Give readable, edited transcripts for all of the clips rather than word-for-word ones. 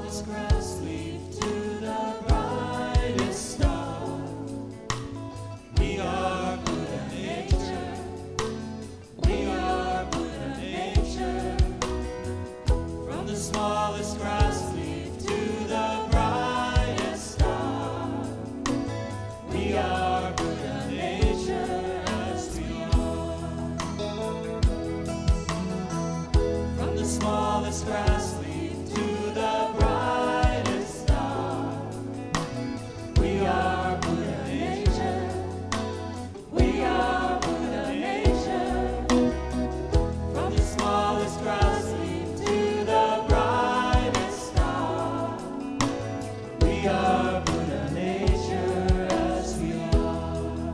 smallest grass leaf to the brightest star. We are Buddha nature. We are Buddha nature. From the smallest grass leaf to the brightest star. We are Buddha nature as we are. From the smallest grass leaf to the brightest star. We are Buddha nature. We are Buddha nature. From the smallest grass leaf to the brightest star. We are Buddha nature as we are.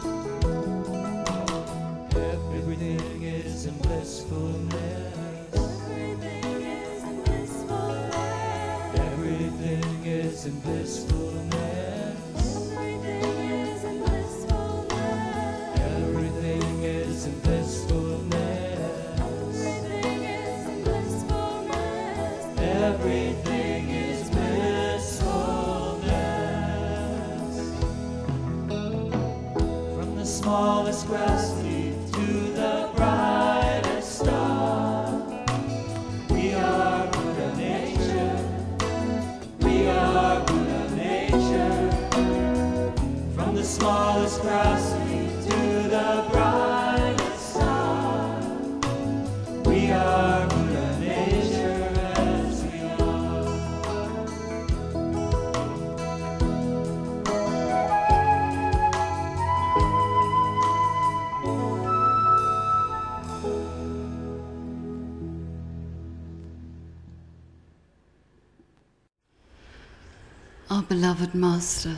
Everything is in blissfulness. Everything is in blissfulness. Everything is in blissfulness. Everything is in blissfulness. Everything is in blissfulness. Everything is in blissfulness. Everything is blissfulness. From the smallest grass leaf to the brightest star. We are Buddha nature. We are Buddha nature. From the smallest grass leaf to the brightest star. We are Buddha nature as we are. Our beloved Master.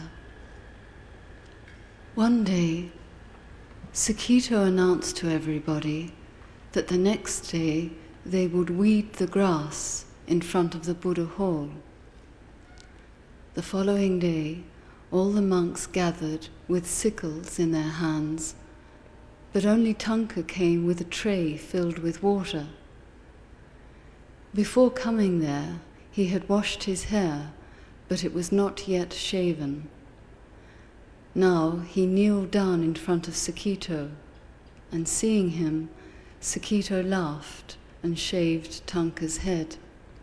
One day, Sakito announced to everybody that the next day they would weed the grass in front of the Buddha hall. The following day, all the monks gathered with sickles in their hands, but only Tanka came with a tray filled with water. Before coming there, he had washed his hair, but it was not yet shaven. Now he kneeled down in front of Sakito, and seeing him, Sakito laughed and shaved Tanka's head.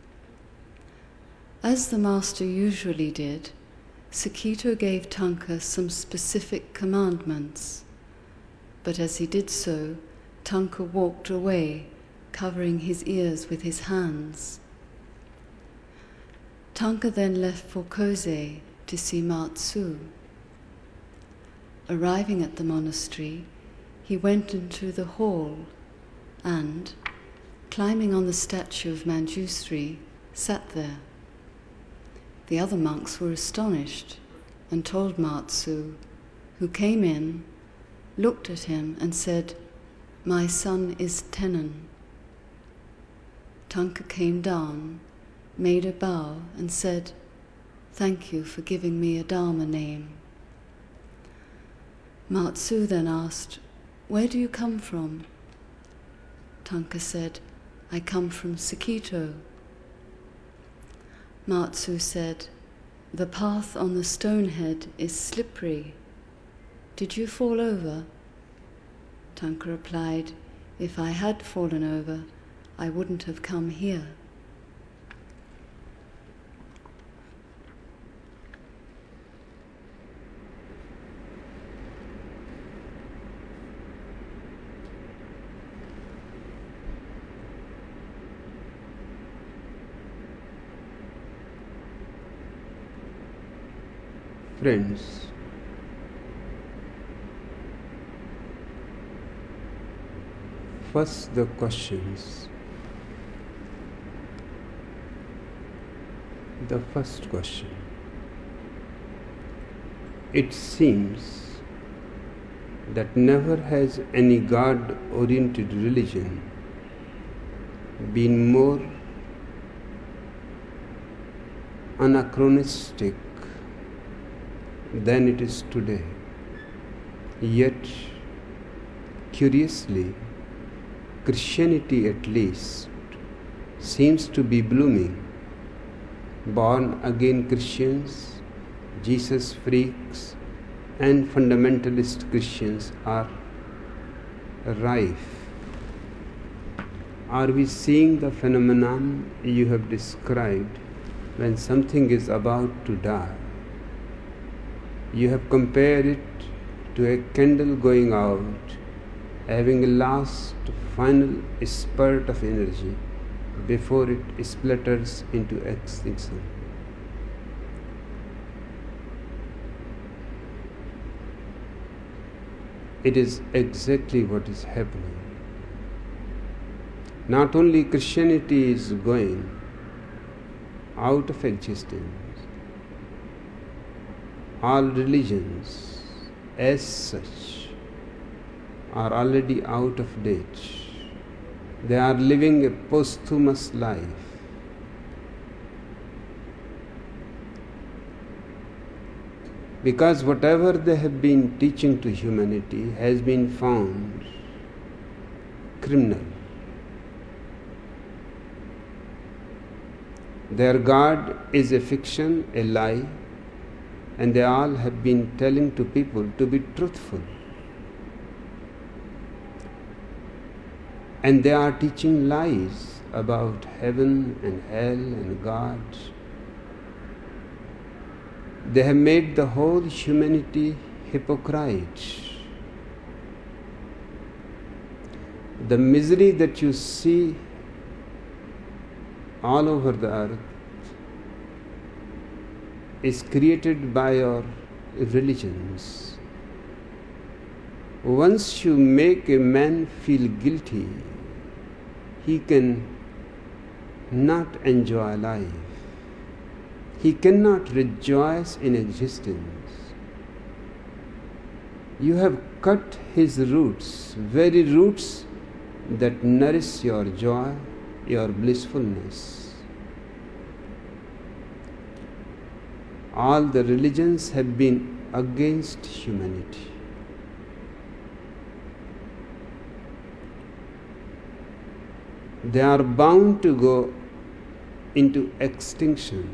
As the Master usually did, Sakito gave Tanka some specific commandments, but as he did so, Tanka walked away, covering his ears with his hands. Tanka then left for Kosei to see Matsu. Arriving at the monastery, he went into the hall and, climbing on the statue of Manjusri, sat there. The other monks were astonished and told Matsu, who came in, looked at him and said, "My son is Tenon." Tanka came down, made a bow and said, "Thank you for giving me a Dharma name." Matsu then asked, "Where do you come from?" Tanka said, "I come from Sakito." Matsu said, "The path on the stonehead is slippery. Did you fall over?" Tanka replied, "If I had fallen over, I wouldn't have come here." Friends, first the questions. The first question. It seems that never has any God-oriented religion been more anachronistic than it is today. Yet, curiously, Christianity at least seems to be blooming born again Christians, Jesus freaks, and fundamentalist Christians are rife. Are we seeing the phenomenon you have described when something is about to die? You have compared it to a candle going out, having a last final spurt of energy before it splatters into extinction. It is exactly what is happening. Not only Christianity is going out of existence, all religions as such are already out of date. They are living a posthumous life. Because whatever they have been teaching to humanity has been found criminal. Their God is a fiction, a lie, and they all have been telling to people to be truthful. And they are teaching lies about heaven and hell and God. They have made the whole humanity hypocrite. The misery that you see all over the earth is created by your religions. Once you make a man feel guilty, he can not enjoy life. He cannot rejoice in existence. You have cut his roots, very roots that nourish your joy, your blissfulness. All the religions have been against humanity. They are bound to go into extinction.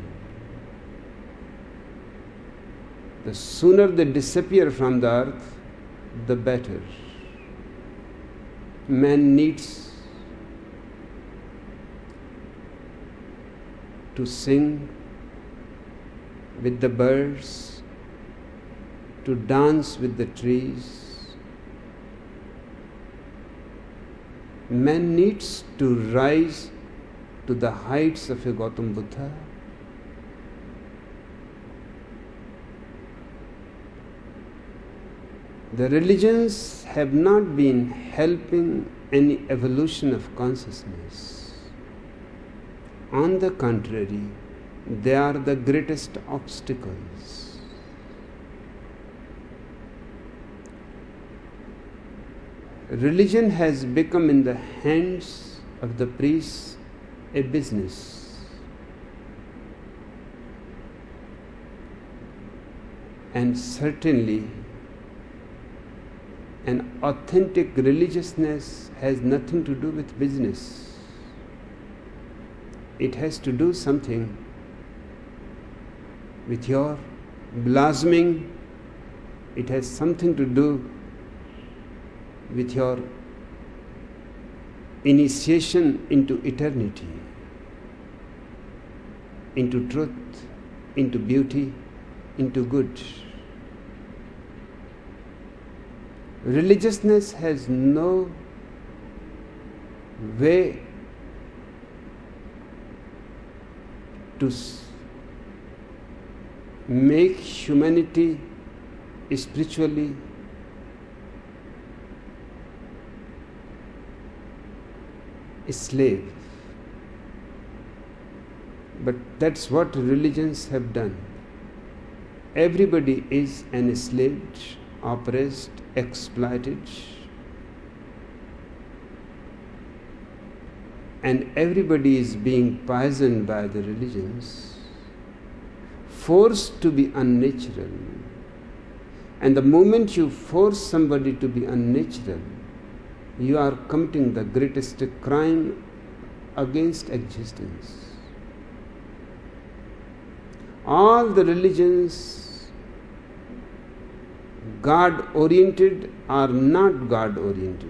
The sooner they disappear from the earth, the better. Man needs to sing with the birds, to dance with the trees. Man needs to rise to the heights of a Gautam Buddha. The religions have not been helping any evolution of consciousness. On the contrary, they are the greatest obstacles. Religion has become in the hands of the priests a business. And certainly, an authentic religiousness has nothing to do with business. It has to do something with your blossoming. It has something to do with your initiation into eternity, into truth, into beauty, into good. Religiousness has no way to make humanity spiritually a slave. But that's what religions have done. Everybody is enslaved, oppressed, exploited, and everybody is being poisoned by the religions, forced to be unnatural. And the moment you force somebody to be unnatural, you are committing the greatest crime against existence. all the religions, God-oriented or not God-oriented,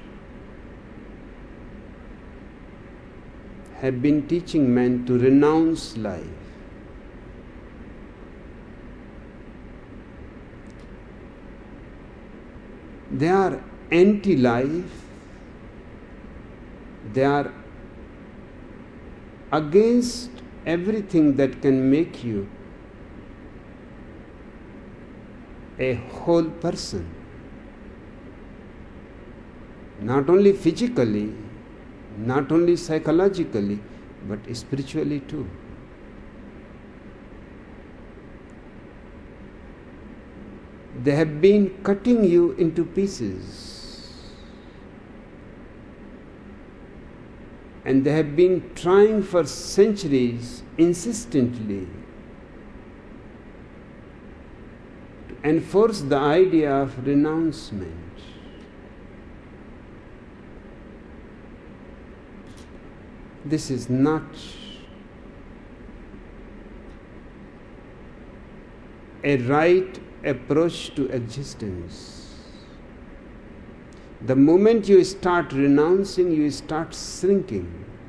have been teaching men to renounce life. They are anti-life. They are against everything that can make you a whole person. Not only physically, not only psychologically, but spiritually too. They have been cutting you into pieces, and they have been trying for centuries insistently to enforce the idea of renouncement. This is not a right approach to existence. The moment you start renouncing, you start shrinking.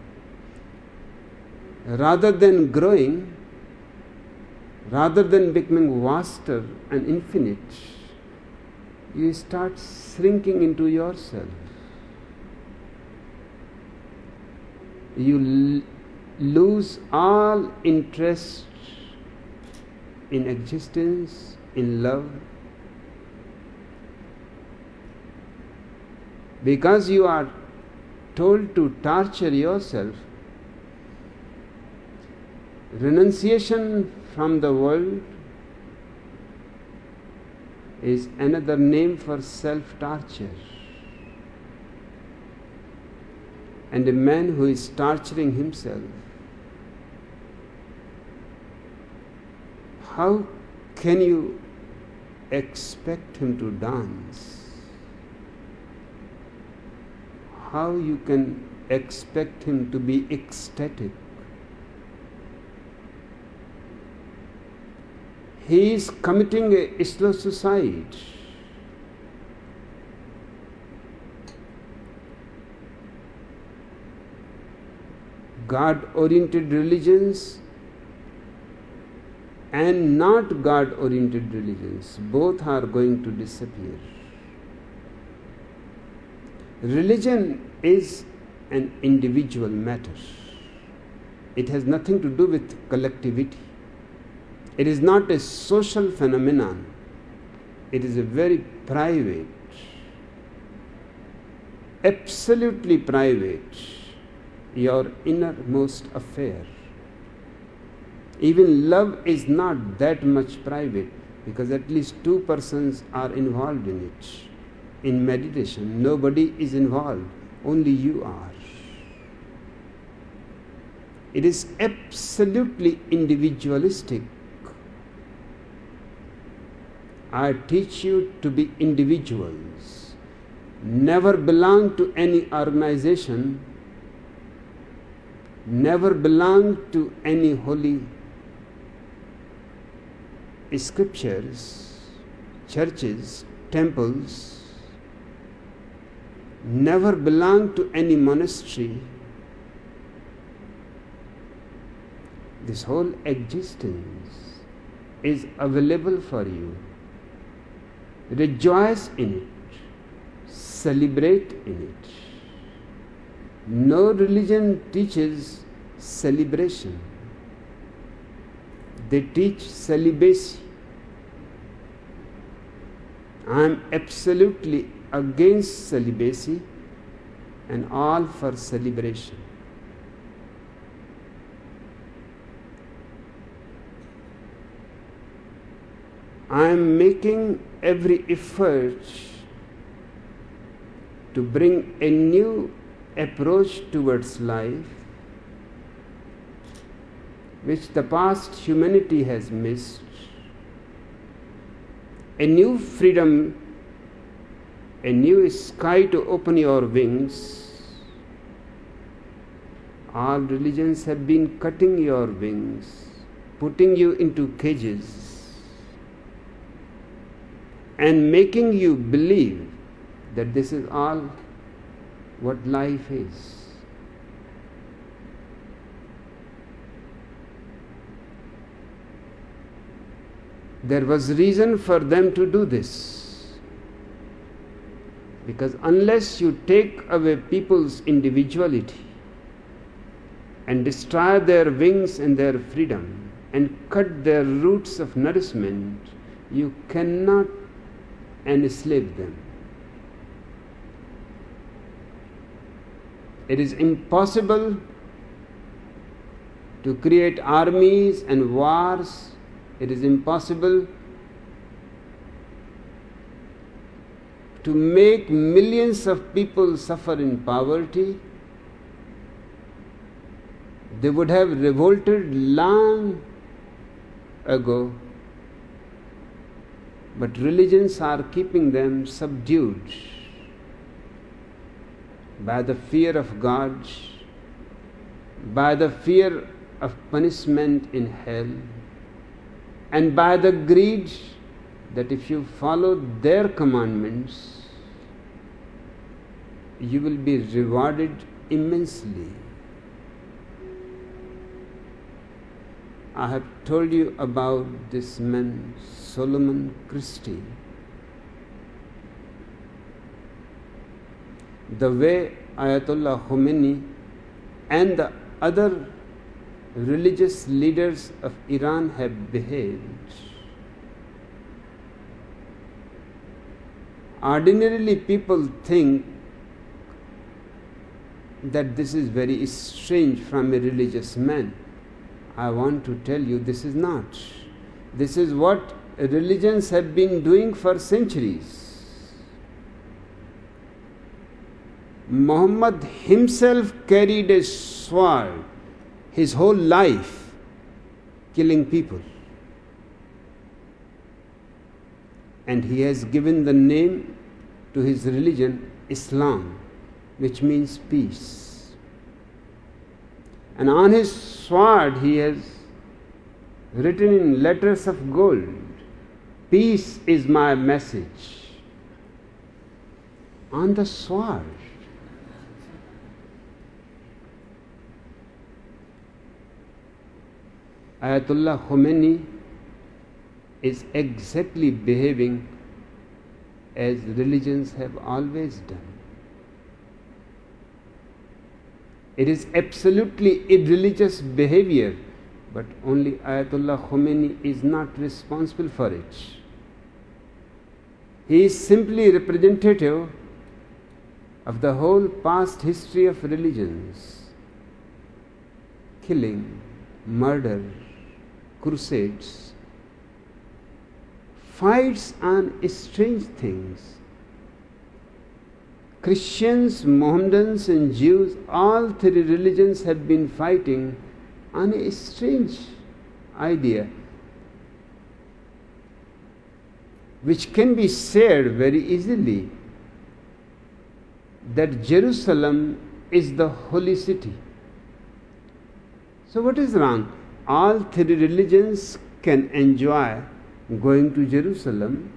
Rather than growing, rather than becoming vaster and infinite, you start shrinking into yourself. You lose all interest in existence, in love, because you are told to torture yourself. Renunciation from the world is another name for self-torture. And a man who is torturing himself, how can you expect him to dance? How you can expect him to be ecstatic? He is committing a slow suicide. God-oriented religions and not God-oriented religions, both are going to disappear. Religion is an individual matter. It has nothing to do with collectivity. It is not a social phenomenon. It is a very private, absolutely private, your innermost affair. Even love is not that much private, because at least two persons are involved in it. In meditation, nobody is involved, only you are. It is absolutely individualistic. I teach you to be individuals. Never belong to any organization. Never belong to any holy scriptures, churches, temples. Never belong to any monastery. This whole existence is available for you. Rejoice in it. Celebrate in it. No religion teaches celebration. They teach celibacy. I am absolutely against celibacy and all for celebration. I am making every effort to bring a new approach towards life, which the past humanity has missed, a new freedom, a new sky to open your wings. All religions have been cutting your wings, putting you into cages and making you believe that this is all what life is. There was reason for them to do this, because unless you take away people's individuality and destroy their wings and their freedom and cut their roots of nourishment, you cannot enslave them. It is impossible to create armies and wars. It is impossible to make millions of people suffer in poverty. They would have revolted long ago, but religions are keeping them subdued by the fear of God, by the fear of punishment in hell, and by the greed that if you follow their commandments, you will be rewarded immensely. I have told you about this man, Solomon Christie. The way Ayatollah Khomeini and the other religious leaders of Iran have behaved. Ordinarily, people think that this is very strange from a religious man. I want to tell you this is not. This is what religions have been doing for centuries. Muhammad himself carried a sword his whole life, killing people. And he has given the name to his religion, Islam, which means peace. And on his sword he has written in letters of gold, "Peace is my message." On the sword. Ayatollah Khomeini is exactly behaving as religions have always done. It is absolutely irreligious behavior, but only Ayatollah Khomeini is not responsible for it. He is simply representative of the whole past history of religions. Killing, murder, crusades, fights on strange things. Christians, Mohammedans and Jews, all three religions have been fighting on a strange idea which can be shared very easily, that Jerusalem is the holy city. So what is wrong? All three religions can enjoy going to Jerusalem,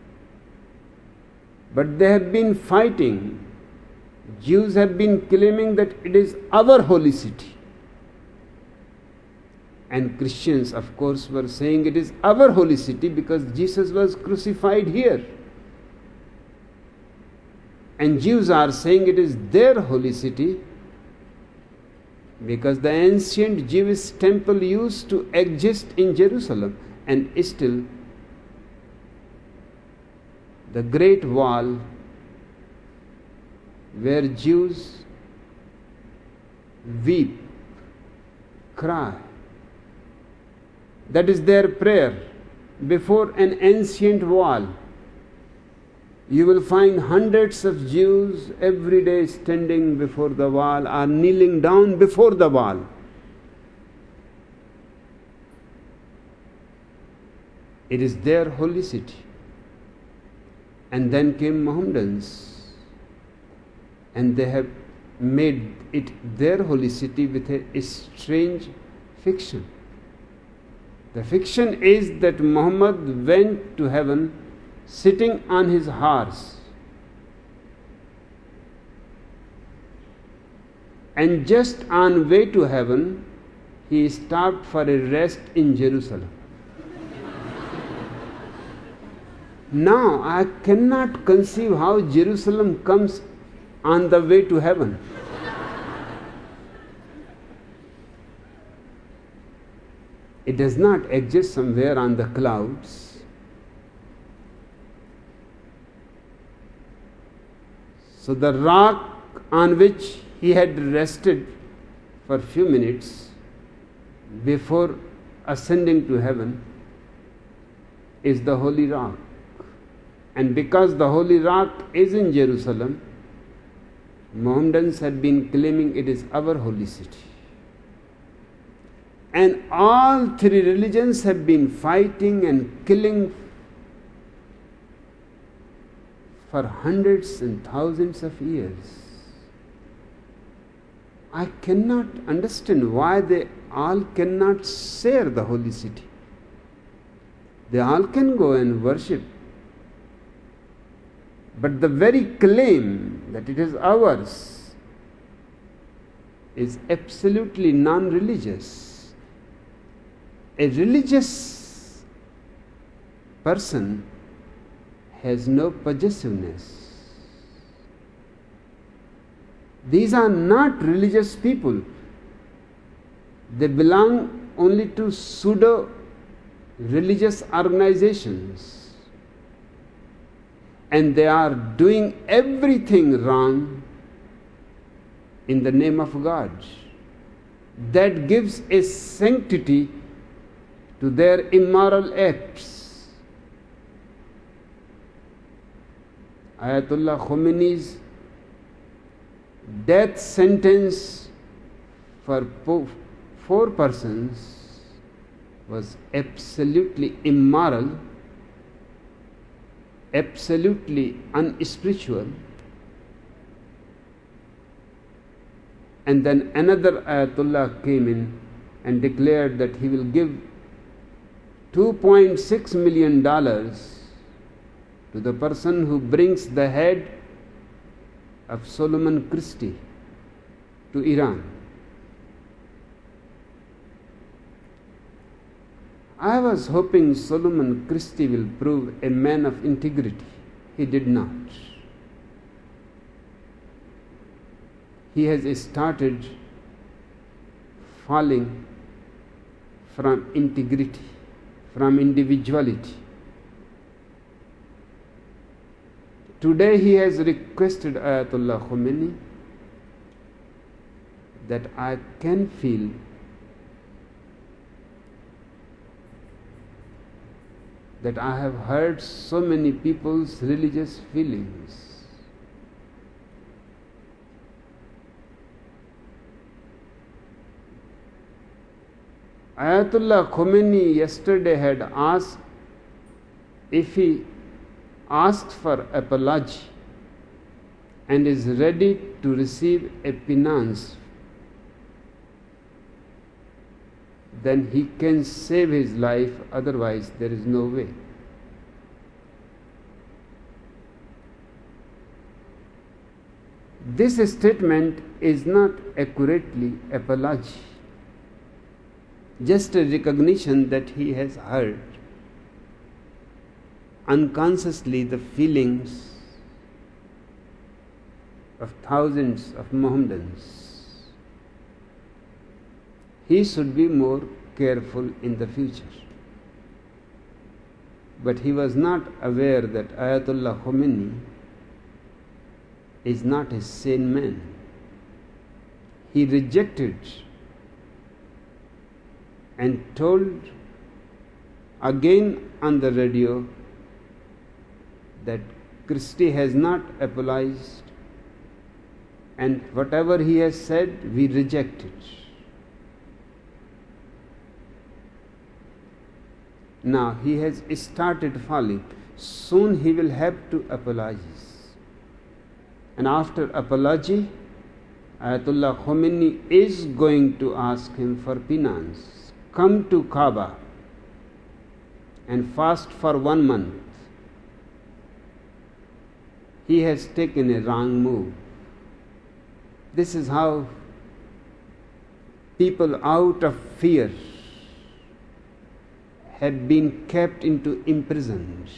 but they have been fighting. Jews have been claiming that it is our holy city. And Christians, of course, were saying it is our holy city because Jesus was crucified here. And Jews are saying it is their holy city because the ancient Jewish temple used to exist in Jerusalem, and still the Great Wall, where Jews weep, cry, that is their prayer before an ancient wall. You will find hundreds of Jews every day standing before the wall or kneeling down before the wall. It is their holy city. And then came Mohammedans, and they have made it their holy city with a strange fiction. The fiction is that Muhammad went to heaven sitting on his horse, and just on way to heaven he stopped for a rest in Jerusalem. Now I cannot conceive how Jerusalem comes on the way to heaven. It does not exist somewhere on the clouds. So the rock on which he had rested for a few minutes before ascending to heaven is the holy rock. And because the holy rock is in Jerusalem, Mohammedans have been claiming it is our holy city. And all three religions have been fighting and killing for hundreds and thousands of years. I cannot understand why they all cannot share the holy city. They all can go and worship. But the very claim that it is ours is absolutely non-religious. A religious person has no possessiveness. These are not religious people. They belong only to pseudo-religious organizations. And they are doing everything wrong in the name of God. That gives a sanctity to their immoral acts. Ayatollah Khomeini's death sentence for 4 persons was absolutely immoral, absolutely unspiritual. And then another Ayatollah came in and declared that he will give $2.6 million to the person who brings the head of Solomon Christie to Iran. I was hoping Solomon Christie will prove a man of integrity. He did not. He has started falling from integrity, from individuality. Today he has requested Ayatollah Khomeini that I can feel that I have hurt so many people's religious feelings. Ayatollah Khomeini yesterday had asked if he asked for apology and is ready to receive a penance, then he can save his life, otherwise there is no way. This statement is not accurately apology, just a recognition that he has hurt unconsciously the feelings of thousands of Mohammedans. He should be more careful in the future. But he was not aware that Ayatollah Khomeini is not a sane man. He rejected and told again on the radio that Christie has not apologized, and whatever he has said, we reject it. Now he has started falling. Soon he will have to apologize. And after apology, Ayatollah Khomeini is going to ask him for penance. Come to Kaaba and fast for 1 month, he has taken a wrong move. This is how people out of fear have been kept into imprisonment.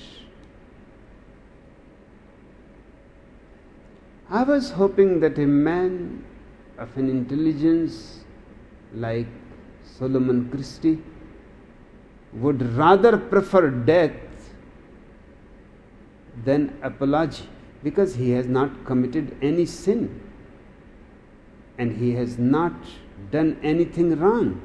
I was hoping that a man of an intelligence like Solomon Christie would rather prefer death than apology, because he has not committed any sin and he has not done anything wrong.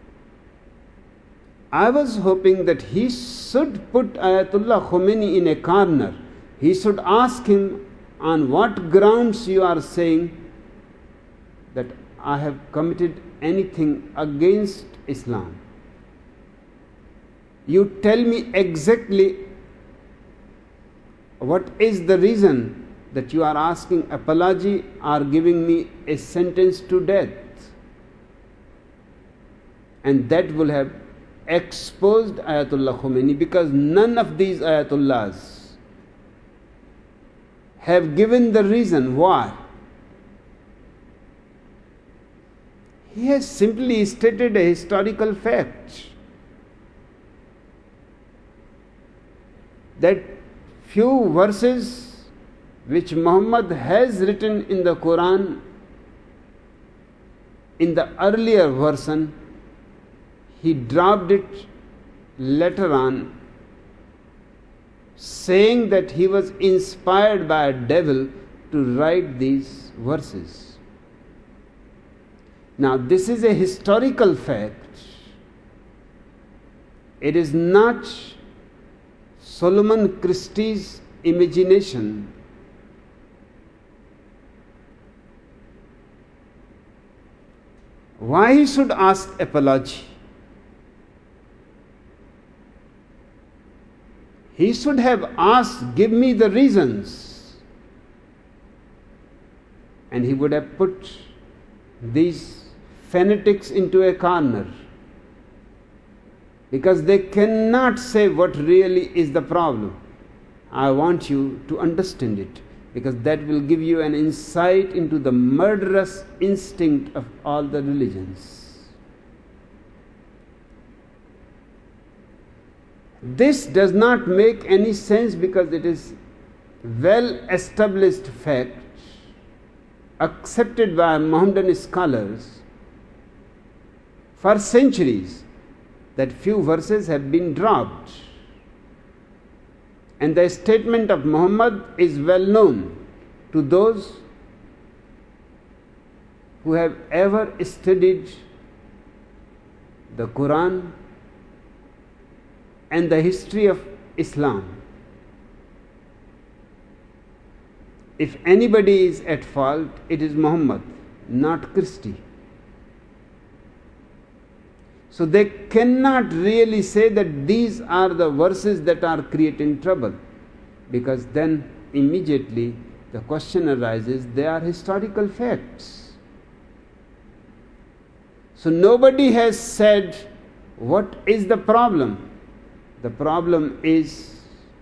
I was hoping that he should put Ayatollah Khomeini in a corner. He should ask him, on what grounds you are saying that I have committed anything against Islam? You tell me exactly what is the reason that you are asking apology or giving me a sentence to death. And that will have exposed Ayatollah Khomeini, because none of these Ayatollahs have given the reason why. He has simply stated a historical fact that few verses which Muhammad has written in the Quran, in the earlier version, he dropped it later on, saying that he was inspired by a devil to write these verses. Now, this is a historical fact. It is not Solomon Christie's imagination. Why he should ask apology? He should have asked, give me the reasons. And he would have put these fanatics into a corner, because they cannot say what really is the problem. I want you to understand it, because that will give you an insight into the murderous instinct of all the religions. This does not make any sense, because it is well established fact, accepted by Mohammedan scholars for centuries, that few verses have been dropped. And the statement of Muhammad is well known to those who have ever studied the Quran and the history of Islam. If anybody is at fault, it is Muhammad, not Christie. So they cannot really say that these are the verses that are creating trouble, because then immediately the question arises, they are historical facts. So nobody has said, what is the problem? The problem is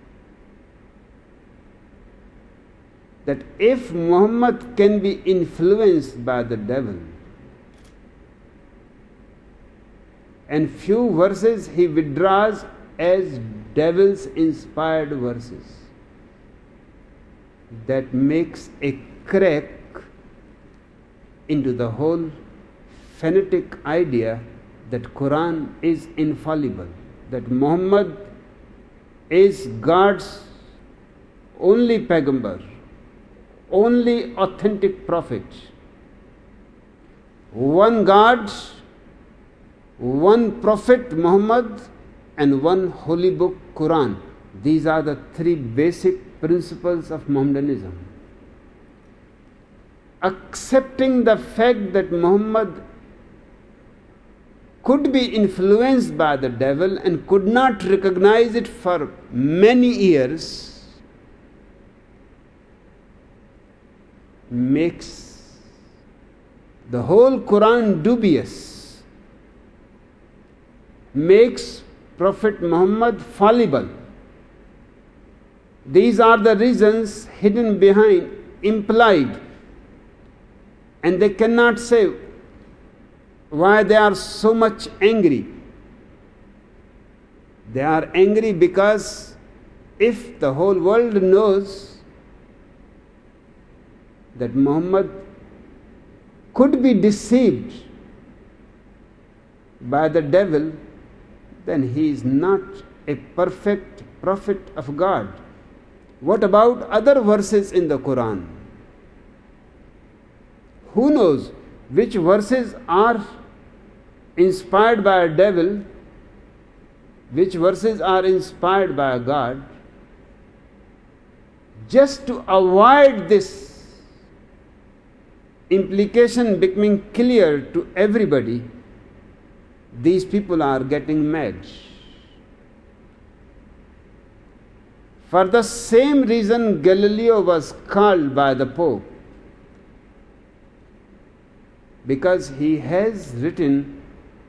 that if Muhammad can be influenced by the devil, and few verses he withdraws as devil's inspired verses, that makes a crack into the whole fanatic idea that Quran is infallible, that Muhammad is God's only Pagambar, only authentic prophet. One God, one Prophet Muhammad, and one holy book Quran. These are the three basic principles of Mohammedanism. Accepting the fact that Muhammad could be influenced by the devil and could not recognize it for many years makes the whole Quran dubious, makes Prophet Muhammad fallible. These are the reasons hidden behind, implied, and they cannot say why they are so much angry. They are angry because if the whole world knows that Muhammad could be deceived by the devil, then he is not a perfect prophet of God. What about other verses in the Quran? Who knows which verses are inspired by a devil, which verses are inspired by a God? Just to avoid this implication becoming clear to everybody, these people are getting mad. For the same reason, Galileo was called by the Pope, because he has written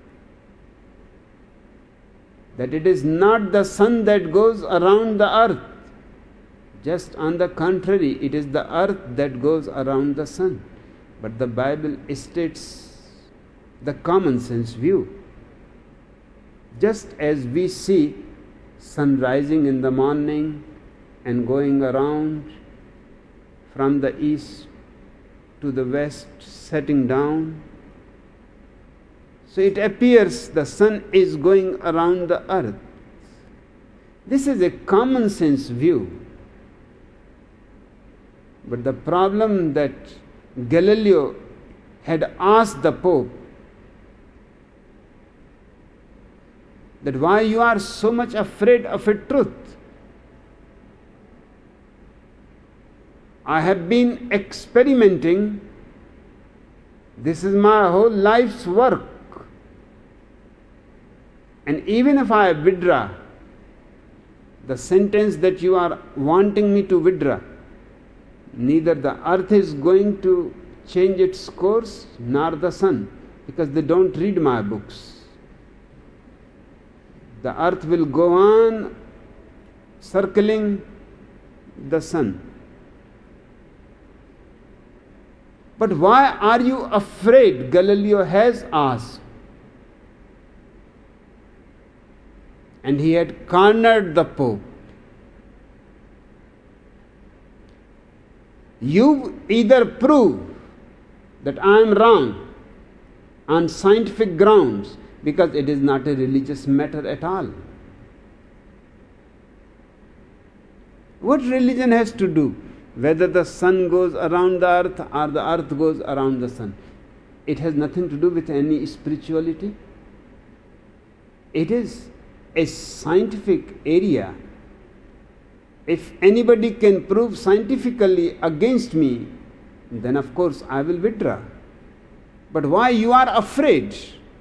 that it is not the sun that goes around the earth. Just on the contrary, it is the earth that goes around the sun. But the Bible states the common sense view. Just as we see sun rising in the morning and going around from the east to the west, setting down, so it appears the sun is going around the earth. This is a common sense view. But the problem that Galileo had asked the Pope, that why you are so much afraid of a truth? I have been experimenting. This is my whole life's work. And even if I withdraw the sentence that you are wanting me to withdraw, neither the earth is going to change its course nor the sun, because they don't read my books. The earth will go on circling the sun. But why are you afraid? Galileo has asked. And he had cornered the Pope. You either prove that I am wrong on scientific grounds, because it is not a religious matter at all. What religion has to do whether the sun goes around the earth or the earth goes around the sun? It has nothing to do with any spirituality. It is a scientific area. If anybody can prove scientifically against me, then of course I will withdraw. But why you are afraid?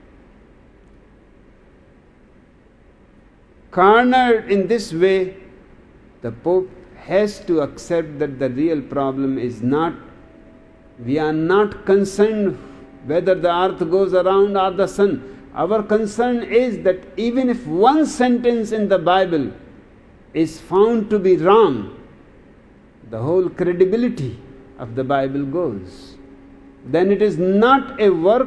Cornered in this way, the Pope has to accept that the real problem is not, we are not concerned whether the earth goes around or the sun. Our concern is that even if one sentence in the Bible is found to be wrong, the whole credibility of the Bible goes. Then it is not a work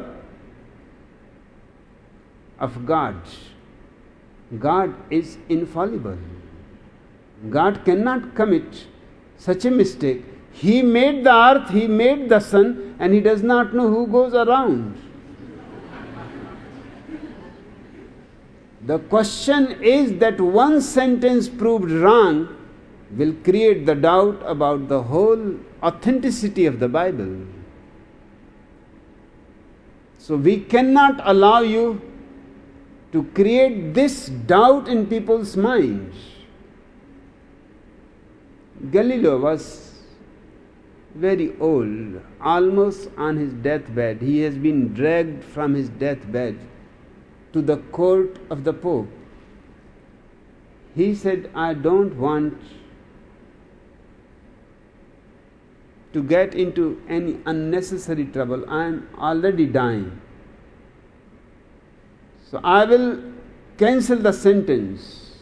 of God. God is infallible. God cannot commit such a mistake. He made the earth, He made the sun, and He does not know who goes around. The question is that one sentence proved wrong will create the doubt about the whole authenticity of the Bible. So we cannot allow you to create this doubt in people's minds. Galileo was very old, almost on his deathbed. He has been dragged from his deathbed to the court of the Pope. He said, I don't want to get into any unnecessary trouble. I am already dying. So I will cancel the sentence.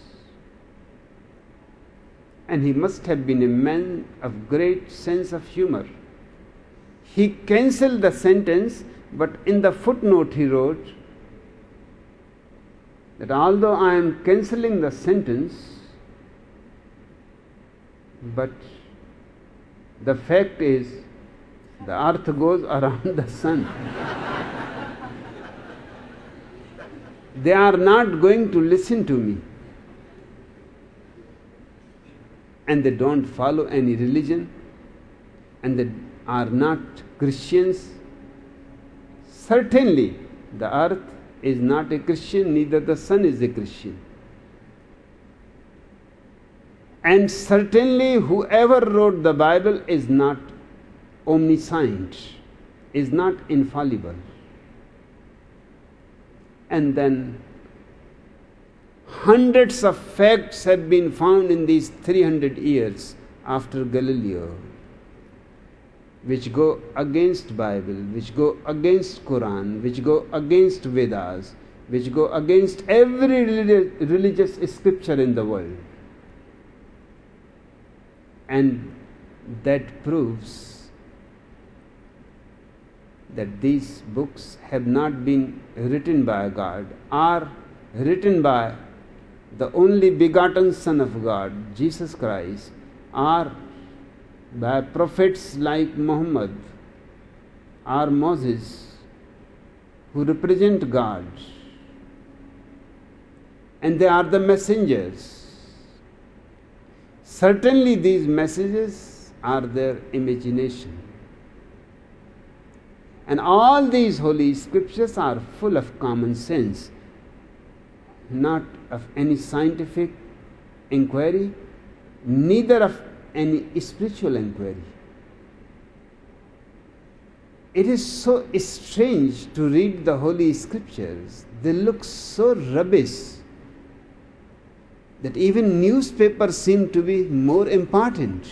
And he must have been a man of great sense of humor. He cancelled the sentence, but in the footnote he wrote that although I am cancelling the sentence, but the fact is the earth goes around the sun. They are not going to listen to me. And they don't follow any religion, and they are not Christians. Certainly, the earth is not a Christian, neither the sun is a Christian. And certainly, whoever wrote the Bible is not omniscient, is not infallible. And then hundreds of facts have been found in these 300 years after Galileo, which go against Bible, which go against Quran, which go against Vedas, which go against every religious scripture in the world. And that proves that these books have not been written by God, are written by the only begotten Son of God, Jesus Christ, or by prophets like Muhammad or Moses, who represent God. And they are the messengers. Certainly these messages are their imagination. And all these holy scriptures are full of common sense, not of any scientific inquiry, neither of any spiritual inquiry. It is so strange to read the holy scriptures. They look so rubbish that even newspapers seem to be more important.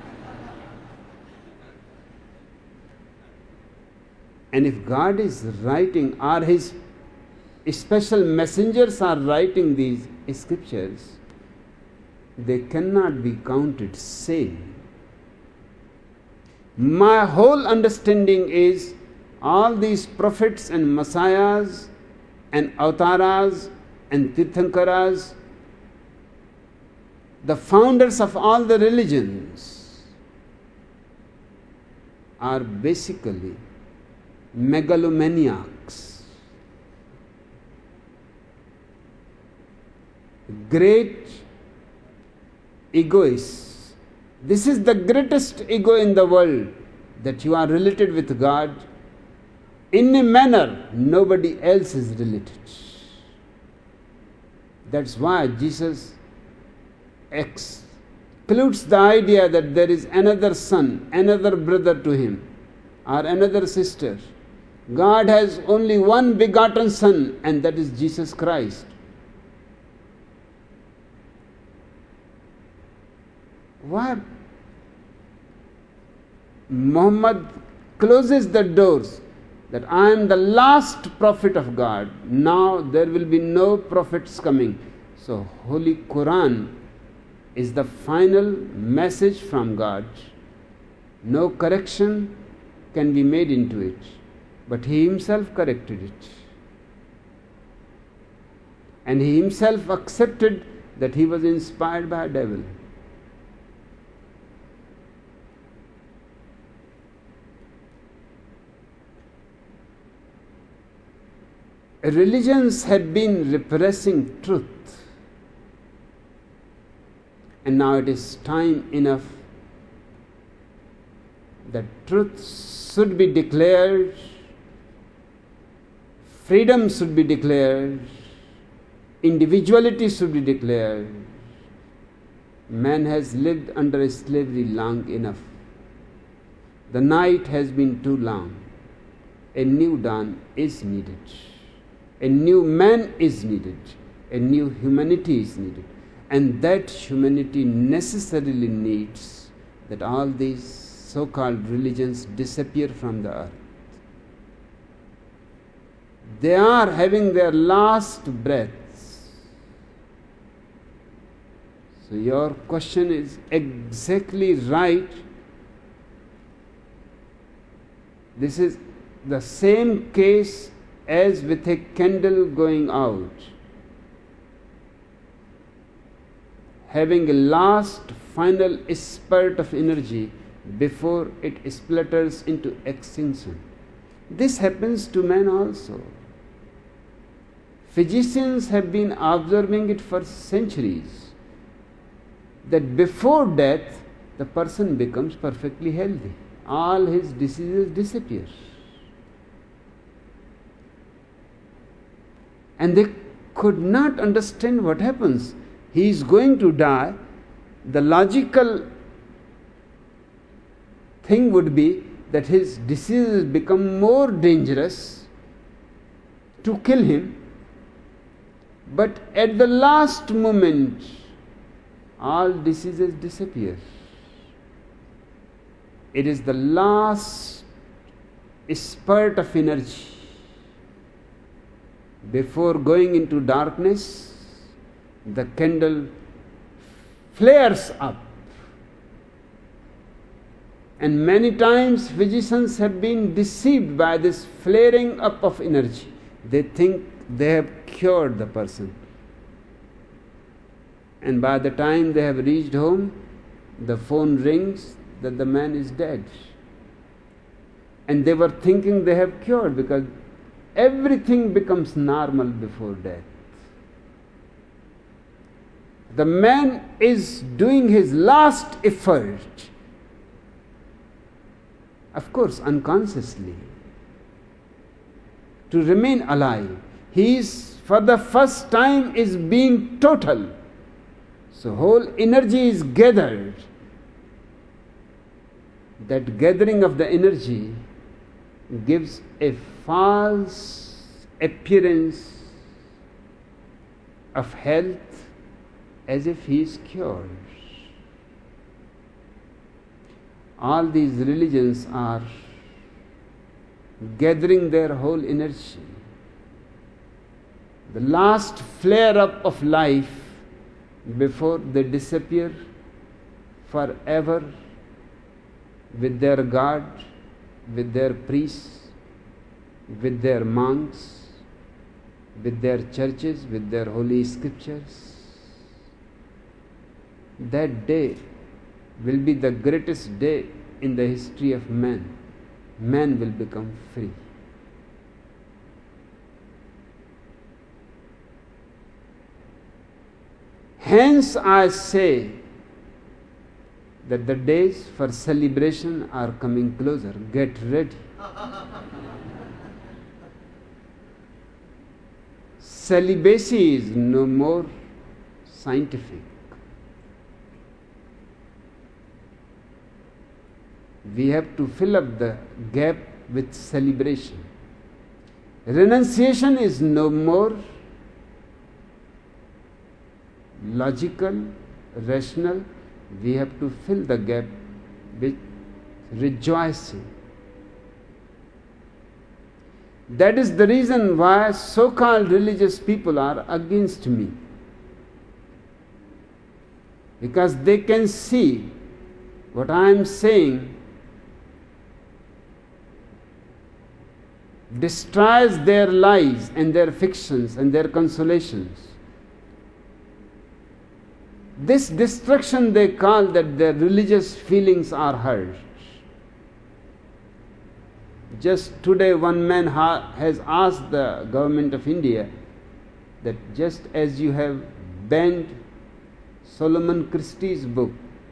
And if God is writing, or His special messengers are writing these scriptures, they cannot be counted sane. My whole understanding is all these prophets and messiahs and avtaras and tirthankaras, the founders of all the religions, are basically megalomaniacs, great egoists. This is the greatest ego in the world, that you are related with God in a manner nobody else is related. That's why Jesus excludes the idea that there is another son, another brother to him, or another sister. God has only one begotten Son, and that is Jesus Christ. Why? Muhammad closes the doors that I am the last prophet of God. Now there will be no prophets coming. So Holy Quran is the final message from God. No correction can be made into it. But he himself corrected it. And he himself accepted that he was inspired by a devil. Religions had been repressing truth. And now it is time enough that truth should be declared, freedom should be declared, individuality should be declared. Man has lived under slavery long enough. The night has been too long. A new dawn is needed. A new man is needed. A new humanity is needed. And that humanity necessarily needs that all these so-called religions disappear from the earth. They are having their last breaths. So your question is exactly right. This is the same case as with a candle going out, having a last final spurt of energy before it splatters into extinction. This happens to men also. Physicians have been observing it for centuries, that before death the person becomes perfectly healthy. All his diseases disappear. And they could not understand what happens. He is going to die. The logical thing would be that his diseases become more dangerous to kill him. But at the last moment, all diseases disappear. It is the last spurt of energy before going into darkness. The candle flares up. And many times physicians have been deceived by this flaring up of energy. They think they have cured the person. And by the time they have reached home, the phone rings that the man is dead. And they were thinking they have cured, because everything becomes normal before death. The man is doing his last effort, of course unconsciously, to remain alive. He is, for the first time, is being total. So whole energy is gathered. That gathering of the energy gives a false appearance of health, as if he is cured. All these religions are gathering their whole energy. The last flare up of life before they disappear forever with their God, with their priests, with their monks, with their churches, with their holy scriptures. That day will be the greatest day in the history of man. Man will become free. Hence I say that the days for celebration are coming closer. Get ready. Celibacy is no more scientific. We have to fill up the gap with celebration. Renunciation is no more logical, rational. We have to fill the gap with rejoicing. That is the reason why so-called religious people are against me. Because they can see what I am saying destroys their lies and their fictions and their consolations. This destruction they call that their religious feelings are hurt. Just today one man has asked the government of India that just as you have banned Solomon Christie's book,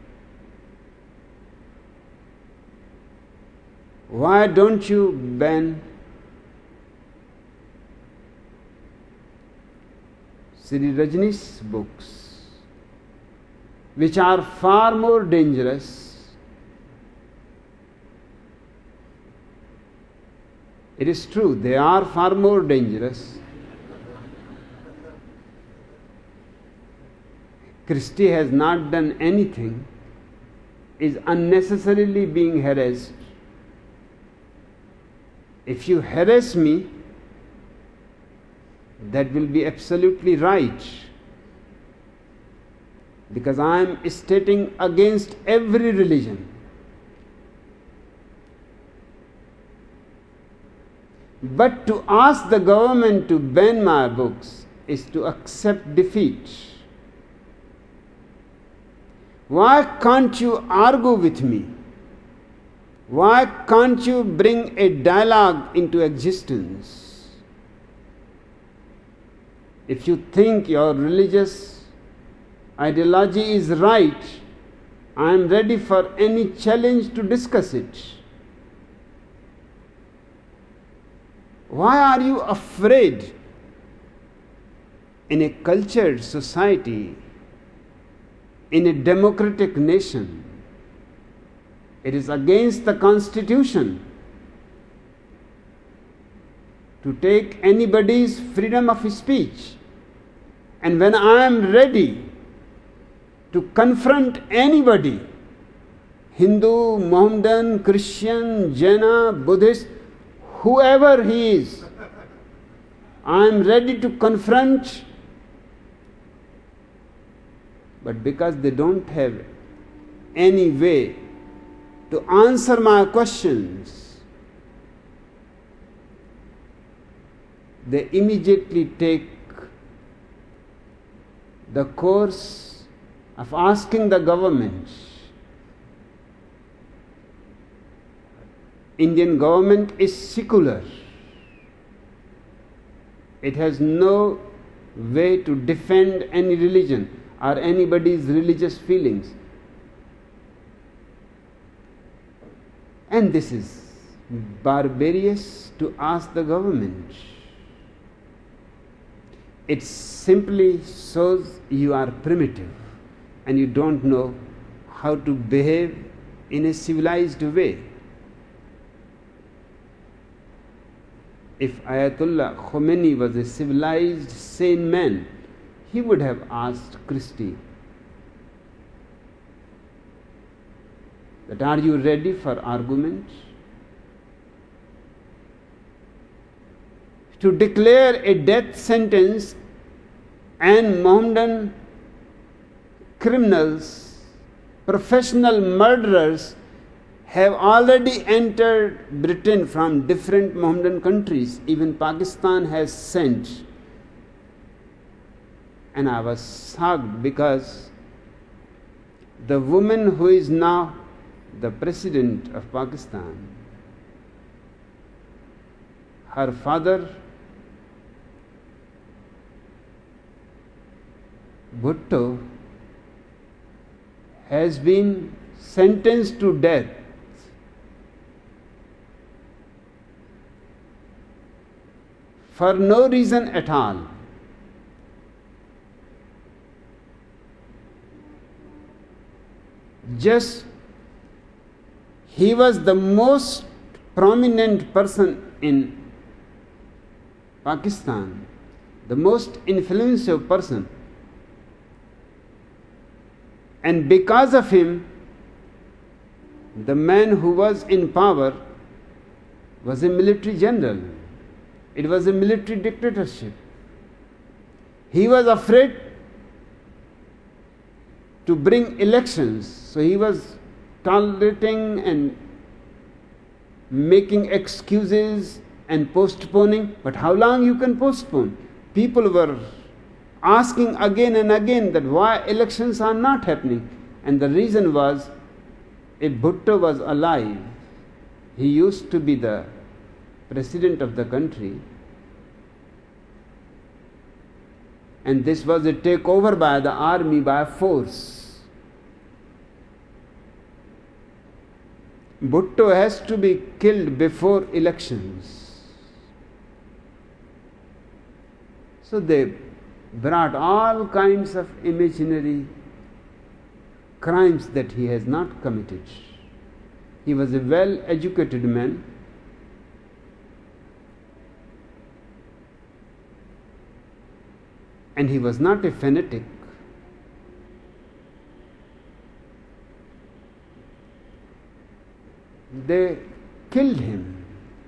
why don't you ban Sri Rajni's books, which are far more dangerous? It is true, they are far more dangerous. Christie has not done anything, is unnecessarily being harassed. If you harass me, that will be absolutely right. because I am stating against every religion. But to ask the government to ban my books is to accept defeat. Why can't you argue with me? Why can't you bring a dialogue into existence? If you think your religious ideology is right, I am ready for any challenge to discuss it. Why are you afraid? In a cultured society, in a democratic nation, it is against the Constitution to take anybody's freedom of speech. And when I am ready to confront anybody, Hindu, Mohammedan, Christian, Jaina, Buddhist, whoever he is, I am ready to confront. But because they don't have any way to answer my questions, they immediately take the course of asking the government. Indian government is secular. It has no way to defend any religion or anybody's religious feelings. And this is barbarous to ask the government. It simply shows you are primitive and you don't know how to behave in a civilized way. If Ayatollah Khomeini was a civilized, sane man, he would have asked Christie that, are you ready for argument? To declare a death sentence and Mohammedan criminals, professional murderers have already entered Britain from different Mohammedan countries. Even Pakistan has sent. And I was shocked because the woman who is now the president of Pakistan, her father Bhutto has been sentenced to death for no reason at all. Just he was the most prominent person in Pakistan, the most influential person. And because of him, the man who was in power was a military general. It was a military dictatorship. He was afraid to bring elections, so he was tolerating and making excuses and postponing. But how long you can postpone? People were asking again and again that why elections are not happening. And the reason was, if Bhutto was alive, he used to be the president of the country, and this was a takeover by the army by force. Bhutto has to be killed before elections. So they brought all kinds of imaginary crimes that he has not committed. He was a well-educated man. And he was not a fanatic. They killed him.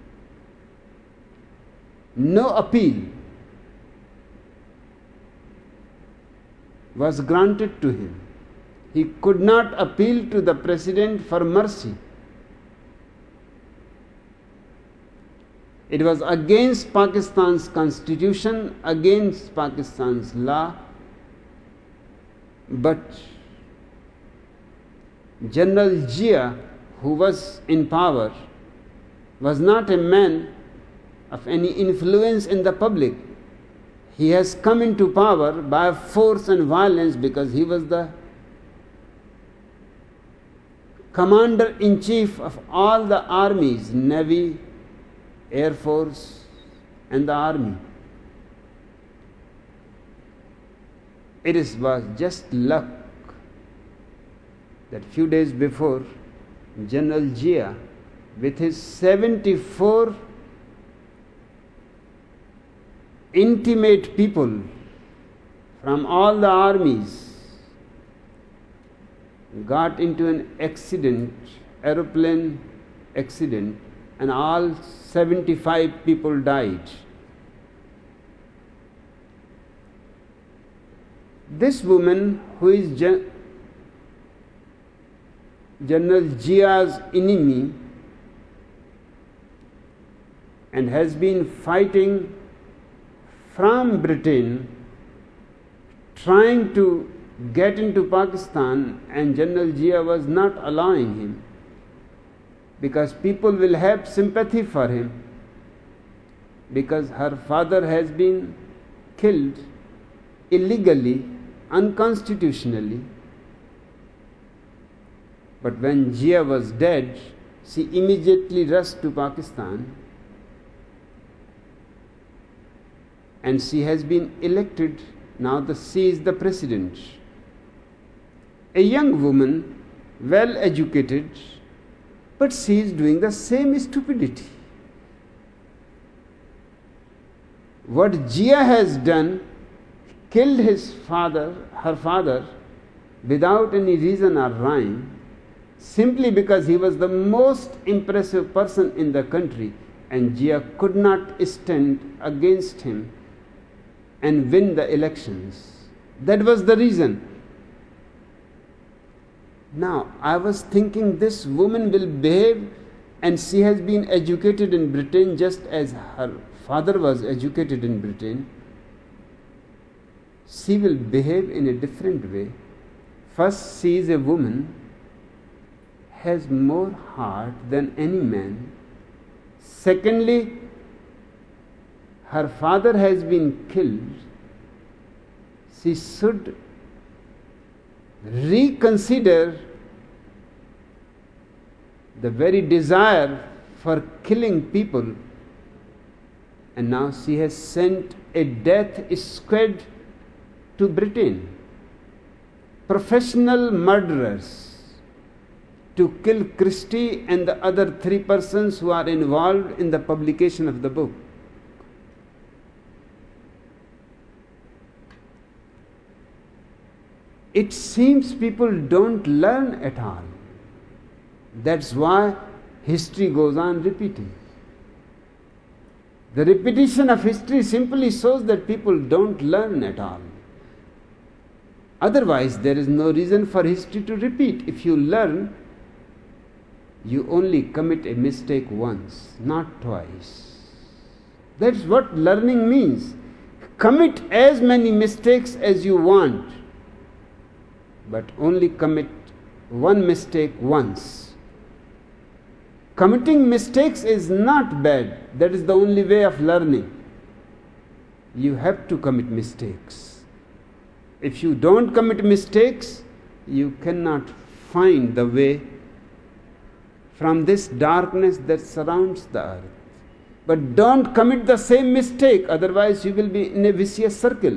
No appeal was granted to him. He could not appeal to the president for mercy. It was against Pakistan's constitution, against Pakistan's law, but General Zia, who was in power, was not a man of any influence in the public. He has come into power by force and violence because he was the commander-in-chief of all the armies, Navy, Air Force, and the army. It was just luck that few days before, General Zia, with his 74 intimate people from all the armies, got into an accident, aeroplane accident, and all 75 people died. This woman, who is General Zia's enemy and has been fighting from Britain, trying to get into Pakistan, and General Zia was not allowing him because people will have sympathy for him because her father has been killed illegally, unconstitutionally. But when Zia was dead, she immediately rushed to Pakistan, and she has been elected. Now she is the president. A young woman, well educated, but she is doing the same stupidity. What Zia has done, killed her father, without any reason or rhyme, simply because he was the most impressive person in the country, and Zia could not stand against him and win the elections. That was the reason. Now, I was thinking this woman will behave, and she has been educated in Britain just as her father was educated in Britain. She will behave in a different way. First, she is a woman, has more heart than any man. Secondly, her father has been killed. She should reconsider the very desire for killing people, and now she has sent a death squad to Britain, professional murderers, to kill Christie and the other 3 persons who are involved in the publication of the book. It seems people don't learn at all. That's why history goes on repeating. The repetition of history simply shows that people don't learn at all. Otherwise, there is no reason for history to repeat. If you learn, you only commit a mistake once, not twice. That's what learning means. Commit as many mistakes as you want, but only commit one mistake once. Committing mistakes is not bad. That is the only way of learning. You have to commit mistakes. If you don't commit mistakes, you cannot find the way from this darkness that surrounds the earth. But don't commit the same mistake, otherwise you will be in a vicious circle.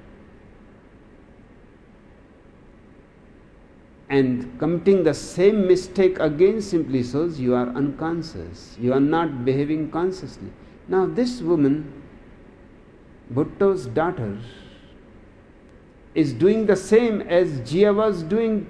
And committing the same mistake again simply shows you are unconscious. You are not behaving consciously. Now this woman, Bhutto's daughter, is doing the same as Zia was doing.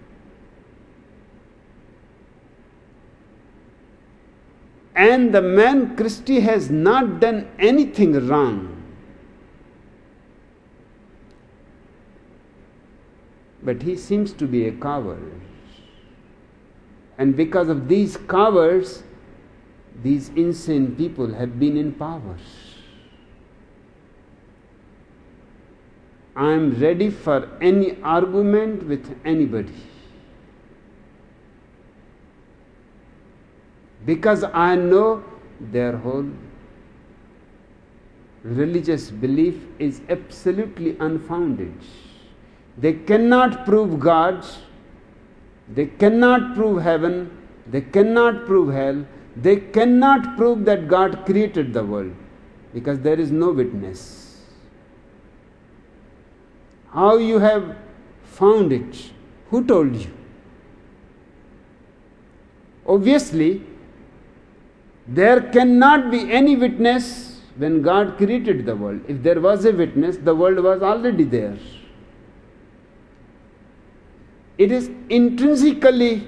And the man Christie has not done anything wrong. but he seems to be a coward. And because of these cowards, these insane people have been in power. I am ready for any argument with anybody, because I know their whole religious belief is absolutely unfounded. They cannot prove God, they cannot prove heaven, they cannot prove hell, they cannot prove that God created the world, because there is no witness. How you have found it? Who told you? Obviously, there cannot be any witness when God created the world. If there was a witness, the world was already there. It is intrinsically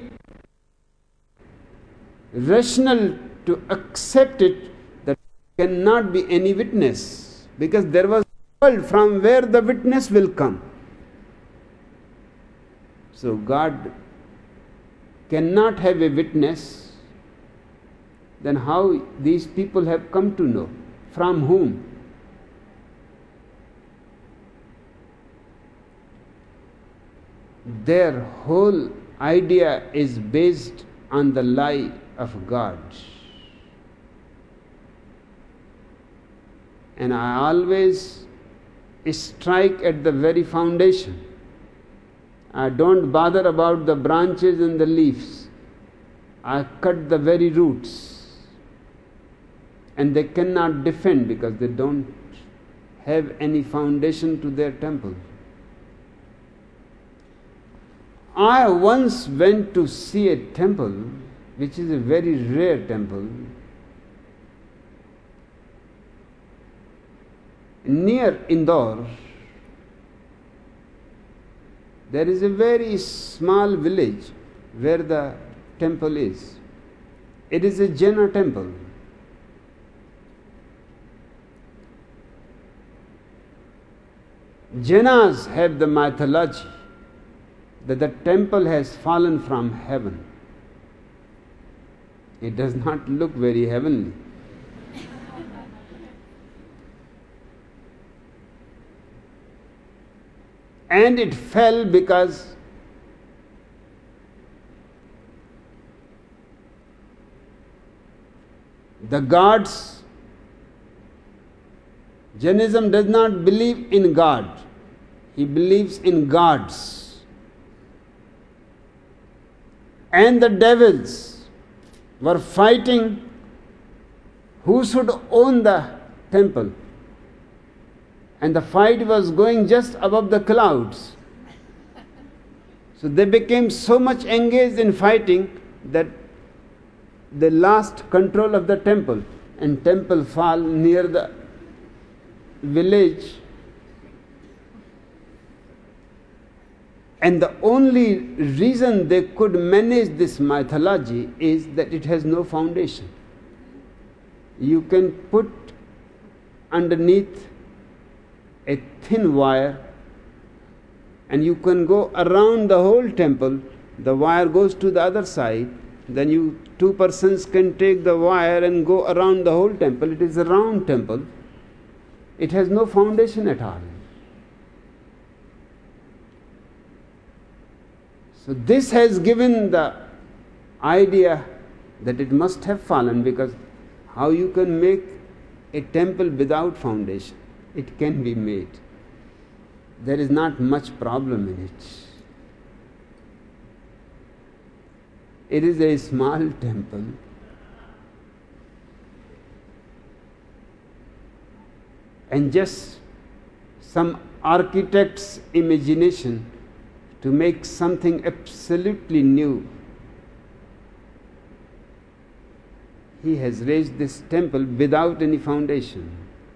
rational to accept it that there cannot be any witness, because there was a world from where the witness will come. So God cannot have a witness. Then how these people have come to know? From whom? Their whole idea is based on the lie of God. And I always strike at the very foundation. I don't bother about the branches and the leaves. I cut the very roots. And they cannot defend because they don't have any foundation to their temple. I once went to see a temple, which is a very rare temple, near Indore. There is a very small village where the temple is. It is a Jaina temple. Jainas have the mythology that the temple has fallen from heaven. It does not look very heavenly. And it fell because the gods, Jainism does not believe in God, he believes in gods. And the devils were fighting who should own the temple. And the fight was going just above the clouds. So they became so much engaged in fighting that they lost control of the temple. And temple fell near the village. And the only reason they could manage this mythology is that it has no foundation. You can put underneath a thin wire and you can go around the whole temple. The wire goes to the other side. Then two persons can take the wire and go around the whole temple. It is a round temple. It has no foundation at all. So this has given the idea that it must have fallen, because how you can make a temple without foundation? It can be made. There is not much problem in it. It is a small temple. And just some architect's imagination to make something absolutely new. He has raised this temple without any foundation.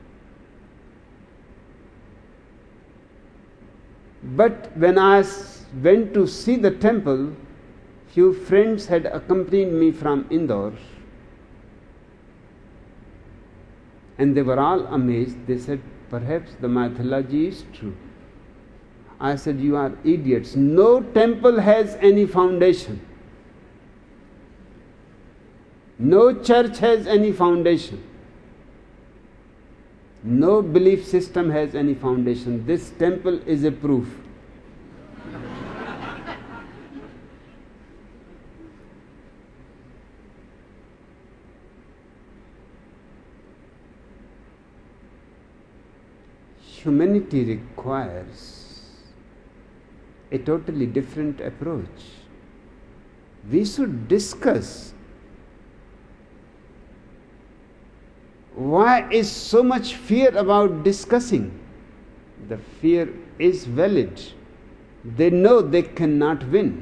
But when I went to see the temple, few friends had accompanied me from Indore, and they were all amazed. They said, perhaps the mythology is true. I said, you are idiots. No temple has any foundation. No church has any foundation. No belief system has any foundation. This temple is a proof. Humanity requires a totally different approach. We should discuss why is so much fear about discussing. The fear is valid. They know they cannot win.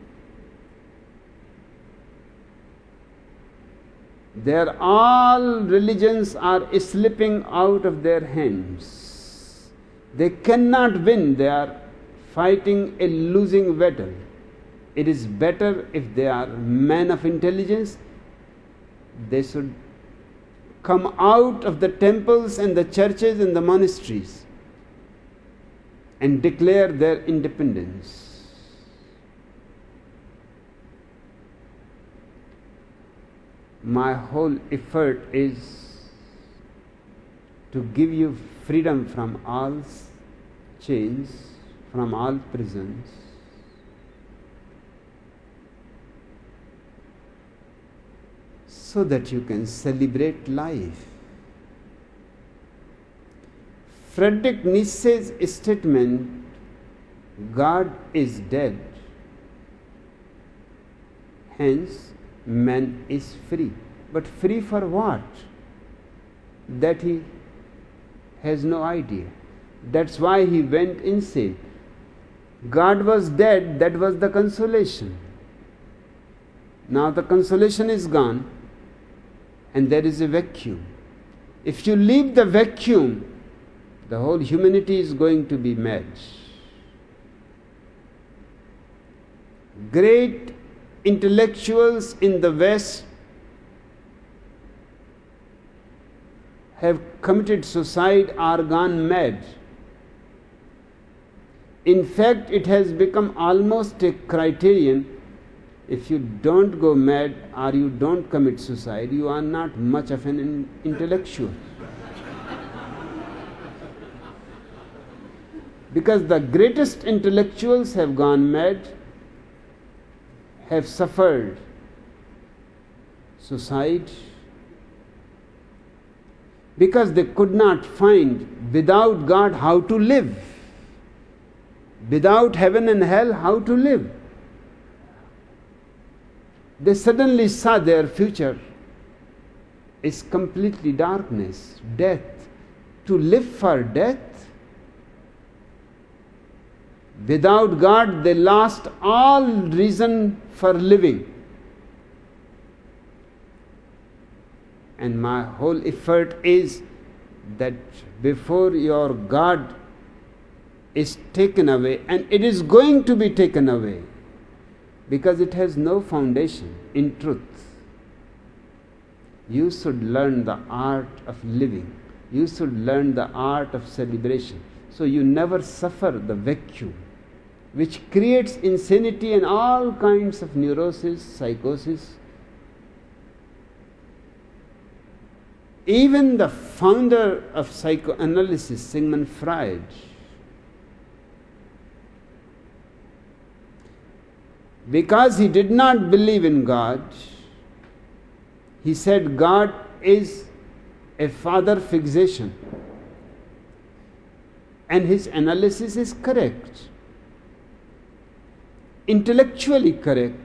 All religions are slipping out of their hands. They cannot win. They are fighting a losing battle. It is better if they are men of intelligence. They should come out of the temples and the churches and the monasteries and declare their independence. My whole effort is to give you freedom from all chains, from all prisons. So that you can celebrate life. Friedrich Nietzsche's statement, God is dead, hence man is free. But free for what? That he has no idea. That's why he went insane. God was dead, that was the consolation. Now the consolation is gone and there is a vacuum. If you leave the vacuum, the whole humanity is going to be mad. Great intellectuals in the West have committed suicide or gone mad. In fact, it has become almost a criterion. If you don't go mad or you don't commit suicide, you are not much of an intellectual. Because the greatest intellectuals have gone mad, have suffered suicide, because they could not find without God how to live. Without heaven and hell, how to live. They suddenly saw their future is completely darkness, death. To live for death? Without God, they lost all reason for living. And my whole effort is that before your God is taken away, and it is going to be taken away, because it has no foundation in truth, you should learn the art of living. You should learn the art of celebration. So you never suffer the vacuum, which creates insanity and all kinds of neurosis, psychosis. Even the founder of psychoanalysis, Sigmund Freud, because he did not believe in God, he said God is a father fixation. And his analysis is correct, intellectually correct.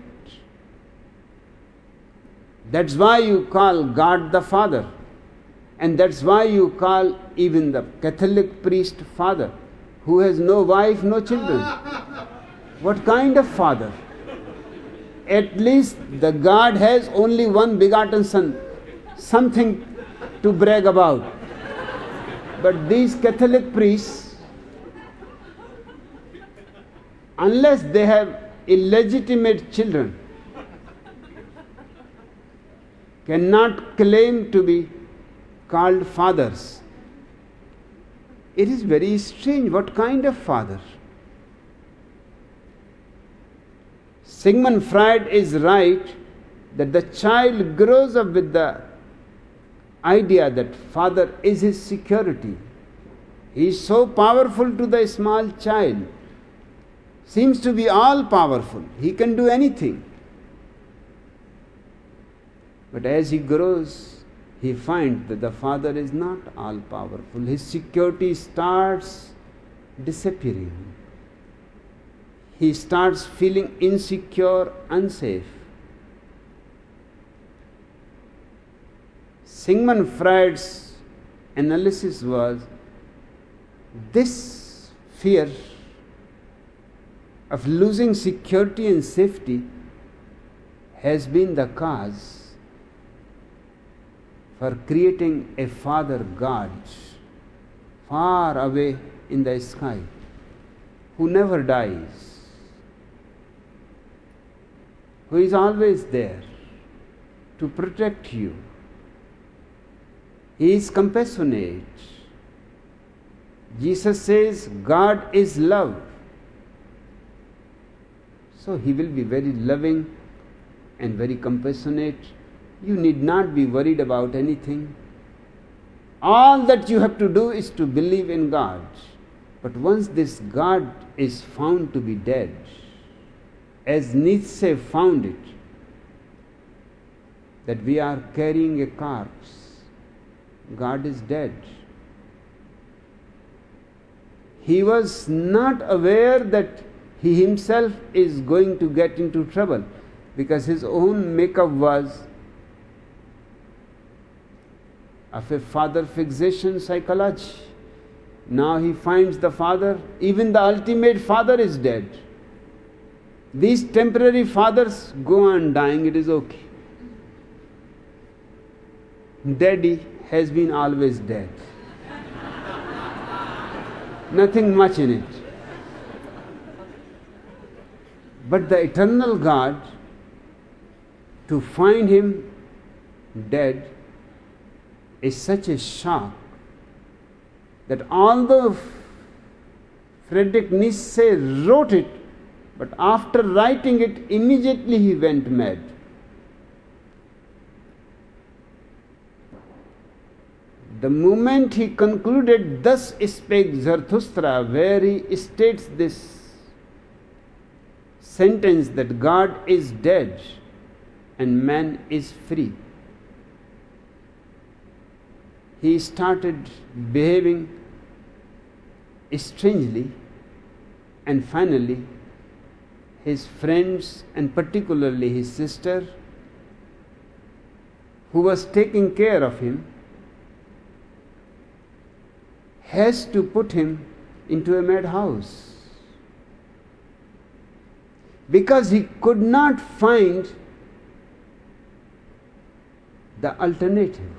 That's why you call God the Father. And that's why you call even the Catholic priest father, who has no wife, no children. What kind of father? At least the God has only one begotten son, something to brag about. But these Catholic priests, unless they have illegitimate children, cannot claim to be called fathers. It is very strange. What kind of father? Sigmund Freud is right that the child grows up with the idea that father is his security. He is so powerful to the small child, seems to be all powerful. He can do anything. But as he grows, he finds that the father is not all powerful. His security starts disappearing. He starts feeling insecure, unsafe. Sigmund Freud's analysis was this fear of losing security and safety has been the cause for creating a father God far away in the sky who never dies, who is always there to protect you. He is compassionate. Jesus says God is love. So He will be very loving and very compassionate. You need not be worried about anything. All that you have to do is to believe in God. But once this God is found to be dead, as Nietzsche found it, that we are carrying a corpse, God is dead. He was not aware that he himself is going to get into trouble, because his own makeup was of a father fixation psychology. Now he finds the father, even the ultimate father is dead. These temporary fathers go on dying, it is okay. Daddy has been always dead. Nothing much in it. But the eternal God, to find Him dead is such a shock that although Friedrich Nietzsche wrote it, but after writing it, immediately he went mad. The moment he concluded, "Thus spake Zarathustra," where he states this sentence that God is dead and man is free, he started behaving strangely, and finally his friends, and particularly his sister, who was taking care of him, has to put him into a madhouse, because he could not find the alternative.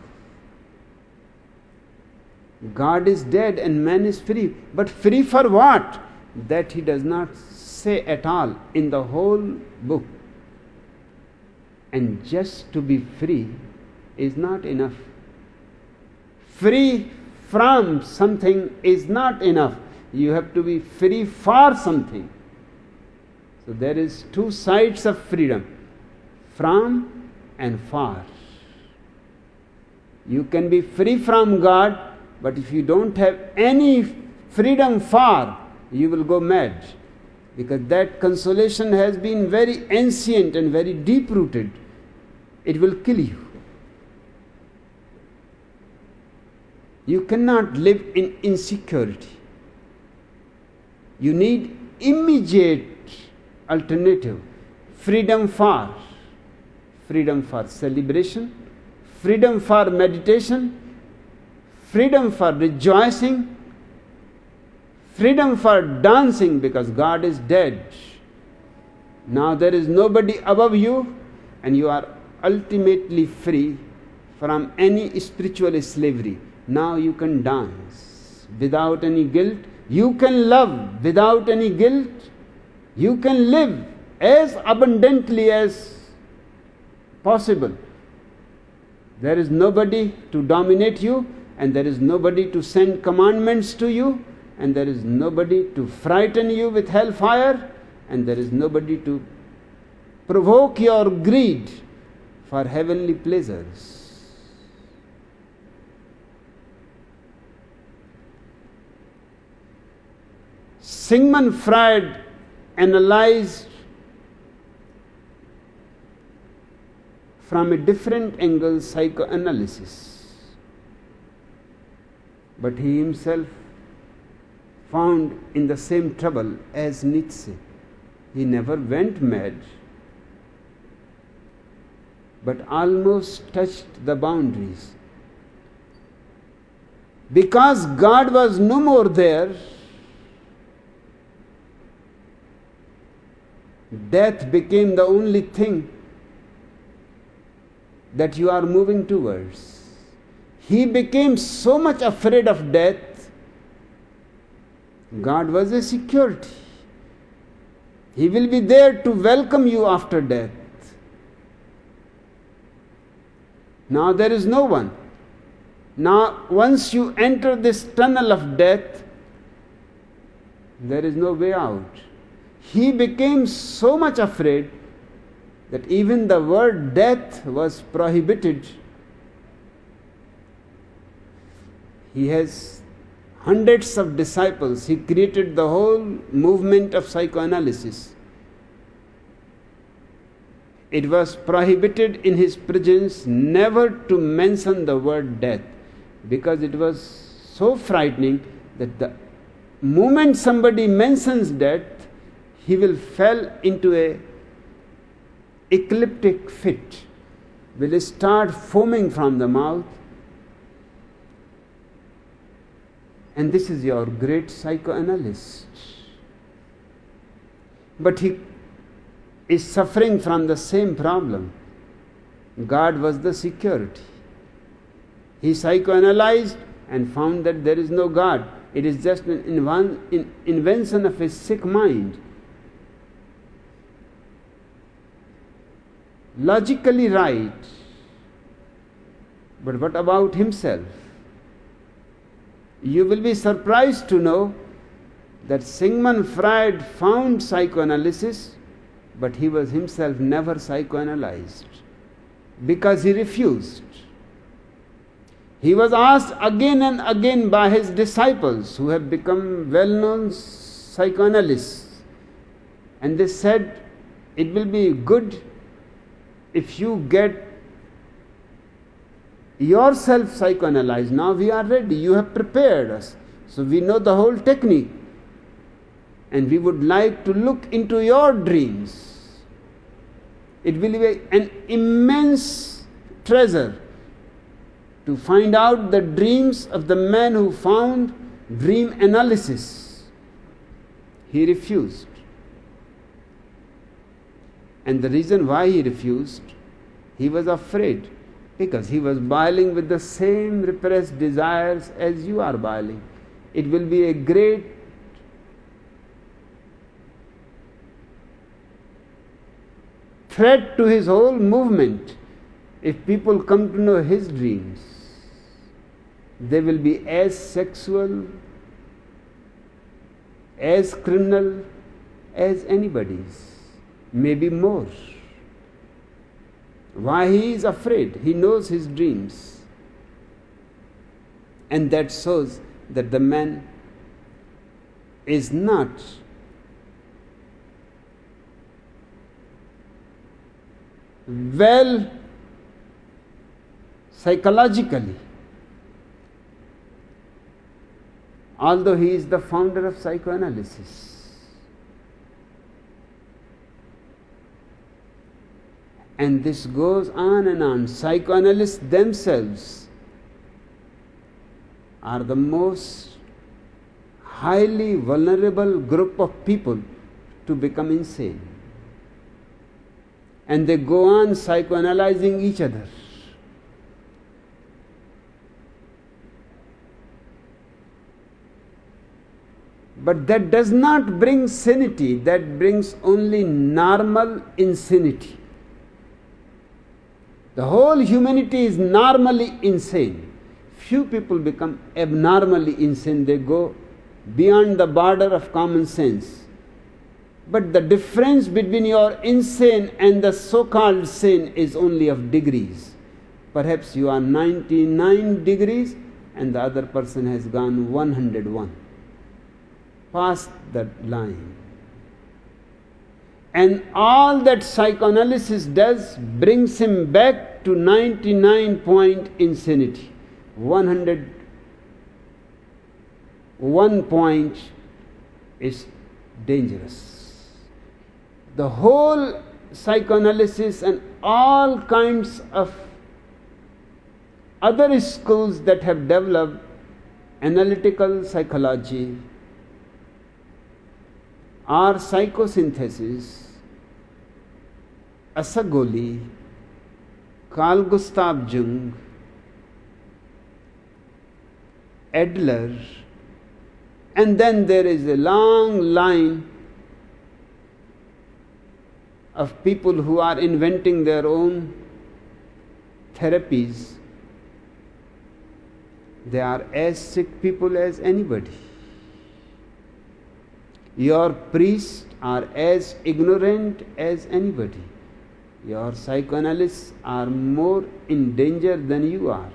God is dead and man is free. But free for what? That he does not say at all in the whole book. And just to be free is not enough. Free from something is not enough. You have to be free for something. So there is two sides of freedom, from and for. You can be free from God, but if you don't have any freedom for, you will go mad, because that consolation has been very ancient and very deep-rooted. It will kill you. You cannot live in insecurity. You need immediate alternative. Freedom for celebration, freedom for meditation, freedom for rejoicing, freedom for dancing, because God is dead. Now there is nobody above you, and you are ultimately free from any spiritual slavery. Now you can dance without any guilt. You can love without any guilt. You can live as abundantly as possible. There is nobody to dominate you, and there is nobody to send commandments to you, and there is nobody to frighten you with hellfire, and there is nobody to provoke your greed for heavenly pleasures. Sigmund Freud analyzed from a different angle psychoanalysis, but he himself found in the same trouble as Nietzsche. He never went mad, but almost touched the boundaries. Because God was no more there, death became the only thing that you are moving towards. He became so much afraid of death. God was a security. He will be there to welcome you after death. Now there is no one. Now once you enter this tunnel of death, there is no way out. He became so much afraid that even the word death was prohibited. He has hundreds of disciples. He created the whole movement of psychoanalysis. It was prohibited in his presence never to mention the word death, because it was so frightening that the moment somebody mentions death, he will fall into a ecliptic fit, will start foaming from the mouth. And this is your great psychoanalyst. But he is suffering from the same problem. God was the security. He psychoanalyzed and found that there is no God. It is just an invention of a sick mind. Logically right, but what about himself? You will be surprised to know that Sigmund Freud found psychoanalysis, but he was himself never psychoanalyzed because he refused. He was asked again and again by his disciples who have become well-known psychoanalysts, and they said, it will be good if you get yourself psychoanalyzed. Now we are ready. You have prepared us. So we know the whole technique. And we would like to look into your dreams. It will be an immense treasure to find out the dreams of the man who found dream analysis. He refused. And the reason why he refused, he was afraid, because he was battling with the same repressed desires as you are battling. It will be a great threat to his whole movement if people come to know his dreams. They will be as sexual, as criminal as anybody's. Maybe more. Why he is afraid? He knows his dreams. And that shows that the man is not well psychologically, although he is the founder of psychoanalysis. And this goes on and on. Psychoanalysts themselves are the most highly vulnerable group of people to become insane. And they go on psychoanalyzing each other. But that does not bring sanity, that brings only normal insanity. The whole humanity is normally insane. Few people become abnormally insane. They go beyond the border of common sense. But the difference between your insane and the so-called sane is only of degrees. Perhaps you are 99 degrees and the other person has gone 101. Past that line. And all that psychoanalysis does brings him back to 99 point insanity. 101 point is dangerous. The whole psychoanalysis and all kinds of other schools that have developed analytical psychology are psychosynthesis, Asagoli, Carl Gustav Jung, Adler, and then there is a long line of people who are inventing their own therapies. They are as sick people as anybody. Your priests are as ignorant as anybody. Your psychoanalysts are more in danger than you are.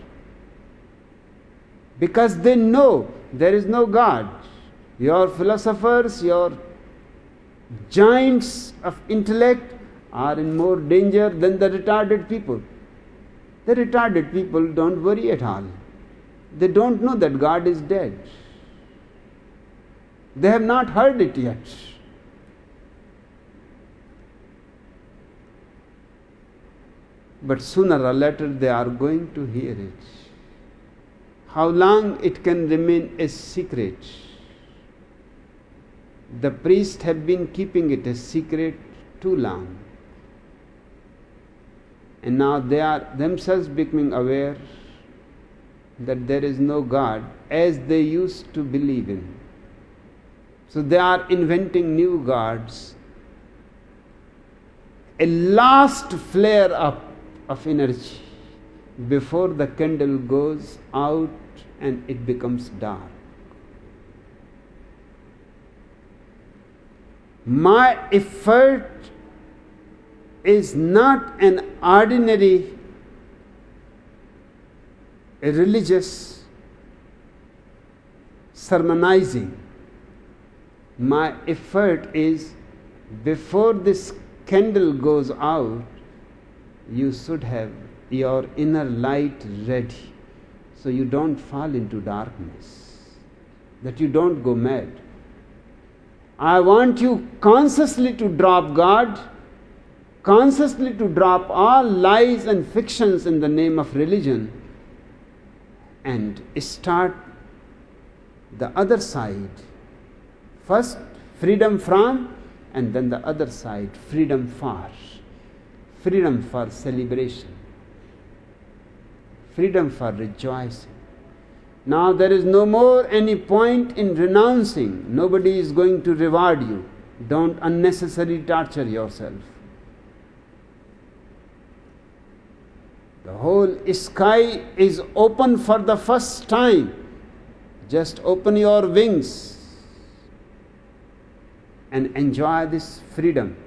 Because they know there is no God. Your philosophers, your giants of intellect are in more danger than the retarded people. The retarded people don't worry at all. They don't know that God is dead. They have not heard it yet. But sooner or later they are going to hear it. How long it can remain a secret? The priests have been keeping it a secret too long. And now they are themselves becoming aware that there is no God as they used to believe in. So they are inventing new gods. A last flare up of energy before the candle goes out and it becomes dark. My effort is not an ordinary religious sermonizing. My effort is, before this candle goes out, you should have your inner light ready, so you don't fall into darkness, that you don't go mad. I want you consciously to drop God, consciously to drop all lies and fictions in the name of religion, and start the other side. First, freedom from, and then the other side, freedom for. Freedom for celebration. Freedom for rejoicing. Now there is no more any point in renouncing. Nobody is going to reward you. Don't unnecessarily torture yourself. The whole sky is open for the first time. Just open your wings and enjoy this freedom.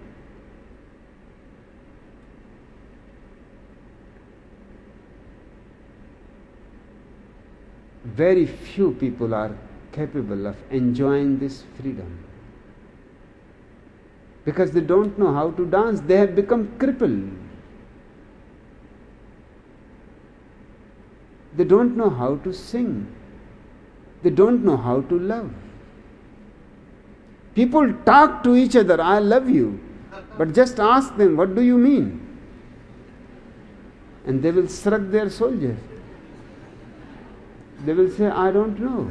Very few people are capable of enjoying this freedom because they don't know how to dance. They have become crippled. They don't know how to sing. They don't know how to love. People talk to each other, I love you, but just ask them, what do you mean? And they will shrug their shoulders. They will say, I don't know.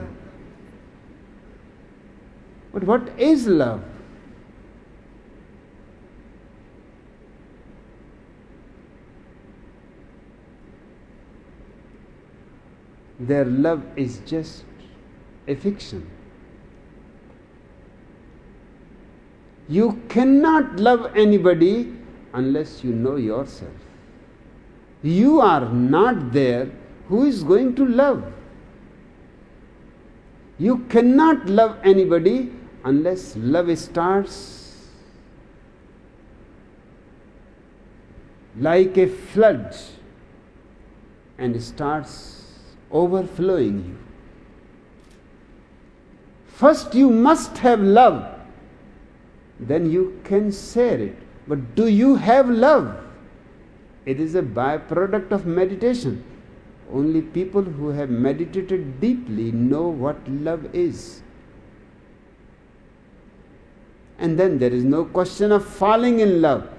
But what is love? Their love is just a fiction. You cannot love anybody unless you know yourself. You are not there. Who is going to love? You cannot love anybody unless love starts like a flood and starts overflowing you. First you must have love, then you can share it. But do you have love? It is a byproduct of meditation. Only people who have meditated deeply know what love is. And then there is no question of falling in love.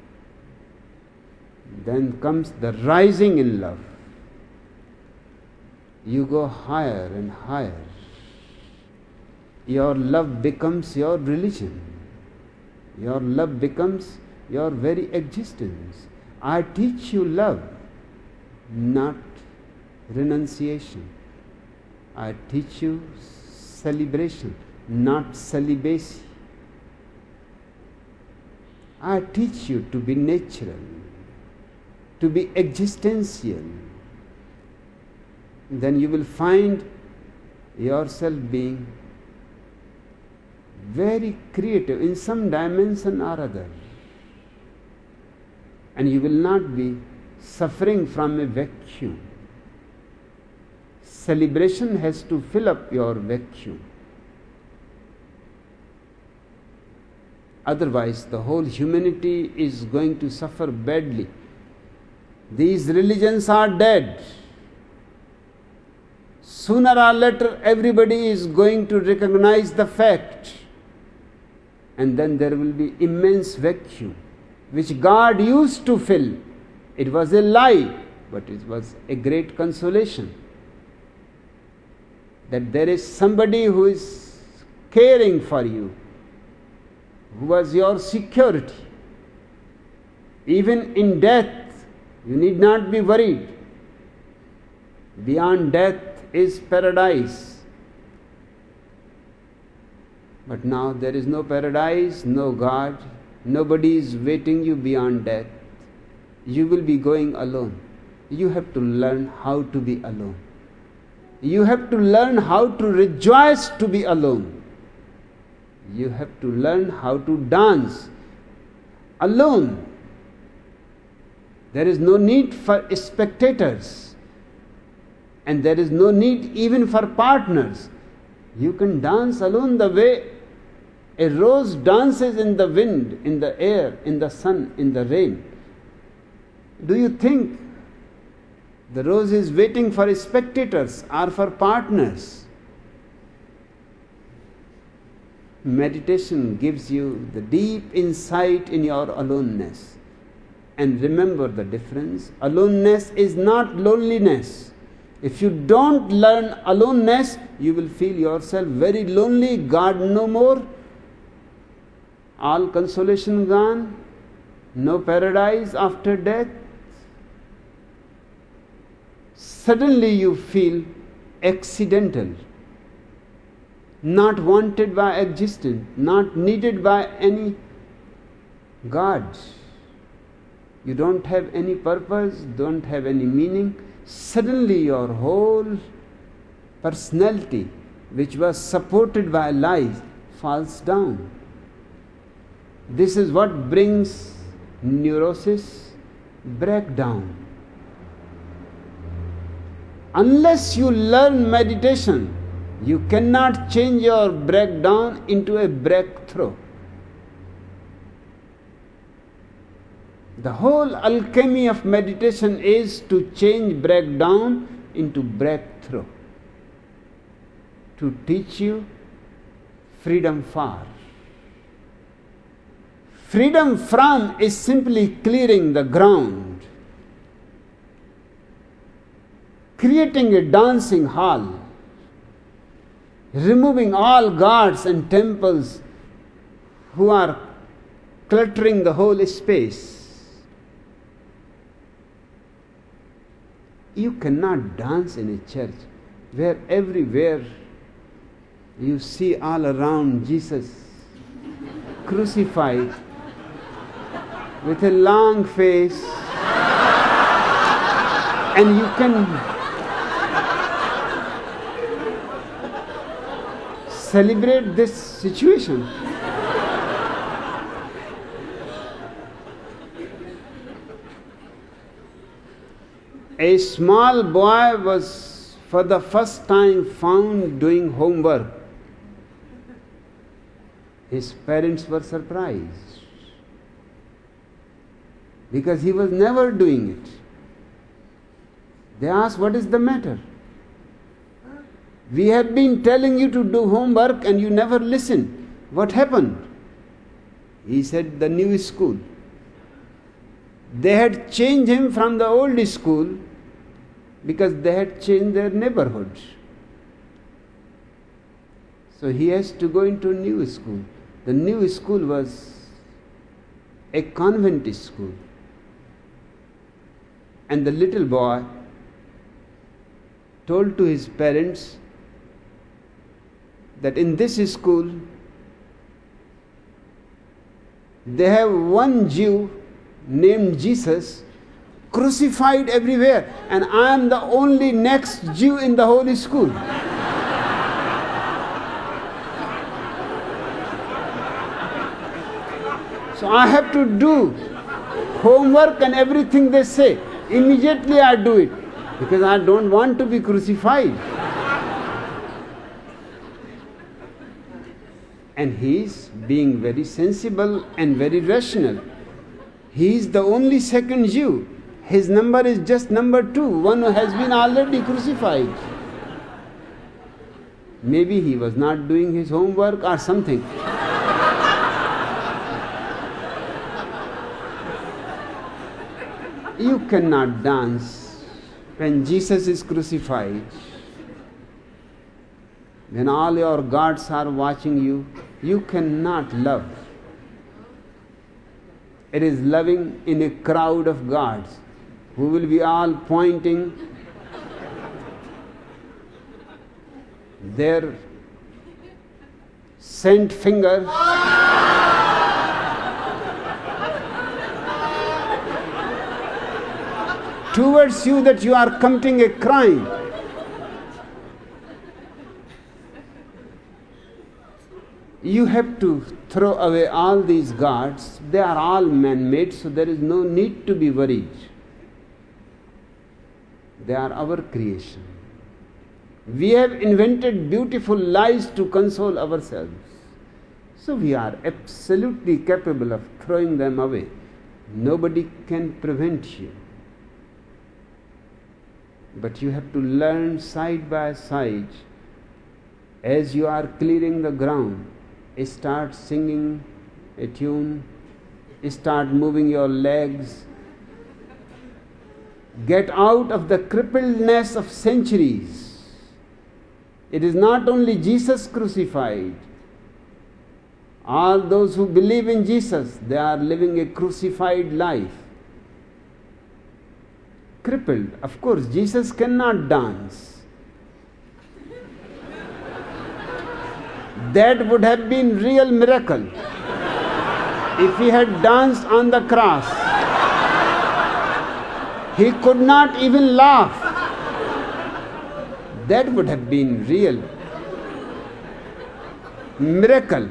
Then comes the rising in love. You go higher and higher. Your love becomes your religion. Your love becomes your very existence. I teach you love, not renunciation. I teach you celebration, not celibacy. I teach you to be natural, to be existential. Then you will find yourself being very creative in some dimension or other. And you will not be suffering from a vacuum. Celebration has to fill up your vacuum. Otherwise, the whole humanity is going to suffer badly. These religions are dead. Sooner or later, everybody is going to recognize the fact. And then there will be immense vacuum, which God used to fill. It was a lie, but it was a great consolation. That there is somebody who is caring for you, who was your security. Even in death, you need not be worried. Beyond death is paradise. But now there is no paradise, no God. Nobody is waiting you beyond death. You will be going alone. You have to learn how to be alone. You have to learn how to rejoice to be alone. You have to learn how to dance alone. There is no need for spectators. And there is no need even for partners. You can dance alone the way a rose dances in the wind, in the air, in the sun, in the rain. Do you think the rose is waiting for spectators or for partners? Meditation gives you the deep insight in your aloneness. And remember the difference. Aloneness is not loneliness. If you don't learn aloneness, you will feel yourself very lonely, God no more, all consolation gone, no paradise after death. Suddenly you feel accidental, not wanted by existence, not needed by any God. You don't have any purpose, don't have any meaning. Suddenly your whole personality, which was supported by lies, falls down. This is what brings neurosis, breakdown. Unless you learn meditation, you cannot change your breakdown into a breakthrough. The whole alchemy of meditation is to change breakdown into breakthrough. To teach you freedom for. Freedom from is simply clearing the ground, creating a dancing hall, removing all gods and temples who are cluttering the whole space. You cannot dance in a church where everywhere you see all around Jesus crucified with a long face, and you can celebrate this situation. A small boy was for the first time found doing homework. His parents were surprised because he was never doing it. They asked, "What is the matter? We have been telling you to do homework and you never listen. What happened?" He said, "The new school." They had changed him from the old school because they had changed their neighborhood. So he has to go into a new school. The new school was a convent school. And the little boy told to his parents that in this school they have one Jew named Jesus crucified everywhere, and I am the only next Jew in the whole school. So I have to do homework and everything they say. Immediately I do it because I don't want to be crucified. And he is being very sensible and very rational. He is the only second Jew. His number is just number 2, one who has been already crucified. Maybe he was not doing his homework or something. You cannot dance when Jesus is crucified. When all your gods are watching you, you cannot love. It is loving in a crowd of gods who will be all pointing their scent finger towards you that you are committing a crime. You have to throw away all these gods. They are all man-made, so there is no need to be worried. They are our creation. We have invented beautiful lies to console ourselves. So we are absolutely capable of throwing them away. Nobody can prevent you. But you have to learn side by side. As you are clearing the ground, start singing a tune, start moving your legs. Get out of the crippledness of centuries. It is not only Jesus crucified. All those who believe in Jesus, they are living a crucified life. Crippled. Of course, Jesus cannot dance. That would have been real miracle if he had danced on the cross. He could not even laugh. That would have been real miracle.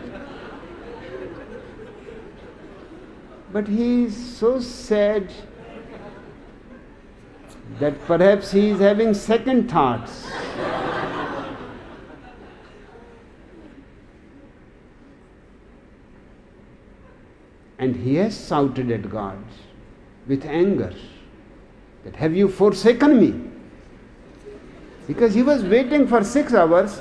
But he is so sad that perhaps he is having second thoughts. And he has shouted at God with anger that, "Have you forsaken me?" Because he was waiting for 6 hours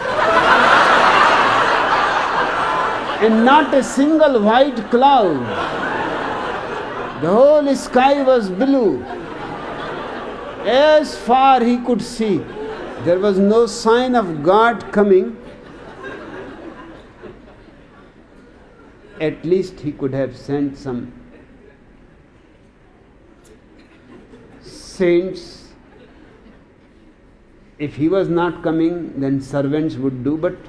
and not a single white cloud. The whole sky was blue. As far he could see, there was no sign of God coming. At least he could have sent some saints. If he was not coming, then servants would do, but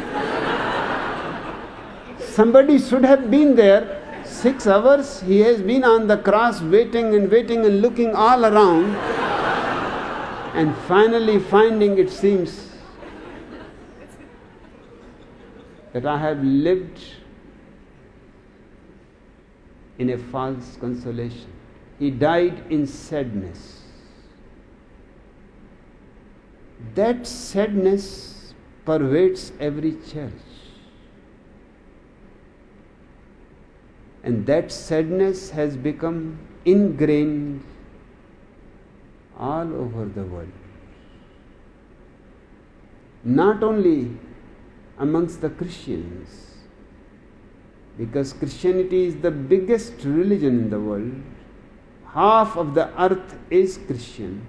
somebody should have been there. 6 hours he has been on the cross waiting and looking all around, and finally finding, it seems, that I have lived in a false consolation. He died in sadness. That sadness pervades every church. And that sadness has become ingrained all over the world. Not only amongst the Christians, because Christianity is the biggest religion in the world. Half of the earth is Christian.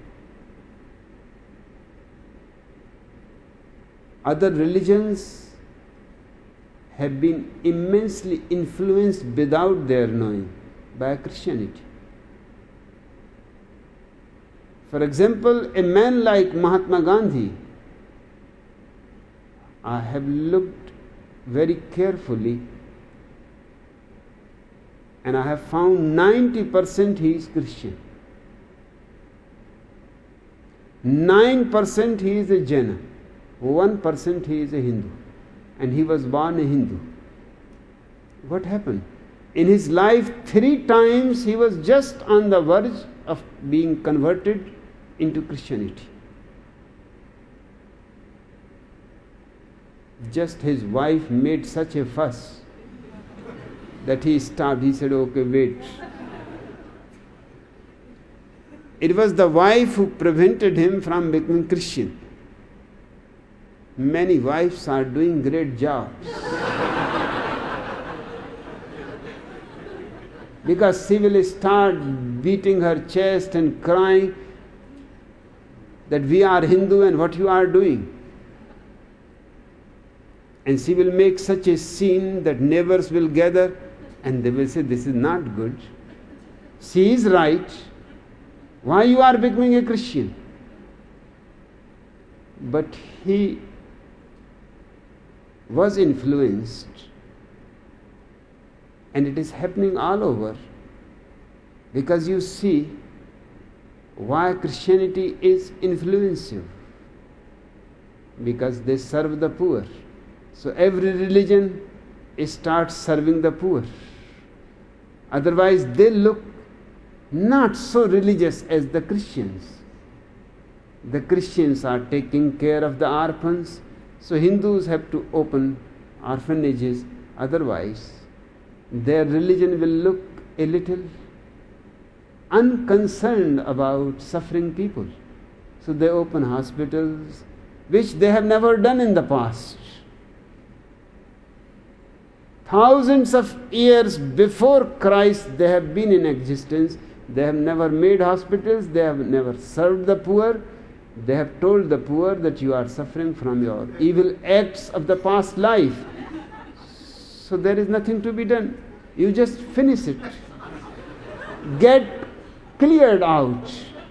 Other religions have been immensely influenced without their knowing by Christianity. For example, a man like Mahatma Gandhi, I have looked very carefully and I have found 90% he is Christian. 9% he is a Jaina. 1% he is a Hindu. And he was born a Hindu. What happened? In his life, 3 times he was just on the verge of being converted into Christianity. Just his wife made such a fuss that he stopped. He said, okay, wait. It was the wife who prevented him from becoming Christian. Many wives are doing great jobs. Because she will start beating her chest and crying that we are Hindu and what you are doing. And she will make such a scene that neighbors will gather and they will say, this is not good. She is right. Why you are becoming a Christian? But he was influenced, and it is happening all over, because you see why Christianity is influential, because they serve the poor. So every religion starts serving the poor. Otherwise they look not so religious as the Christians. The Christians are taking care of the orphans, so Hindus have to open orphanages. Otherwise their religion will look a little unconcerned about suffering people. So they open hospitals, which they have never done in the past. Thousands of years before Christ they have been in existence. They have never made hospitals, they have never served the poor. They have told the poor that you are suffering from your evil acts of the past life. So there is nothing to be done. You just finish it. Get cleared out.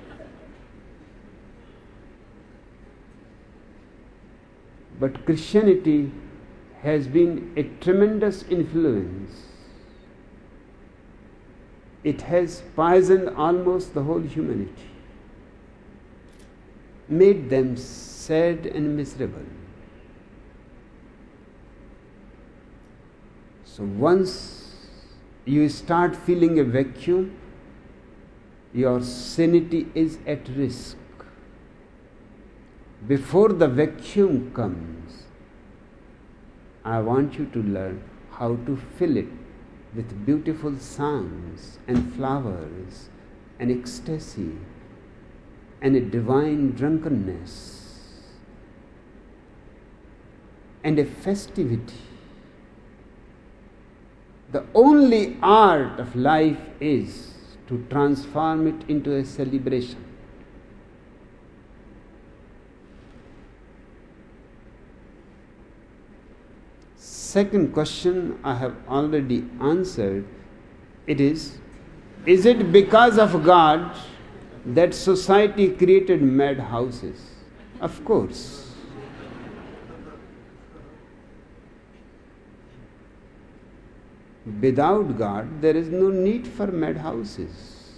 But Christianity has been a tremendous influence. It has poisoned almost the whole humanity, made them sad and miserable. So once you start feeling a vacuum, your sanity is at risk. Before the vacuum comes, I want you to learn how to fill it with beautiful songs and flowers and ecstasy and a divine drunkenness and a festivity. The only art of life is to transform it into a celebration. Second question I have already answered. It is it because of God that society created mad houses? Of course. Without God, there is no need for mad houses.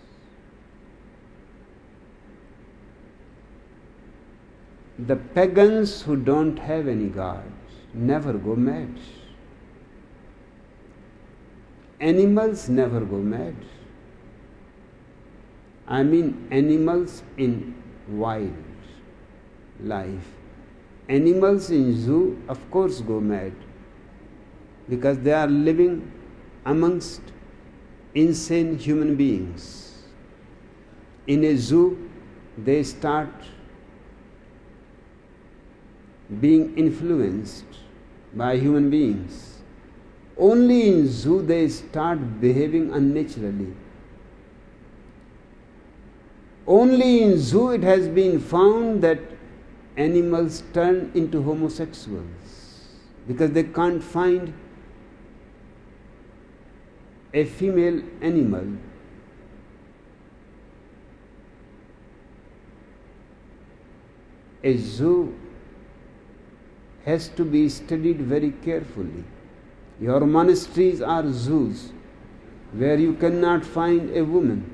The pagans who don't have any God never go mad. Animals never go mad. I mean animals in wild. life. Animals in zoo, of course, go mad because they are living amongst insane human beings. In a zoo, they start being influenced by human beings. Only in zoo they start behaving unnaturally. Only in zoo it has been found that animals turn into homosexuals because they can't find a female animal. A zoo has to be studied very carefully. Your monasteries are zoos where you cannot find a woman.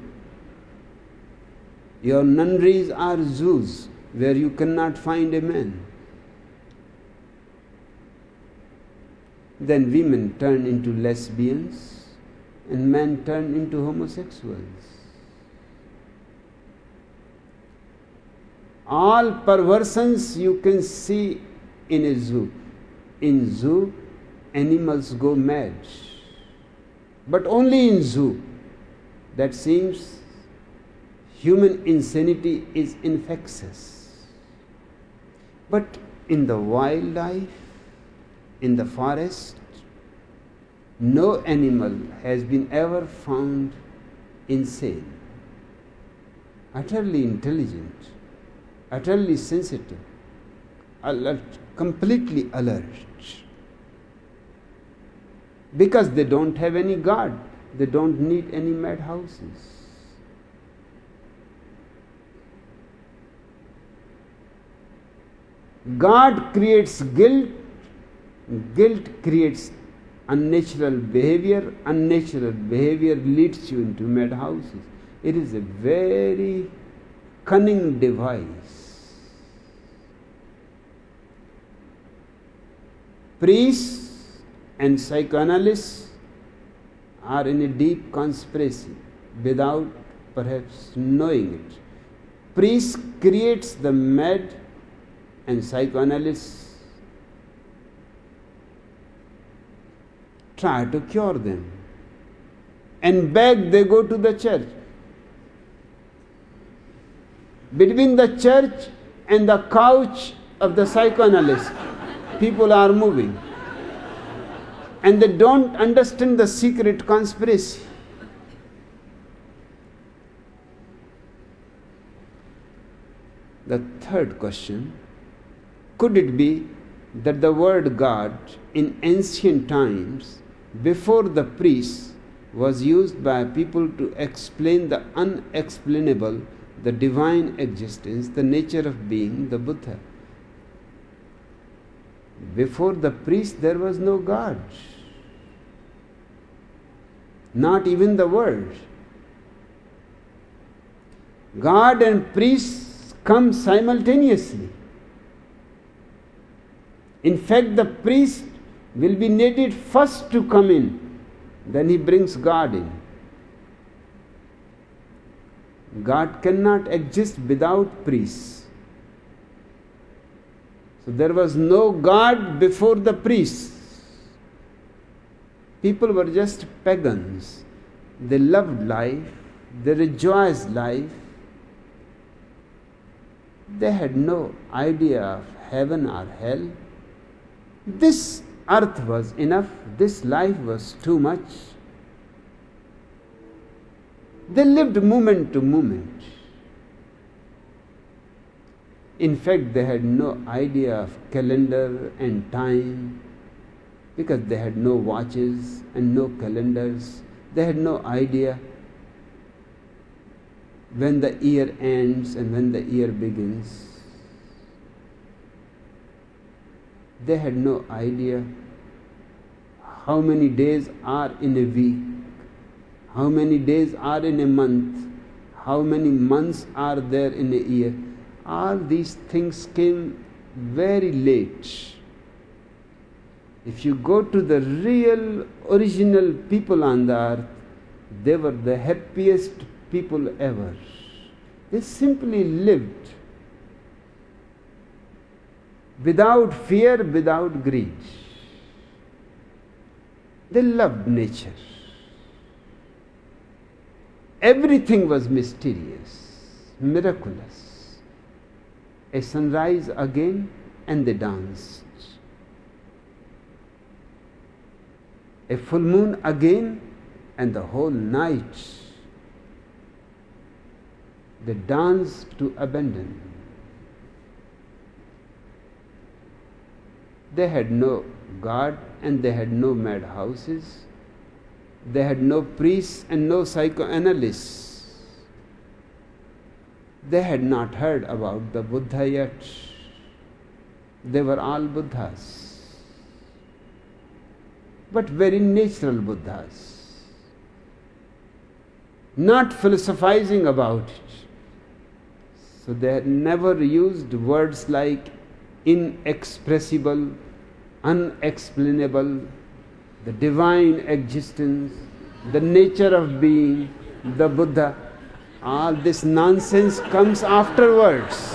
Your nunneries are zoos where you cannot find a man. Then women turn into lesbians and men turn into homosexuals. All perversions you can see in a zoo. In zoo, animals go mad. But only in zoo. That seems human insanity is infectious. But in the wildlife, in the forest, no animal has been ever found insane. Utterly intelligent, utterly sensitive, alert, completely alert. Because they don't have any guard, they don't need any madhouses. God creates guilt, guilt creates unnatural behavior leads you into madhouses. It is a very cunning device. Priests and psychoanalysts are in a deep conspiracy without perhaps knowing it. Priest creates the mad and psychoanalysts try to cure them. And back they go to the church. Between the church and the couch of the psychoanalyst, people are moving. And they don't understand the secret conspiracy. The third question, could it be that the word God in ancient times, before the priests, was used by people to explain the unexplainable, the divine existence, the nature of being, the Buddha? Before the priest, there was no God. Not even the word. God and priests come simultaneously. In fact, the priest will be needed first to come in, then he brings God in. God cannot exist without priests. So there was no God before the priests. People were just pagans. They loved life, they rejoiced life. They had no idea of heaven or hell. This earth was enough, this life was too much. They lived moment to moment. In fact, they had no idea of calendar and time because they had no watches and no calendars. They had no idea when the year ends and when the year begins. They had no idea how many days are in a week, how many days are in a month, how many months are there in a year. All these things came very late. If you go to the real original people on the earth, they were the happiest people ever. They simply lived. without fear, without greed. They loved nature. Everything was mysterious, miraculous. A sunrise again, and they danced. A full moon again, and the whole night they danced to abandon. They had no God and they had no madhouses. They had no priests and no psychoanalysts. They had not heard about the Buddha yet. They were all Buddhas, but very natural Buddhas, not philosophizing about it. So they had never used words like inexpressible, unexplainable, the divine existence, the nature of being, the Buddha. All this nonsense comes afterwards.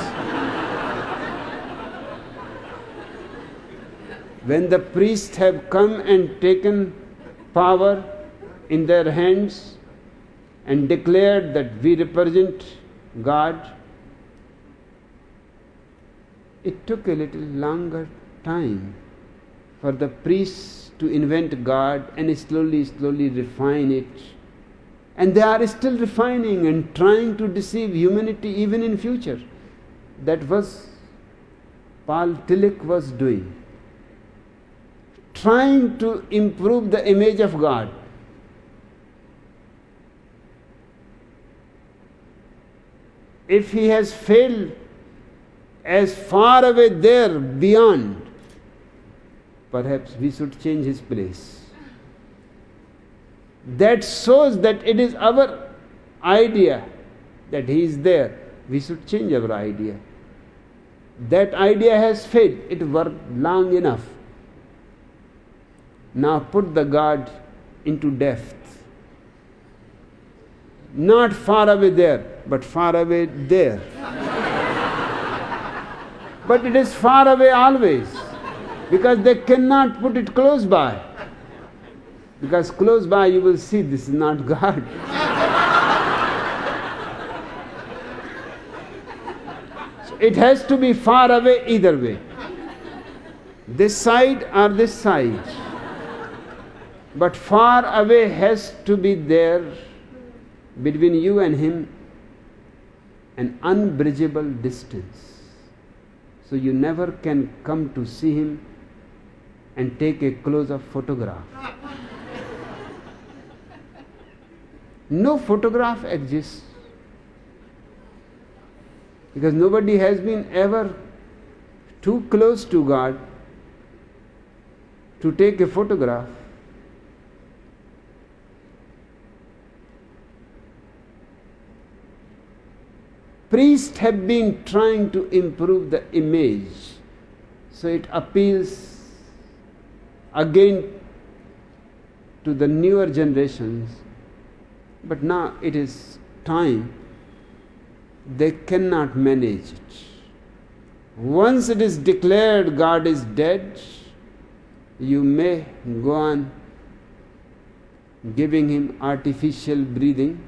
When the priests have come and taken power in their hands and declared that we represent God, it took a little longer time for the priests to invent God and slowly refine it. And they are still refining and trying to deceive humanity even in future. That was Paul Tillich was doing. Trying to improve the image of God. If he has failed as far away there beyond, perhaps we should change his place. That shows that it is our idea that he is there. We should change our idea. That idea has failed. It worked long enough. Now put the God into depth. Not far away there, but far away there. But it is far away always, because they cannot put it close by. Because close by you will see this is not God. So it has to be far away either way. This side or this side. But far away has to be there between you and him, an unbridgeable distance. So you never can come to see him and take a close-up photograph. No photograph exists, because nobody has been ever too close to God to take a photograph. Priests have been trying to improve the image so it appeals again to the newer generations. But now it is time. They cannot manage it. Once it is declared God is dead, you may go on giving him artificial breathing.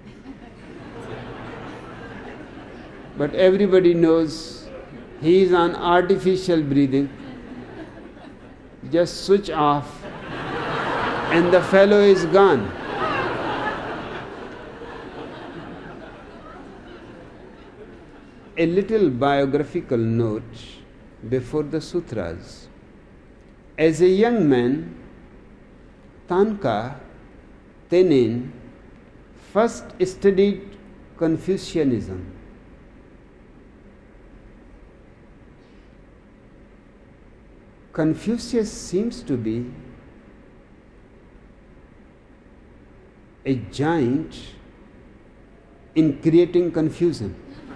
But everybody knows he is on artificial breathing. Just switch off and the fellow is gone. A little biographical note before the sutras. As a young man, Tanka Tenin first studied Confucianism. Confucius seems to be a giant in creating confusion.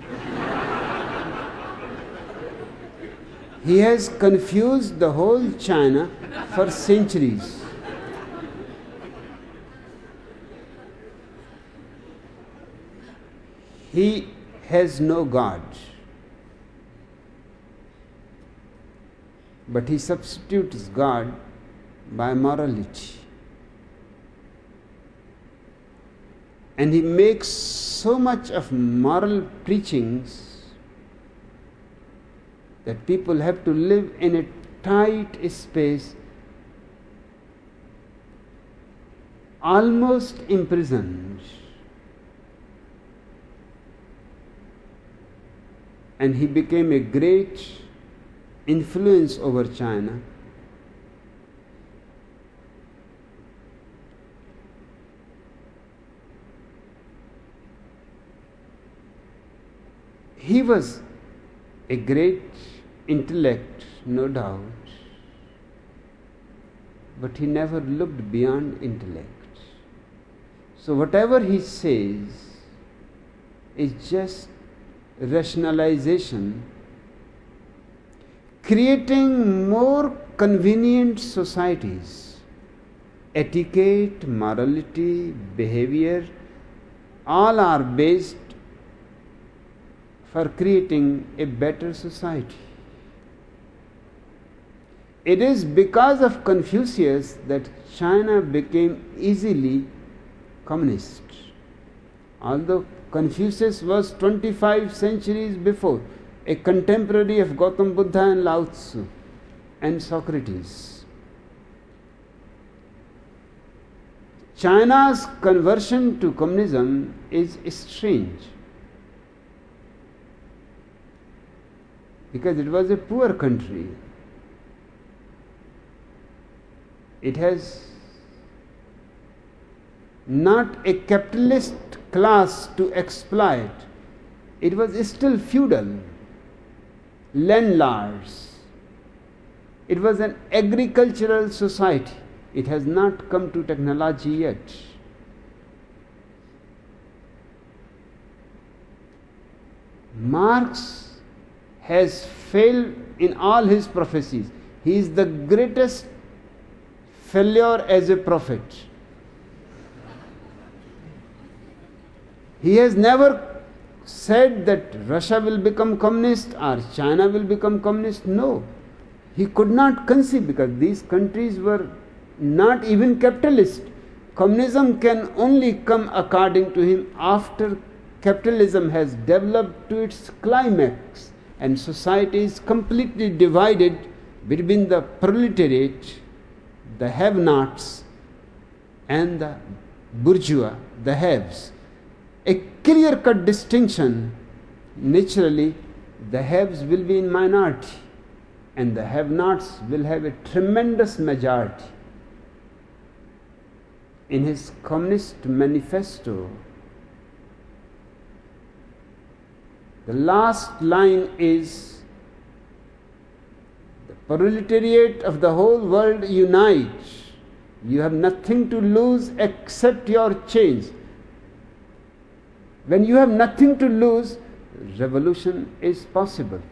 He has confused the whole China for centuries. He has no God. but he substitutes God by morality. And he makes so much of moral preachings that people have to live in a tight space, almost imprisoned. And he became a great influence over China. He was a great intellect, no doubt, but he never looked beyond intellect. So whatever he says is just rationalization, creating more convenient societies. Etiquette, morality, behavior, all are based for creating a better society. It is because of Confucius that China became easily communist. Although Confucius was 25 centuries before, a contemporary of Gautam Buddha and Lao Tzu and Socrates. China's conversion to communism is strange because it was a poor country. It has not a capitalist class to exploit. It was still feudal, landlords. It was an agricultural society. It has not come to technology yet. Marx has failed in all his prophecies. He is the greatest failure as a prophet. He has never said that Russia will become communist or China will become communist. No. He could not conceive because these countries were not even capitalist. Communism can only come, according to him, after capitalism has developed to its climax and society is completely divided between the proletariat, the have-nots, and the bourgeois, the haves. A clear-cut distinction. Naturally, the haves will be in minority and the have-nots will have a tremendous majority. In his Communist Manifesto, the last line is, the proletariat of the whole world unite. You have nothing to lose except your change. When you have nothing to lose, revolution is possible.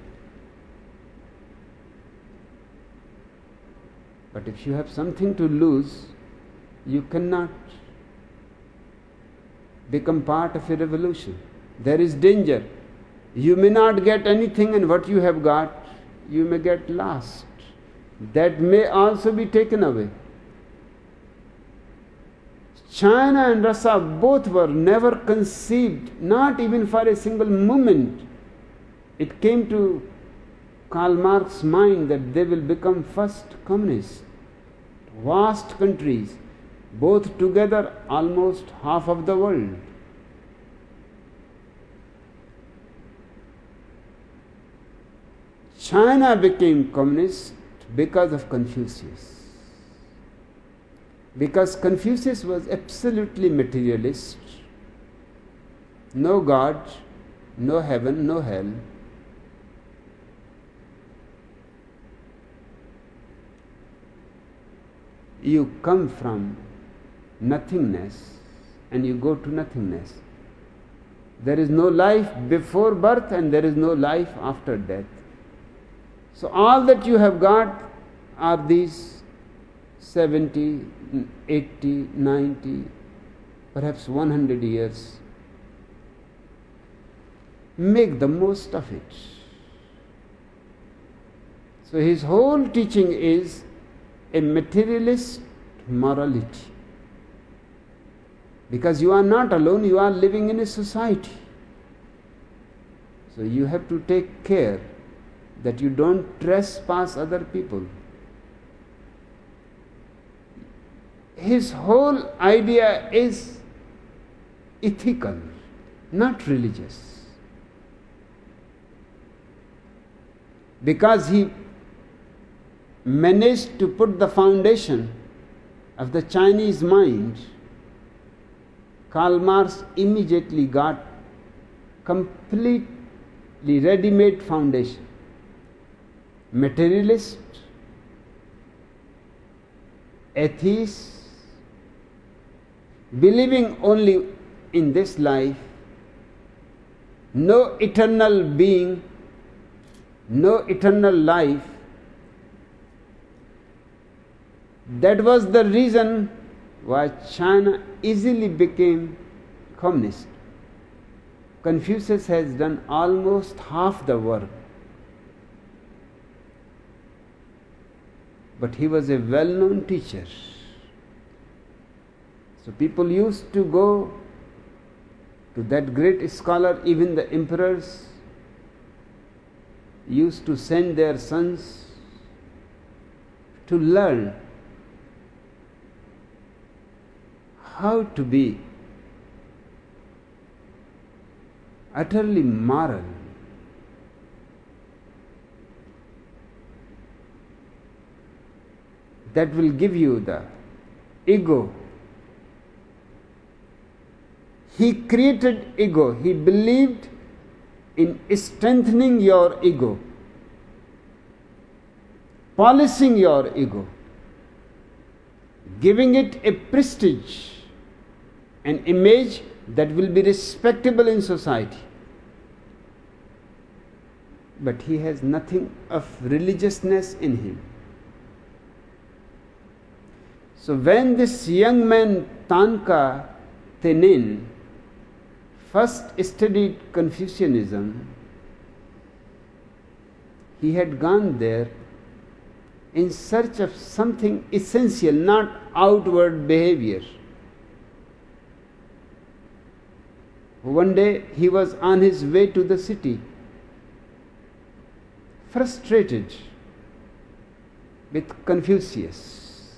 But if you have something to lose, you cannot become part of a revolution. There is danger. You may not get anything, and what you have got, you may get lost. That may also be taken away. China and Russia both were never conceived, not even for a single moment. It came to Karl Marx's mind that they will become first communists. Vast countries, both together almost half of the world. China became communist because of Confucius. Because Confucius was absolutely materialist. No God, no heaven, no hell. You come from nothingness and you go to nothingness. There is no life before birth and there is no life after death. So all that you have got are these 70, 80, 90, perhaps 100 years. Make the most of it. So his whole teaching is a materialist morality. Because you are not alone, you are living in a society. So you have to take care that you don't trespass other people. His whole idea is ethical, not religious. Because he managed to put the foundation of the Chinese mind, Karl Marx immediately got completely ready-made foundation. Materialist, atheist, believing only in this life, no eternal being, no eternal life. That was the reason why China easily became communist. Confucius has done almost half the work. But he was a well-known teacher. So people used to go to that great scholar, even the emperors used to send their sons to learn how to be utterly moral. That will give you the ego. He created ego. He believed in strengthening your ego, polishing your ego, giving it a prestige, an image that will be respectable in society. But he has nothing of religiousness in him. So when this young man Tanka Tenin first studied Confucianism, he had gone there in search of something essential, not outward behavior. One day he was on his way to the city, frustrated with Confucius.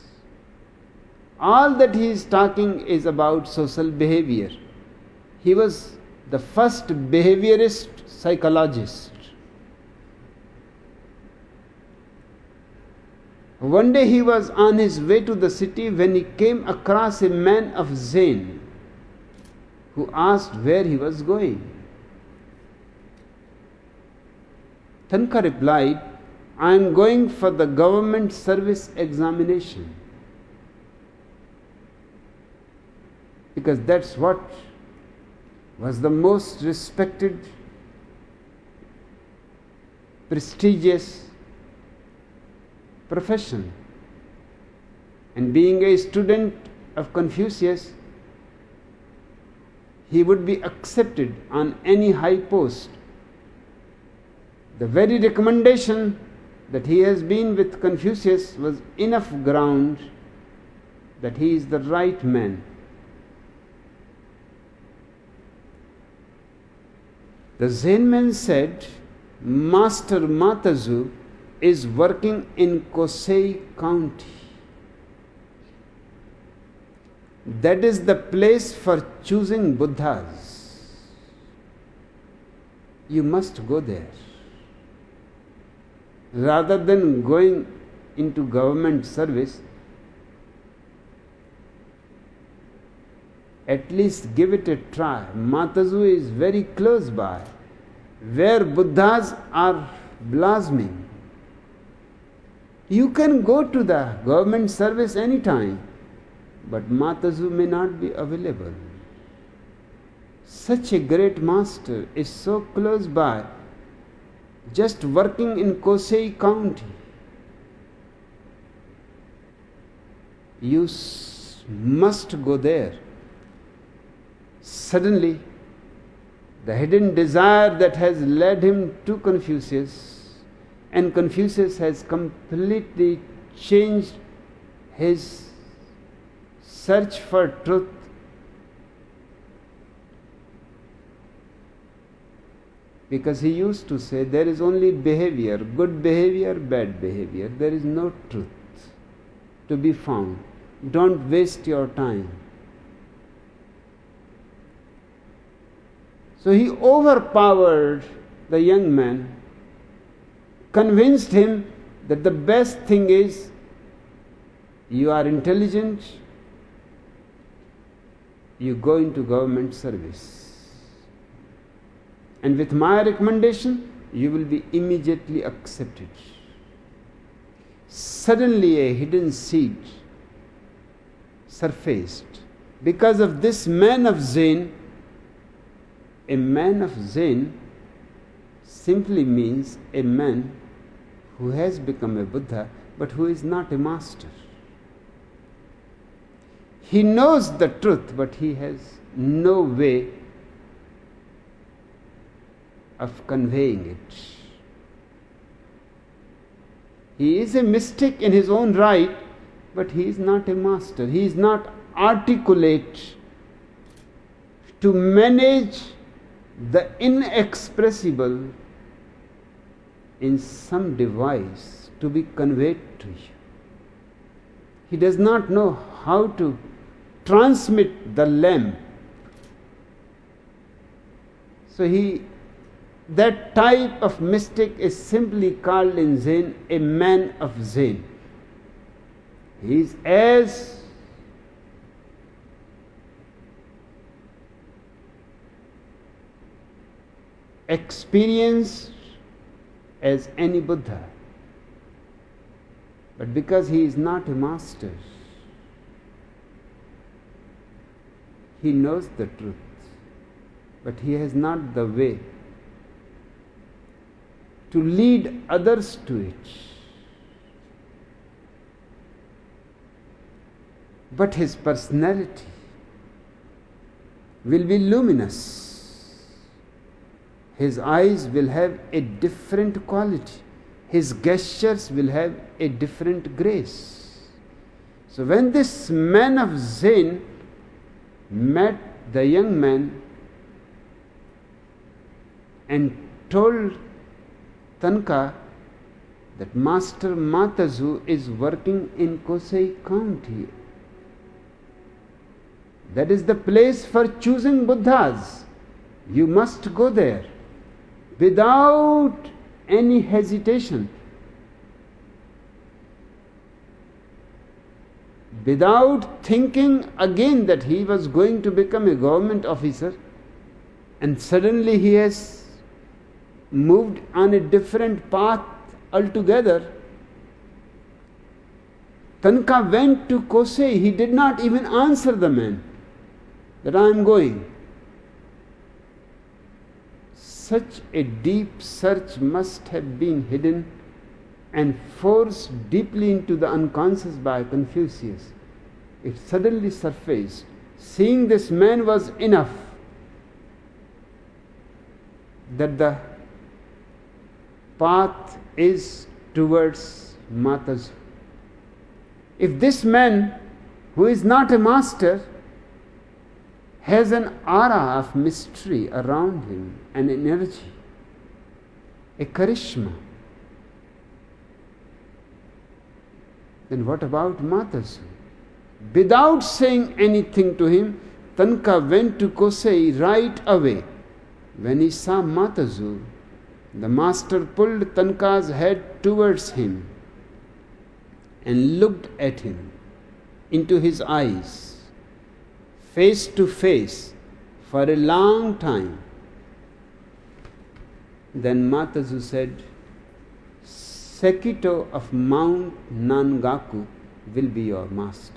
All that he is talking is about social behavior. He was the first behaviorist psychologist. One day he was on his way to the city when he came across a man of Zen who asked where he was going. Tanka replied, "I am going for the government service examination." Because that's what was the most respected, prestigious profession. And being a student of Confucius, he would be accepted on any high post. The very recommendation that he has been with Confucius was enough ground that he is the right man. The Zen man said, "Master Matazu is working in Kosei County. That is the place for choosing Buddhas. You must go there. Rather than going into government service, at least give it a try. Matazu is very close by, where Buddhas are blossoming. You can go to the government service anytime, but Matazu may not be available. Such a great master is so close by, just working in Kosei County. You must go there." Suddenly, the hidden desire that has led him to Confucius And Confucius has completely changed his search for truth because he used to say there is only behavior, good behavior, bad behavior. There is no truth to be found. Don't waste your time. So he overpowered the young man, convinced him that the best thing is you are intelligent, you go into government service. And with my recommendation, you will be immediately accepted. Suddenly a hidden seed surfaced. Because of this man of Zen, a man of Zen simply means a man who has become a Buddha but who is not a master. He knows the truth but he has no way of conveying it. He is a mystic in his own right, but he is not a master. He is not articulate to manage the inexpressible in some device to be conveyed to you. He does not know how to transmit the lamp. So that type of mystic is simply called in Zen a man of Zen. He is as experienced as any Buddha. But because he is not a master, he knows the truth, but he has not the way to lead others to it. But his personality will be luminous. His eyes will have a different quality. His gestures will have a different grace. So when this man of Zen met the young man and told Tanka that Master Matazu is working in Kosei County. That is the place for choosing Buddhas. You must go there. Without any hesitation, without thinking again that he was going to become a government officer, and suddenly he has moved on a different path altogether. Tanka went to Kosei. He did not even answer the man that I am going. Such a deep search must have been hidden and forced deeply into the unconscious by Confucius. It suddenly surfaced. Seeing this man was enough that the path is towards Matazu. If this man, who is not a master, has an aura of mystery around him, an energy, a charisma, then what about Matazu? Without saying anything to him, Tanka went to Kosei right away. When he saw Matazu, the master pulled Tanka's head towards him and looked at him into his eyes, face to face, for a long time. Then Matazu said, Sekito of Mount Nangaku will be your master.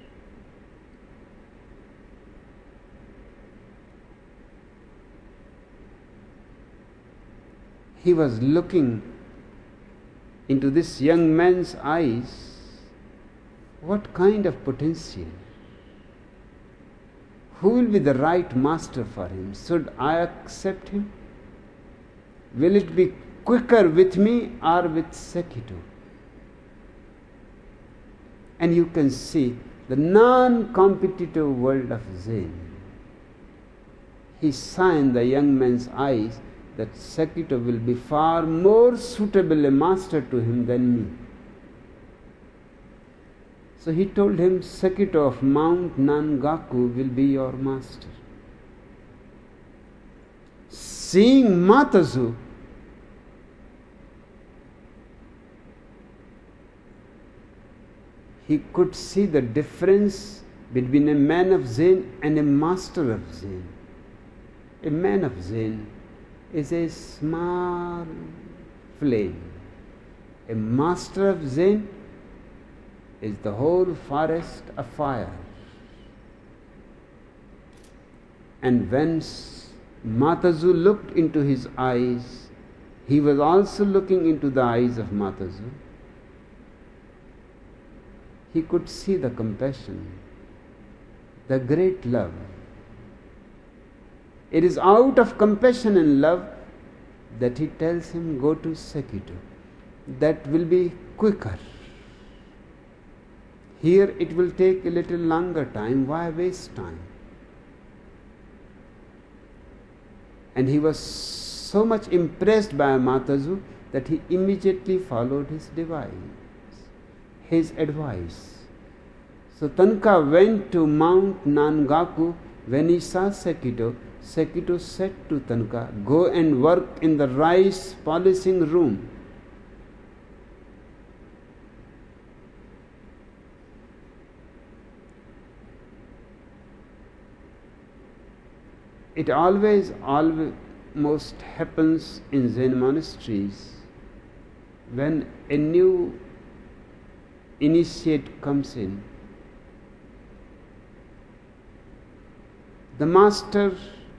He was looking into this young man's eyes. What kind of potential? Who will be the right master for him? Should I accept him? Will it be quicker with me or with Sekito. And you can see the non-competitive world of Zen. He saw in the young man's eyes that Sekito will be far more suitable a master to him than me. So he told him, Sekito of Mount Nangaku will be your master. Seeing Matazu, he could see the difference between a man of Zen and a master of Zen. A man of Zen is a small flame. A master of Zen is the whole forest afire. And when Matazu looked into his eyes, he was also looking into the eyes of Matazu. He could see the compassion, the great love. It is out of compassion and love that he tells him, go to Sekito. That will be quicker. Here it will take a little longer time. Why waste time? And he was so much impressed by Matazu that he immediately followed his advice. So Tanka went to Mount Nangaku. When he saw Sekito, Sekito said to Tanka, go and work in the rice polishing room. It almost happens in Zen monasteries when a new initiate comes in. The master,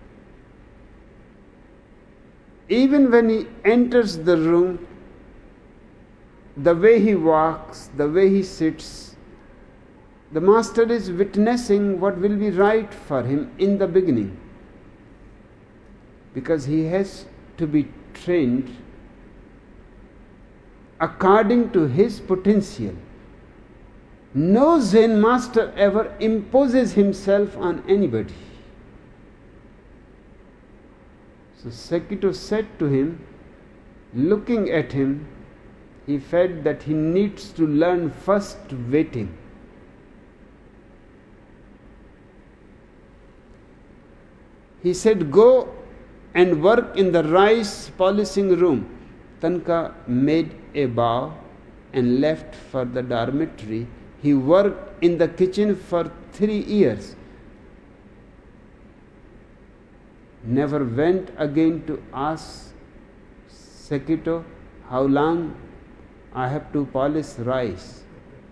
even when he enters the room, the way he walks, the way he sits, the master is witnessing what will be right for him in the beginning. Because he has to be trained according to his potential. No Zen master ever imposes himself on anybody. So Sekito said to him, looking at him, he felt that he needs to learn first waiting. He said, go and work in the rice polishing room. Tanka made a bow and left for the dormitory. He worked in the kitchen for 3 years. Never went again to ask Sekito, how long I have to polish rice.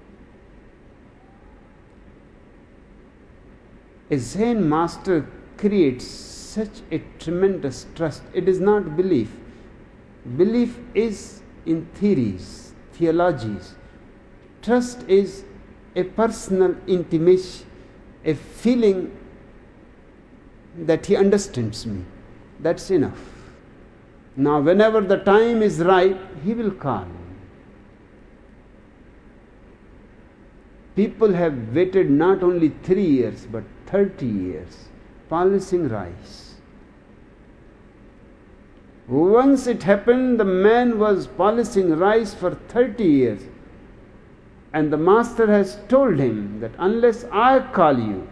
A Zen master creates such a tremendous trust. It is not belief. Belief is in theories, theologies. Trust is a personal intimacy, a feeling that he understands me. That's enough. Now, whenever the time is right, he will call. People have waited not only 3 years, but 30 years, polishing rice. Once it happened, the man was polishing rice for 30 years. And the master has told him that unless I call you,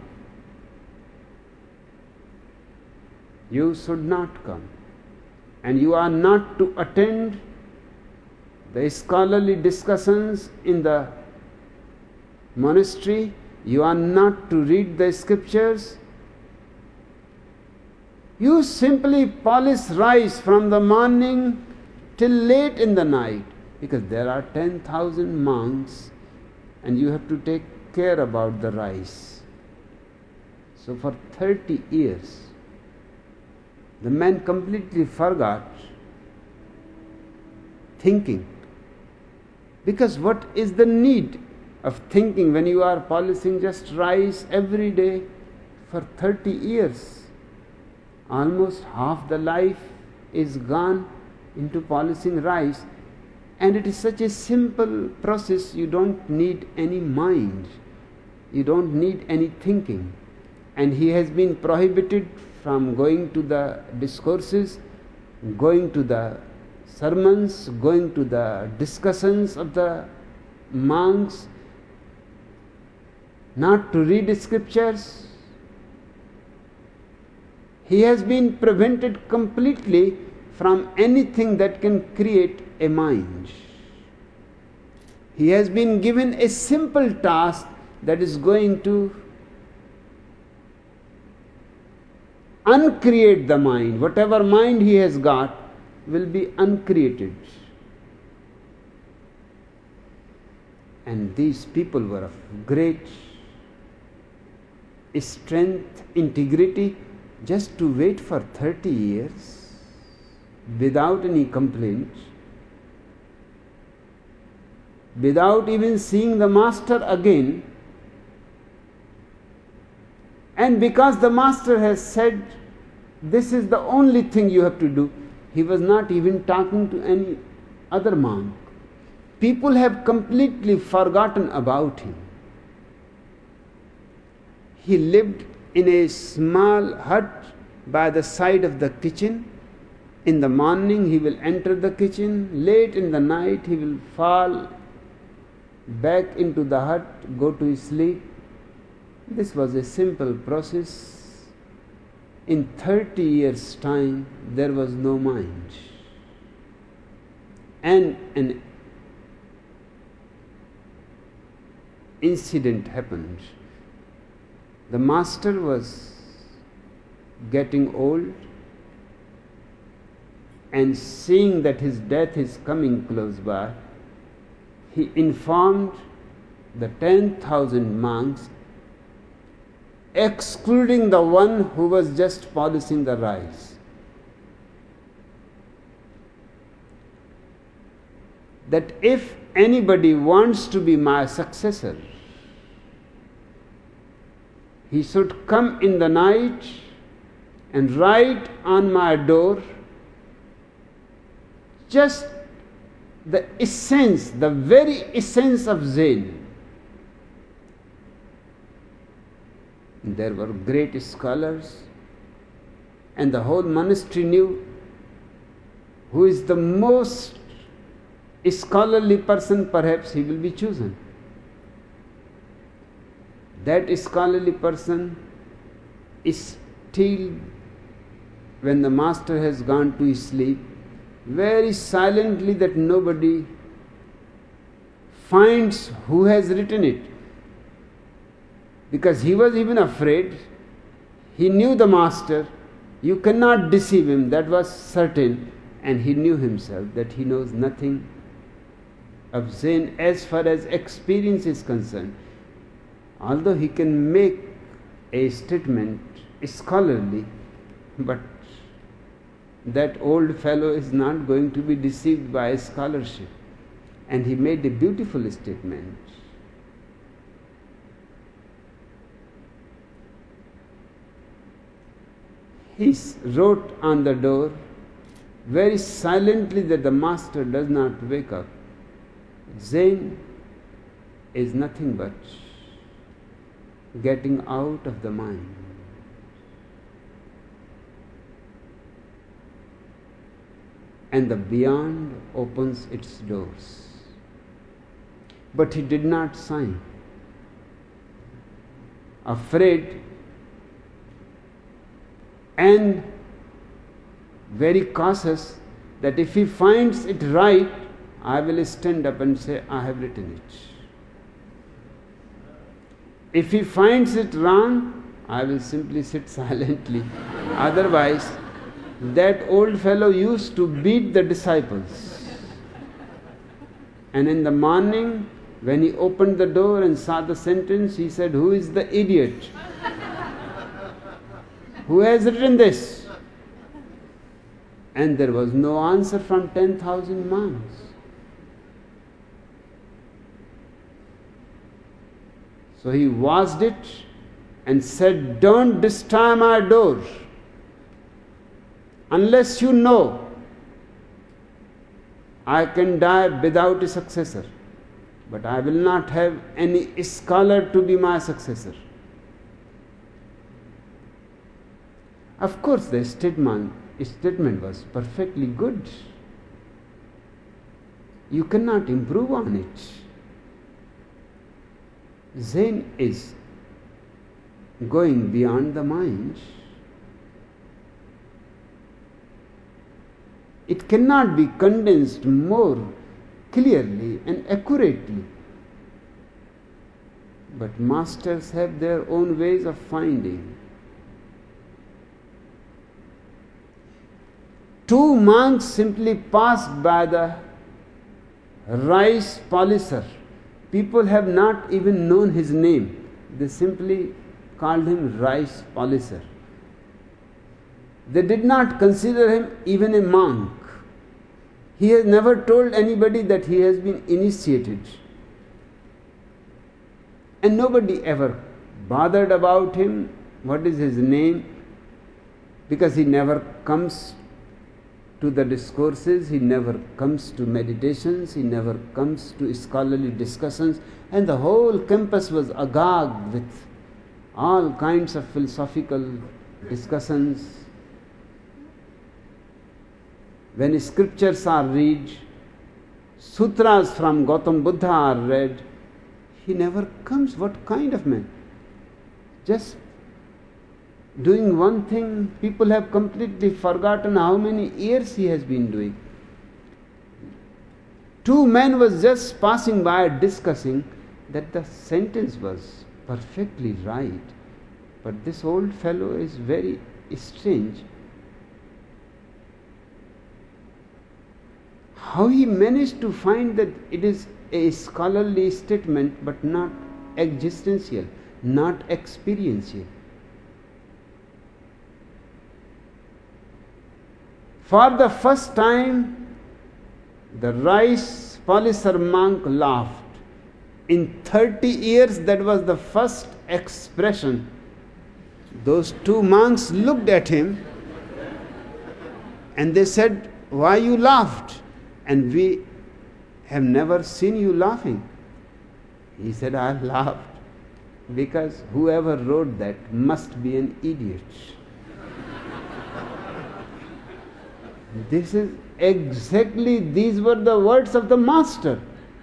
you should not come. And you are not to attend the scholarly discussions in the monastery. You are not to read the scriptures. You simply polish rice from the morning till late in the night, because there are 10,000 monks and you have to take care about the rice. So for 30 years, the man completely forgot thinking. Because what is the need of thinking when you are polishing just rice every day for 30 years? Almost half the life is gone into polishing rice, and it is such a simple process, you don't need any mind, you don't need any thinking. And he has been prohibited from going to the discourses, going to the sermons, going to the discussions of the monks, not to read scriptures. He has been prevented completely from anything that can create a mind. He has been given a simple task that is going to uncreate the mind. Whatever mind he has got will be uncreated. And these people were of great strength, integrity, just to wait for 30 years without any complaint, without even seeing the master again. And because the master has said, this is the only thing you have to do, he was not even talking to any other monk. People have completely forgotten about him. He lived in a small hut by the side of the kitchen. In the morning he will enter the kitchen, late in the night he will fall back into the hut, go to sleep. This was a simple process. In 30 years' time there was no mind. And an incident happened. The master was getting old, and seeing that his death is coming close by, he informed the 10,000 monks, excluding the one who was just polishing the rice, that if anybody wants to be my successor, he should come in the night and write on my door just the essence, the very essence of Zen. There were great scholars, and the whole monastery knew who is the most scholarly person, perhaps he will be chosen. That scholarly person is still, when the master has gone to sleep, very silently, that nobody finds who has written it. Because he was even afraid. He knew the master. You cannot deceive him, that was certain. And he knew himself that he knows nothing of Zen as far as experience is concerned. Although he can make a statement scholarly, but that old fellow is not going to be deceived by scholarship. And he made a beautiful statement. He wrote on the door very silently that the master does not wake up. Zen is nothing but getting out of the mind. And the beyond opens its doors. But he did not sign. Afraid and very cautious that if he finds it right, I will stand up and say, I have written it. If he finds it wrong, I will simply sit silently. Otherwise, that old fellow used to beat the disciples. And in the morning, when he opened the door and saw the sentence, he said, who is the idiot? Who has written this? And there was no answer from 10,000 monks. So he washed it and said, don't destroy my door unless you know I can die without a successor, but I will not have any scholar to be my successor. Of course, the statement was perfectly good. You cannot improve on it. Zen is going beyond the mind. It cannot be condensed more clearly and accurately. But masters have their own ways of finding. Two monks simply passed by the rice polisher. People have not even known his name. They simply called him rice polisher. They did not consider him even a monk. He has never told anybody that he has been initiated. And nobody ever bothered about him, what is his name, because he never comes to the discourses, he never comes to meditations, he never comes to scholarly discussions, and the whole campus was agog with all kinds of philosophical discussions. When scriptures are read, sutras from Gautam Buddha are read, he never comes. What kind of man? Just doing one thing, people have completely forgotten how many years he has been doing. Two men was just passing by discussing that the sentence was perfectly right, but this old fellow is very strange. How he managed to find that it is a scholarly statement but not existential, not experiential. For the first time, the rice polisher monk laughed. In 30 years, that was the first expression. Those two monks looked at him and they said, "Why you laughed? And we have never seen you laughing." He said, "I laughed because whoever wrote that must be an idiot." This is exactly, these were the words of the master.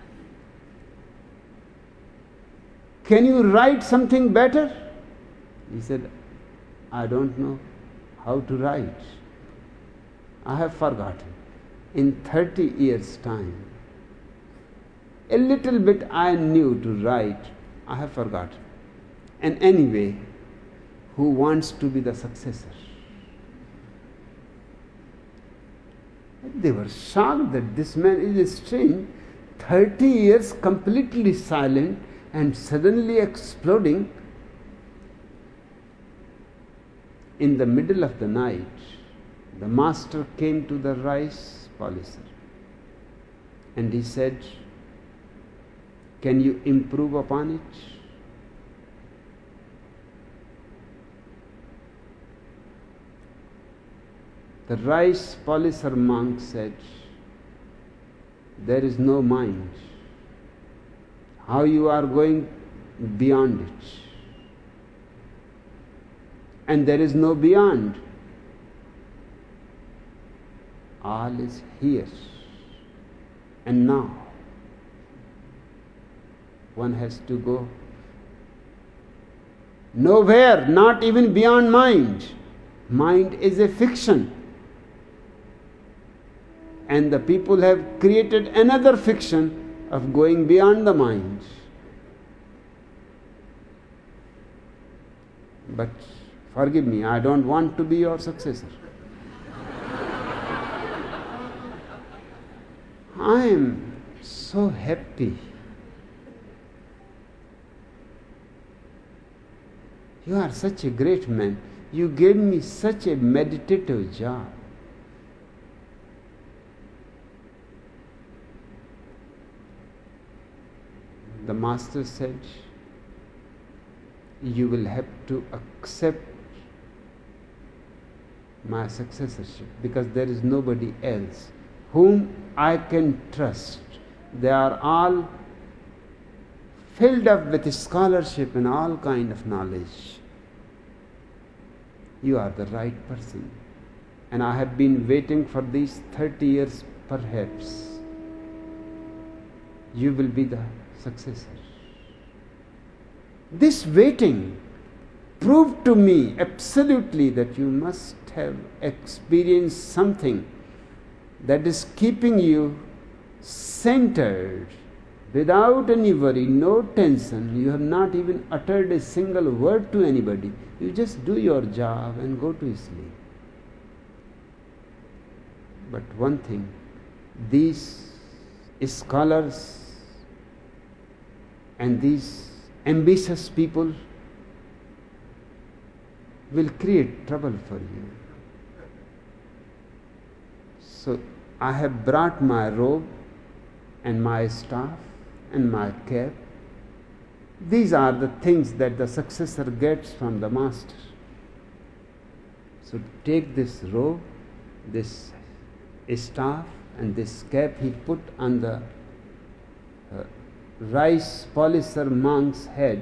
Can you write something better? He said, "I don't know how to write. I have forgotten. In 30 years' time, a little bit I knew to write, I have forgotten. And anyway, who wants to be the successor?" They were shocked that this man is strange, 30 years completely silent and suddenly exploding. In the middle of the night, the master came to the rice polisher and he said, "Can you improve upon it?" The rice polisher monk said, "There is no mind. How you are going beyond it? And there is no beyond. All is here and now. One has to go nowhere, not even beyond mind. Mind is a fiction. And the people have created another fiction of going beyond the mind. But forgive me, I don't want to be your successor. I am so happy. You are such a great man. You gave me such a meditative job. The master said, "You will have to accept my successorship because there is nobody else whom I can trust. They are all filled up with scholarship and all kind of knowledge. You are the right person. And I have been waiting for these 30 years, perhaps. You will be the successor. This waiting proved to me absolutely that you must have experienced something that is keeping you centered, without any worry, no tension. You have not even uttered a single word to anybody. You just do your job and go to sleep. But one thing, these scholars and these ambitious people will create trouble for you. So I have brought my robe and my staff and my cap. These are the things that the successor gets from the master. So take this robe, this staff and this cap he put on the rice polisher monk's head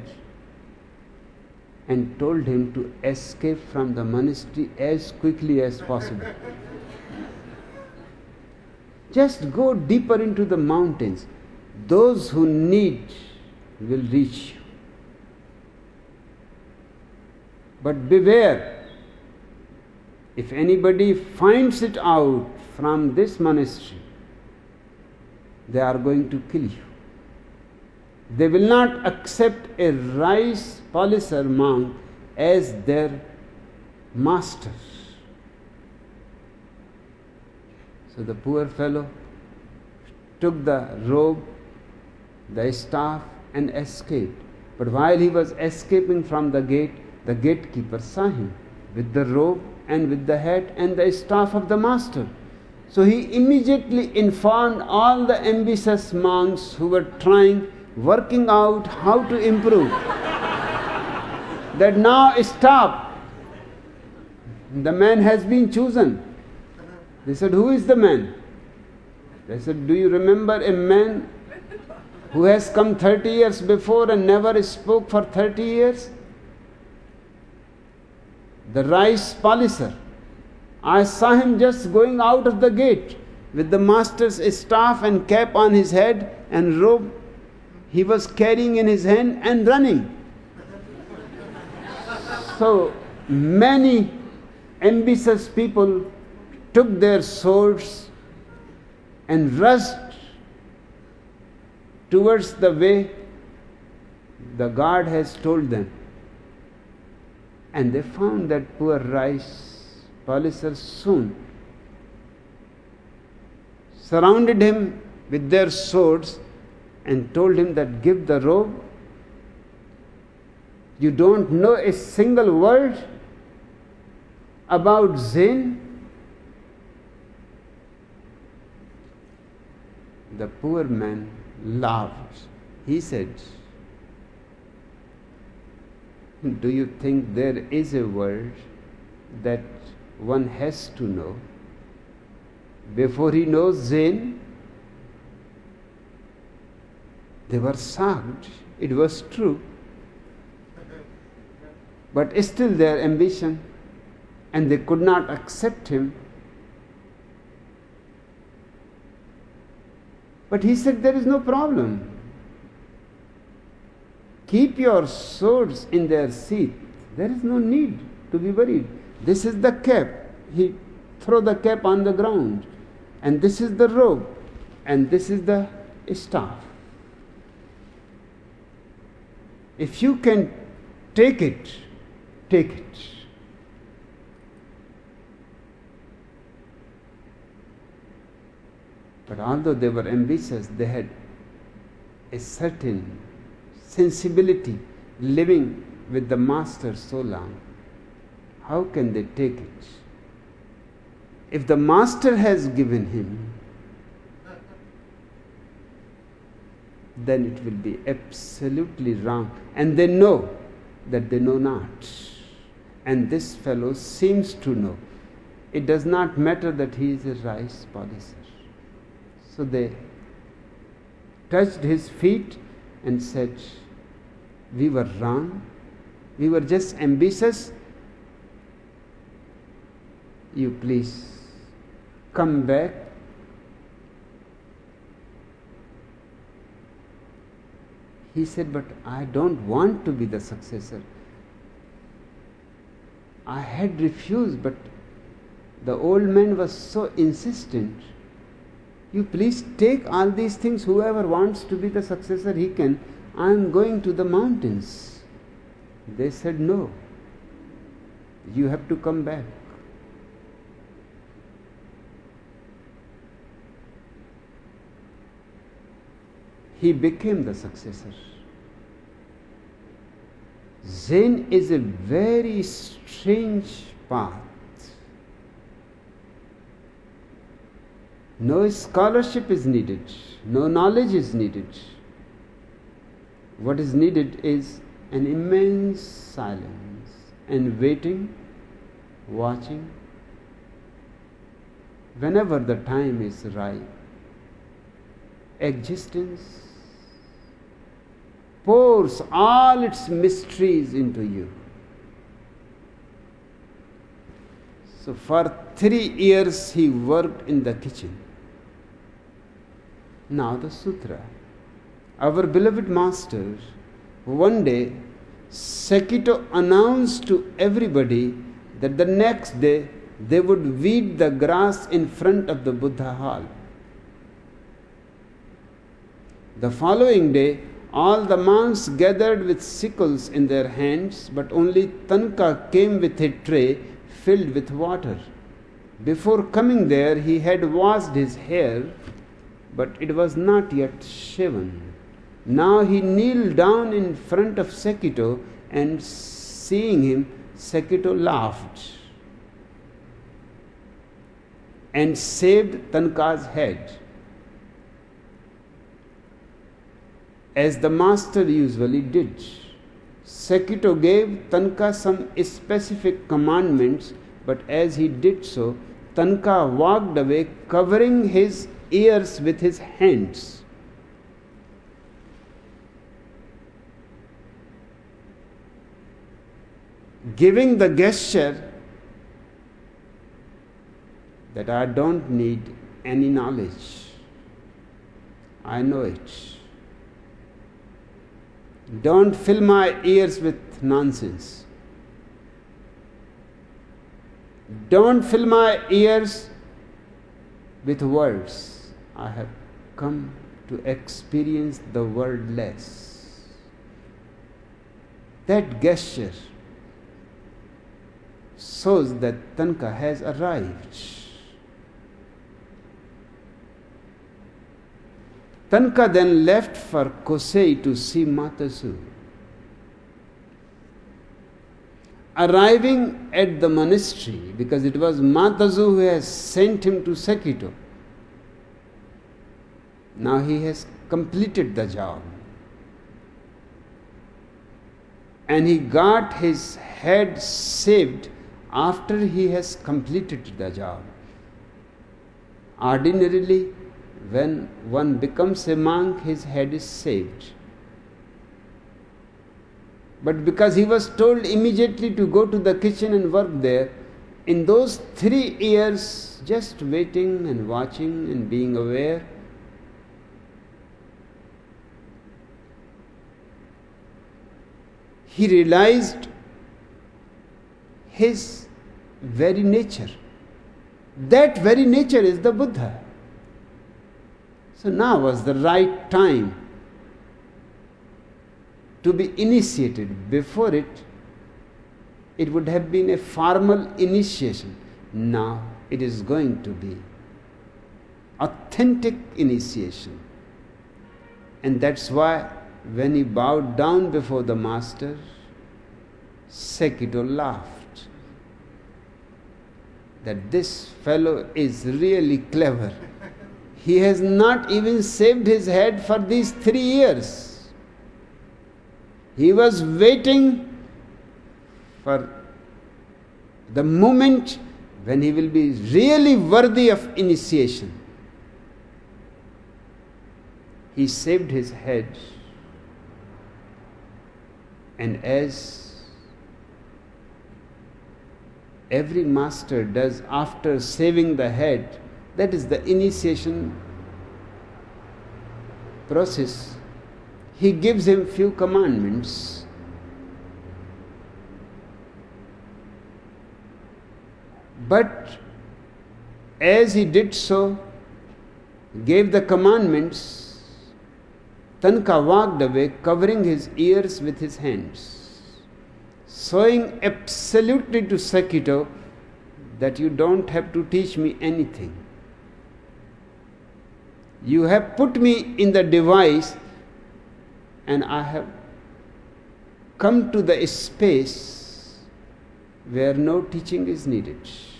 and told him to escape from the monastery as quickly as possible. Just go deeper into the mountains. Those who need will reach you. But beware, if anybody finds it out from this monastery, they are going to kill you. They will not accept a rice polisher monk as their master. So the poor fellow took the robe, the staff, and escaped. But while he was escaping from the gate, the gatekeeper saw him with the robe and with the hat and the staff of the master. So he immediately informed all the ambitious monks who were working out how to improve, that now stop. The man has been chosen. They said, who is the man? They said, do you remember a man who has come 30 years before and never spoke for 30 years? The rice polisher. I saw him just going out of the gate with the master's staff and cap on his head and robe he was carrying in his hand and running. So many ambitious people took their swords and rushed towards the way the guard has told them. And they found that poor rice polisher soon, surrounded him with their swords and told him that give the robe. You don't know a single word about Zen? The poor man laughed. He said, do you think there is a word that one has to know before he knows Zen? They were shocked. It was true. But still their ambition, and they could not accept him. But he said, there is no problem. Keep your swords in their sheath. There is no need to be worried. This is the cap. He threw the cap on the ground. And this is the robe. And this is the staff. If you can take it, take it. But although they were ambitious, they had a certain sensibility living with the master so long. How can they take it? If the master has given him, then it will be absolutely wrong. And they know that they know not. And this fellow seems to know. It does not matter that he is a rice polisher. So they touched his feet and said, "We were wrong. We were just ambitious. You please come back." He said, "But I don't want to be the successor. I had refused, but the old man was so insistent. You please take all these things. Whoever wants to be the successor, he can. I am going to the mountains." They said, "No. You have to come back." He became the successor. Zen is a very strange path. No scholarship is needed, no knowledge is needed. What is needed is an immense silence and waiting, watching. Whenever the time is ripe, existence pours all its mysteries into you. So for 3 years he worked in the kitchen. Now the sutra. Our beloved master, one day, Sekito announced to everybody that the next day they would weed the grass in front of the Buddha hall. The following day, all the monks gathered with sickles in their hands, but only Tanka came with a tray filled with water. Before coming there, he had washed his hair, but it was not yet shaven. Now he kneeled down in front of Sekito, and seeing him, Sekito laughed and shaved Tanka's head, as the master usually did. Sekito gave Tanka some specific commandments, but as he did so, Tanka walked away, covering his ears with his hands. Giving the gesture that I don't need any knowledge. I know it. Don't fill my ears with nonsense. Don't fill my ears with words. I have come to experience the wordless. That gesture shows that Tanka has arrived. Tanka then left for Kosei to see Matazu. Arriving at the monastery, because it was Matazu who has sent him to Sekito, now he has completed the job. And he got his head shaved after he has completed the job. Ordinarily, when one becomes a monk, his head is shaved. But because he was told immediately to go to the kitchen and work there, in those 3 years, just waiting and watching and being aware, he realized his very nature. That very nature is the Buddha. So now was the right time to be initiated. Before it would have been a formal initiation. Now it is going to be authentic initiation. And that's why when he bowed down before the master, Sekito laughed. That this fellow is really clever. He has not even shaved his head for these 3 years. He was waiting for the moment when he will be really worthy of initiation. he shaved his head, and as every master does after shaving the head, that is the initiation process, he gives him few commandments. But as he did so, gave the commandments, Tanka walked away, covering his ears with his hands, showing absolutely to Sakito that you don't have to teach me anything. You have put me in the device, and I have come to the space where no teaching is needed.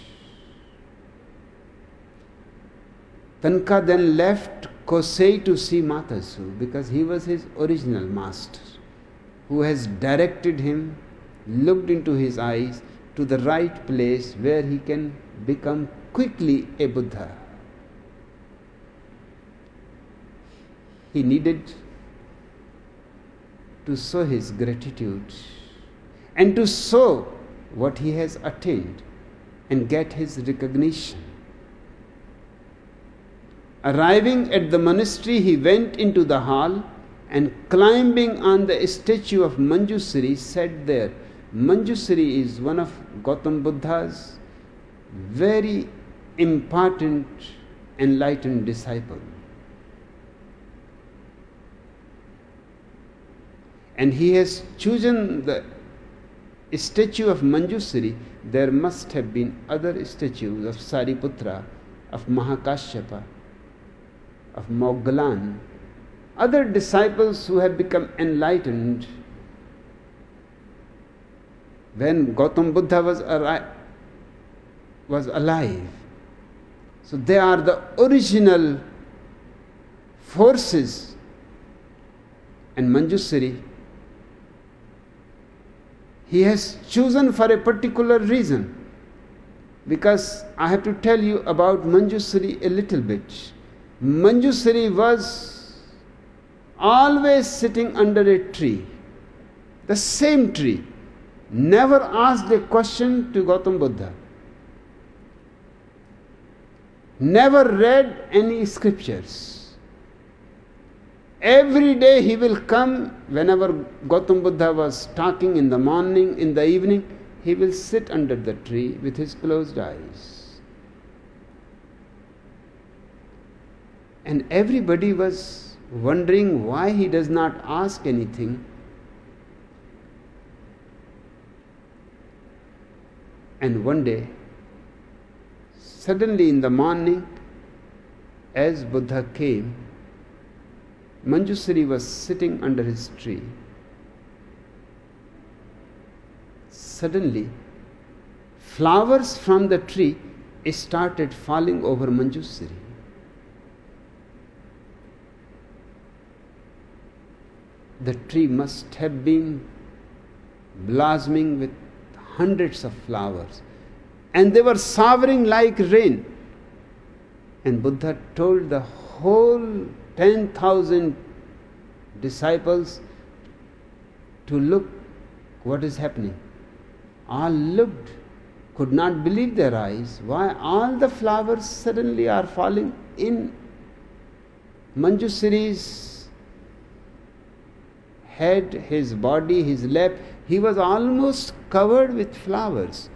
Tanka then left Kosei to see Matasu, because he was his original master, who has directed him, looked into his eyes to the right place where he can become quickly a Buddha. He needed to show his gratitude and to show what he has attained and get his recognition. Arriving at the monastery, he went into the hall and, climbing on the statue of Manjusri, sat there. Manjusri is one of Gautam Buddha's very important enlightened disciple. And he has chosen the statue of Manjusri. There must have been other statues of Sariputra, of Mahakashyapa, of Moggallana, other disciples who have become enlightened when Gautam Buddha was alive. So they are the original forces. And Manjusri, he has chosen for a particular reason, because I have to tell you about Manjusri a little bit. Manjusri was always sitting under a tree, the same tree, never asked a question to Gautam Buddha, never read any scriptures. Every day he will come, whenever Gautam Buddha was talking in the morning, in the evening, he will sit under the tree with his closed eyes. And everybody was wondering why he does not ask anything. And one day, suddenly in the morning, as Buddha came, Manjusri was sitting under his tree. Suddenly, flowers from the tree started falling over Manjusri. The tree must have been blossoming with hundreds of flowers, and they were showering like rain. And Buddha told the whole 10,000 disciples to look what is happening. All looked, could not believe their eyes. Why all the flowers suddenly are falling in Manjusri's head, his body, his lap? He was almost covered with flowers.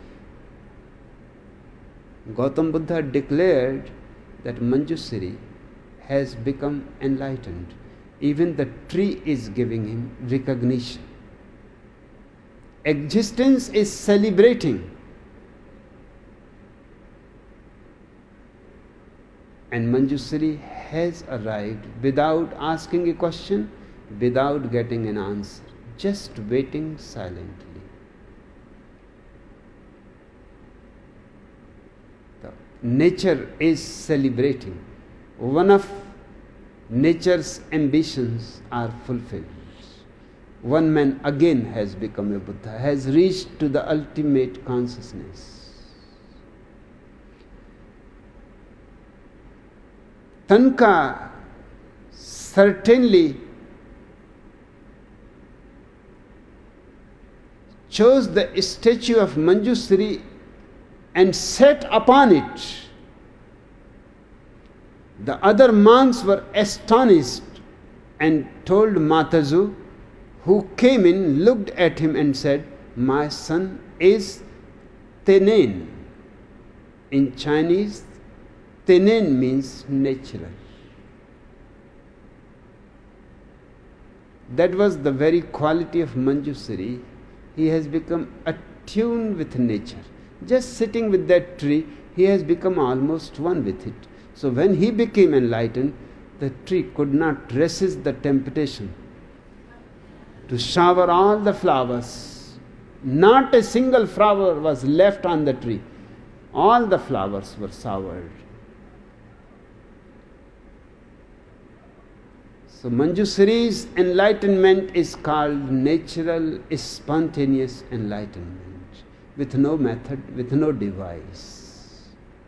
Gautam Buddha declared that Manjusri has become enlightened. Even the tree is giving him recognition. Existence is celebrating. And Manjusri has arrived without asking a question, without getting an answer, just waiting silently. The nature is celebrating. One of nature's ambitions are fulfilled. One man again has become a Buddha, has reached to the ultimate consciousness. Tanka certainly chose the statue of Manjusri and sat upon it. The other monks were astonished and told Matazu, who came in, looked at him and said, "My son is Tenen." In Chinese, Tenen means natural. That was the very quality of Manjusri. He has become attuned with nature. Just sitting with that tree, he has become almost one with it. So when he became enlightened, the tree could not resist the temptation to shower all the flowers. Not a single flower was left on the tree. All the flowers were showered. So Manjusri's enlightenment is called natural, spontaneous enlightenment, with no method, with no device.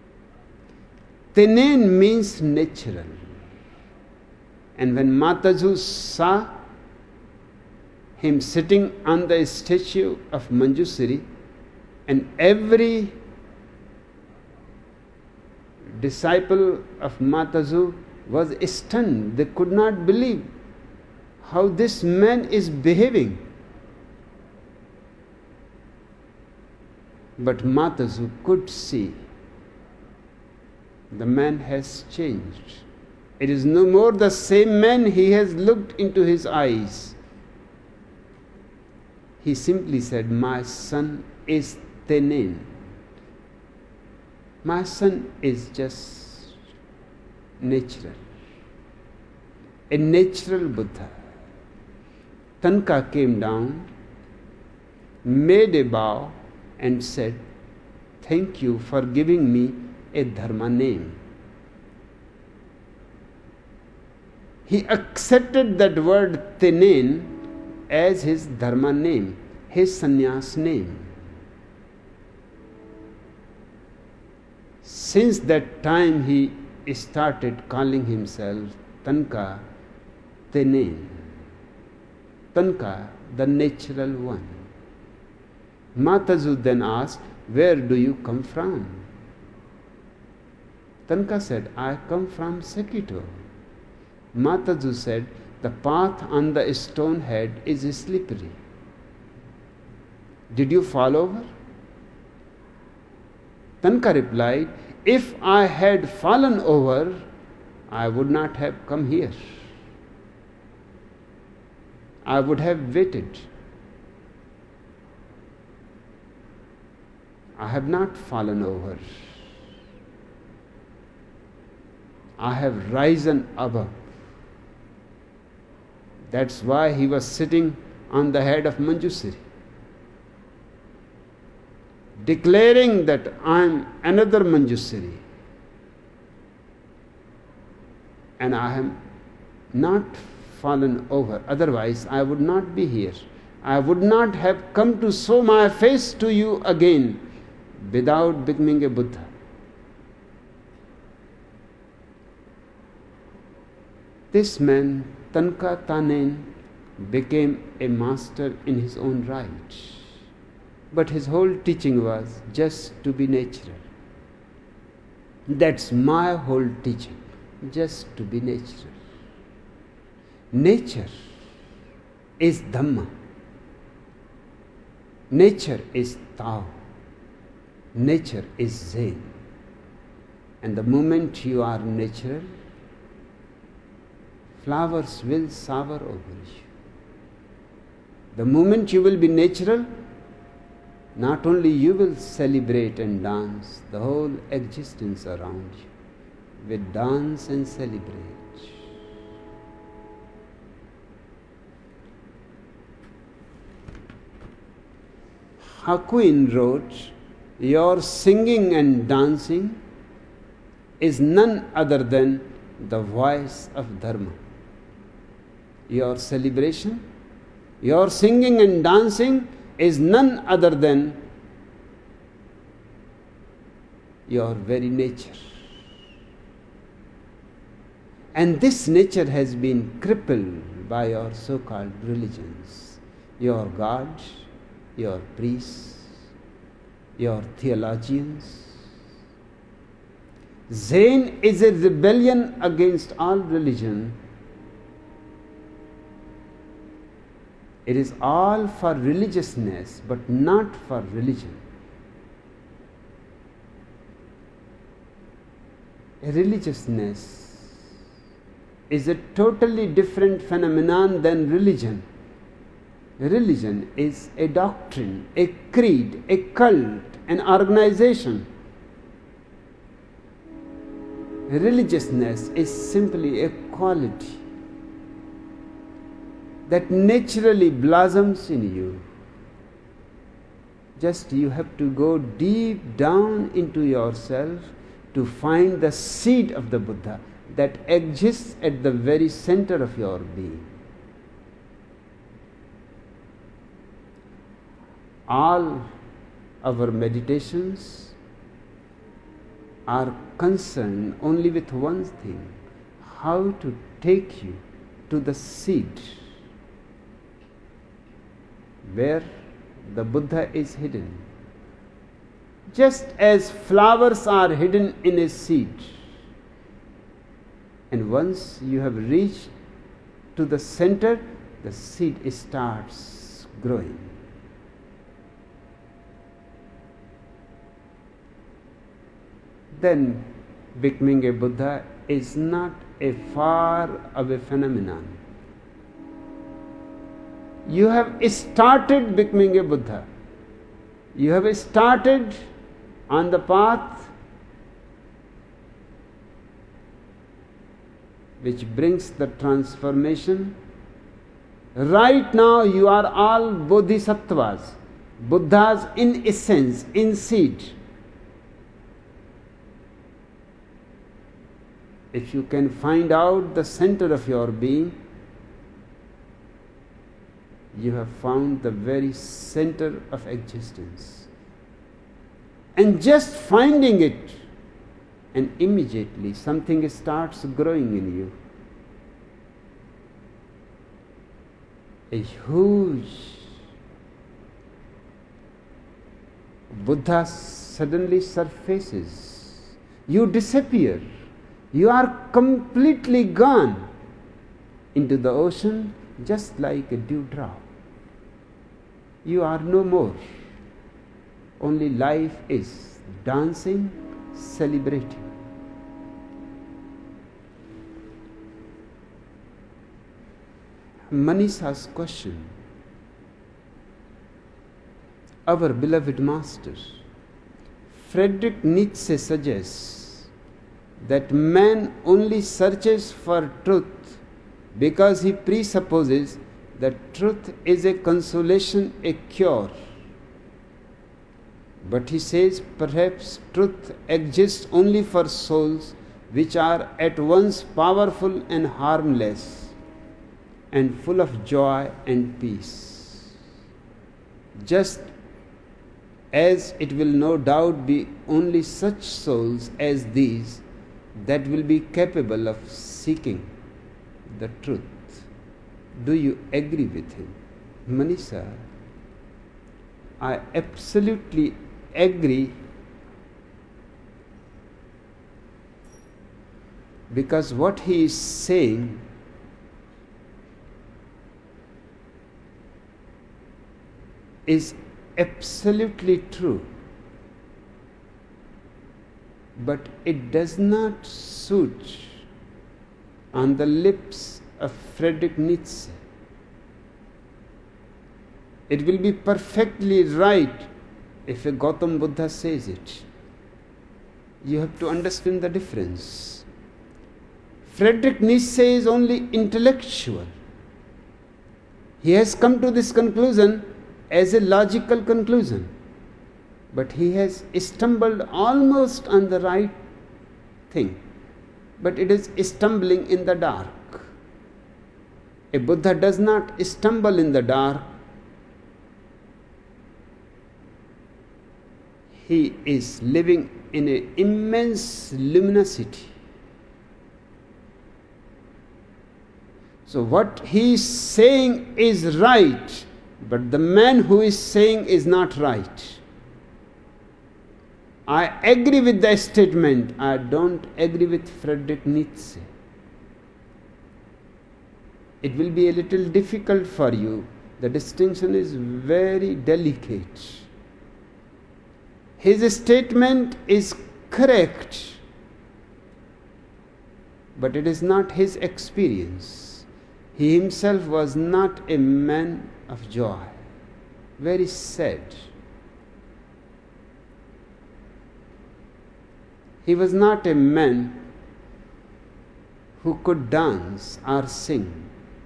Tenen means natural. And when Matazu saw him sitting on the statue of Manjusri, and every disciple of Matazu was stunned. They could not believe how this man is behaving. But Matazu could see the man has changed. It is no more the same man. He has looked into his eyes. He simply said, "My son is Tenen." My son is just natural. A natural Buddha. Tanka came down, made a bow, and said, "Thank you for giving me a Dharma name." He accepted that word Tenen as his Dharma name, his sannyas name. Since that time he started calling himself Tanka Tenen. Tanka, the natural one. Matazu then asked, "Where do you come from?" Tanka said, "I come from Sekito." Matazu said, "The path on the stone head is slippery. Did you fall over?" Tanka replied, "If I had fallen over, I would not have come here. I would have waited. I have not fallen over. I have risen above." That's why he was sitting on the head of Manjusri, declaring that I am another Manjusri, and I am not fallen over. Otherwise, I would not be here. I would not have come to show my face to you again without becoming a Buddha. This man, Tanka Tenen, became a master in his own right. But his whole teaching was just to be natural. That's my whole teaching, just to be natural. Nature is Dhamma. Nature is Tao. Nature is Zen. And the moment you are natural, flowers will shower over you. The moment you will be natural, not only you will celebrate and dance, the whole existence around you will dance and celebrate. Hakuin wrote, "Your singing and dancing is none other than the voice of Dharma." Your celebration, your singing and dancing is none other than your very nature. And this nature has been crippled by your so-called religions, your God, your priests, your theologians. Zen is a rebellion against all religion. It is all for religiousness, but not for religion. Religiousness is a totally different phenomenon than religion. Religion is a doctrine, a creed, a cult, an organization. Religiousness is simply a quality that naturally blossoms in you. Just you have to go deep down into yourself to find the seed of the Buddha that exists at the very center of your being. All our meditations are concerned only with one thing: how to take you to the seed where the Buddha is hidden. Just as flowers are hidden in a seed, and once you have reached to the center, the seed starts growing. Then becoming a Buddha is not a far away phenomenon. You have started becoming a Buddha. You have started on the path which brings the transformation. Right now you are all bodhisattvas, Buddhas in essence, in seed. If you can find out the center of your being, you have found the very center of existence. And just finding it, and immediately something starts growing in you. A huge Buddha suddenly surfaces. You disappear. You are completely gone into the ocean, just like a dewdrop. You are no more. Only life is dancing, celebrating. Manisha's question. Our beloved master, Friedrich Nietzsche, suggests that man only searches for truth because he presupposes that truth is a consolation, a cure. But he says perhaps truth exists only for souls which are at once powerful and harmless, and full of joy and peace. Just as it will no doubt be only such souls as these that will be capable of seeking the truth. Do you agree with him? Manisha, I absolutely agree, because what he is saying is absolutely true, but it does not suit on the lips of Friedrich Nietzsche. It will be perfectly right if a Gautam Buddha says it. You have to understand the difference. Friedrich Nietzsche is only intellectual. He has come to this conclusion as a logical conclusion, but he has stumbled almost on the right thing, but it is stumbling in the dark. A Buddha does not stumble in the dark. He is living in an immense luminosity. So what he is saying is right, but the man who is saying is not right. I agree with the statement, I don't agree with Friedrich Nietzsche. It will be a little difficult for you. The distinction is very delicate. His statement is correct, but it is not his experience. He himself was not a man of joy. Very sad. He was not a man who could dance or sing.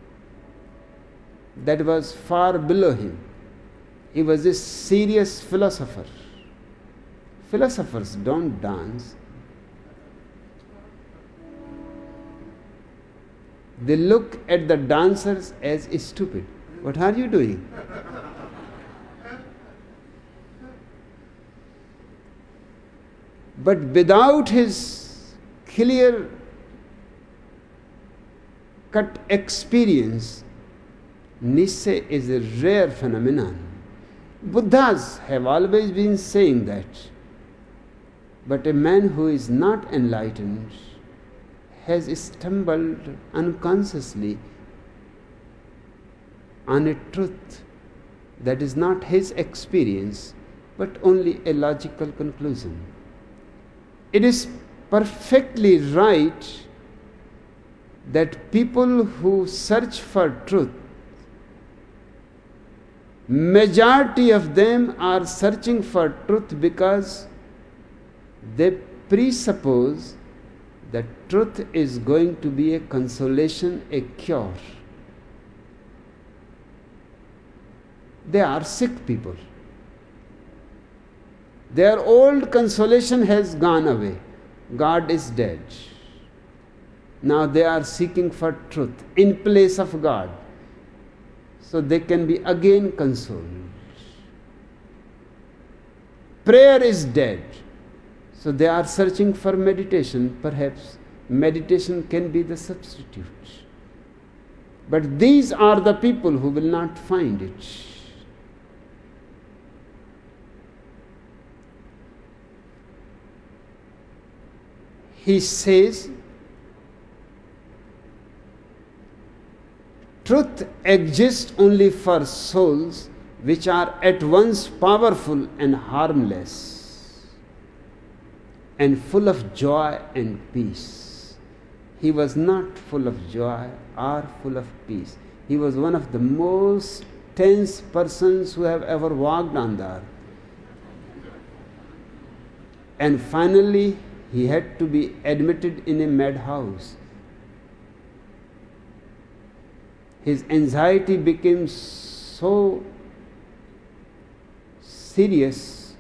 That was far below him. He was a serious philosopher. Philosophers don't dance. They look at the dancers as stupid. What are you doing? But without his clear cut experience, Nietzsche is a rare phenomenon. Buddhas have always been saying that. But a man who is not enlightened has stumbled unconsciously on a truth that is not his experience, but only a logical conclusion. It is perfectly right that people who search for truth, majority of them are searching for truth because they presuppose that truth is going to be a consolation, a cure. They are sick people. Their old consolation has gone away. God is dead. Now they are seeking for truth in place of God, so they can be again consoled. Prayer is dead, so they are searching for meditation. Perhaps meditation can be the substitute. But these are the people who will not find it. He says, truth exists only for souls which are at once powerful and harmless, and full of joy and peace. He was not full of joy or full of peace. He was one of the most tense persons who have ever walked on the earth. And finally, he had to be admitted in a madhouse. His anxiety became so serious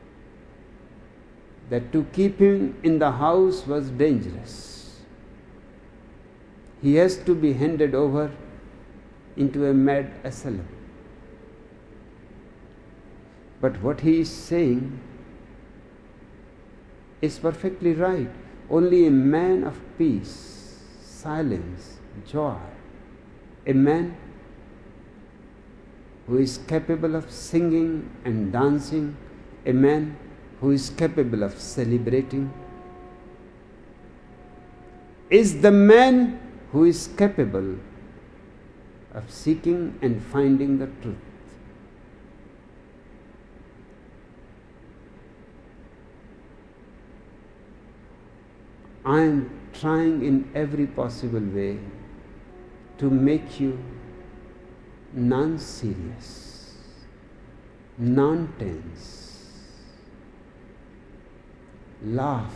that to keep him in the house was dangerous. He has to be handed over into a mad asylum. But what he is saying is perfectly right. Only a man of peace, silence, joy, a man who is capable of singing and dancing, a man who is capable of celebrating, is the man who is capable of seeking and finding the truth. I am trying in every possible way to make you non-serious, non-tense, laugh,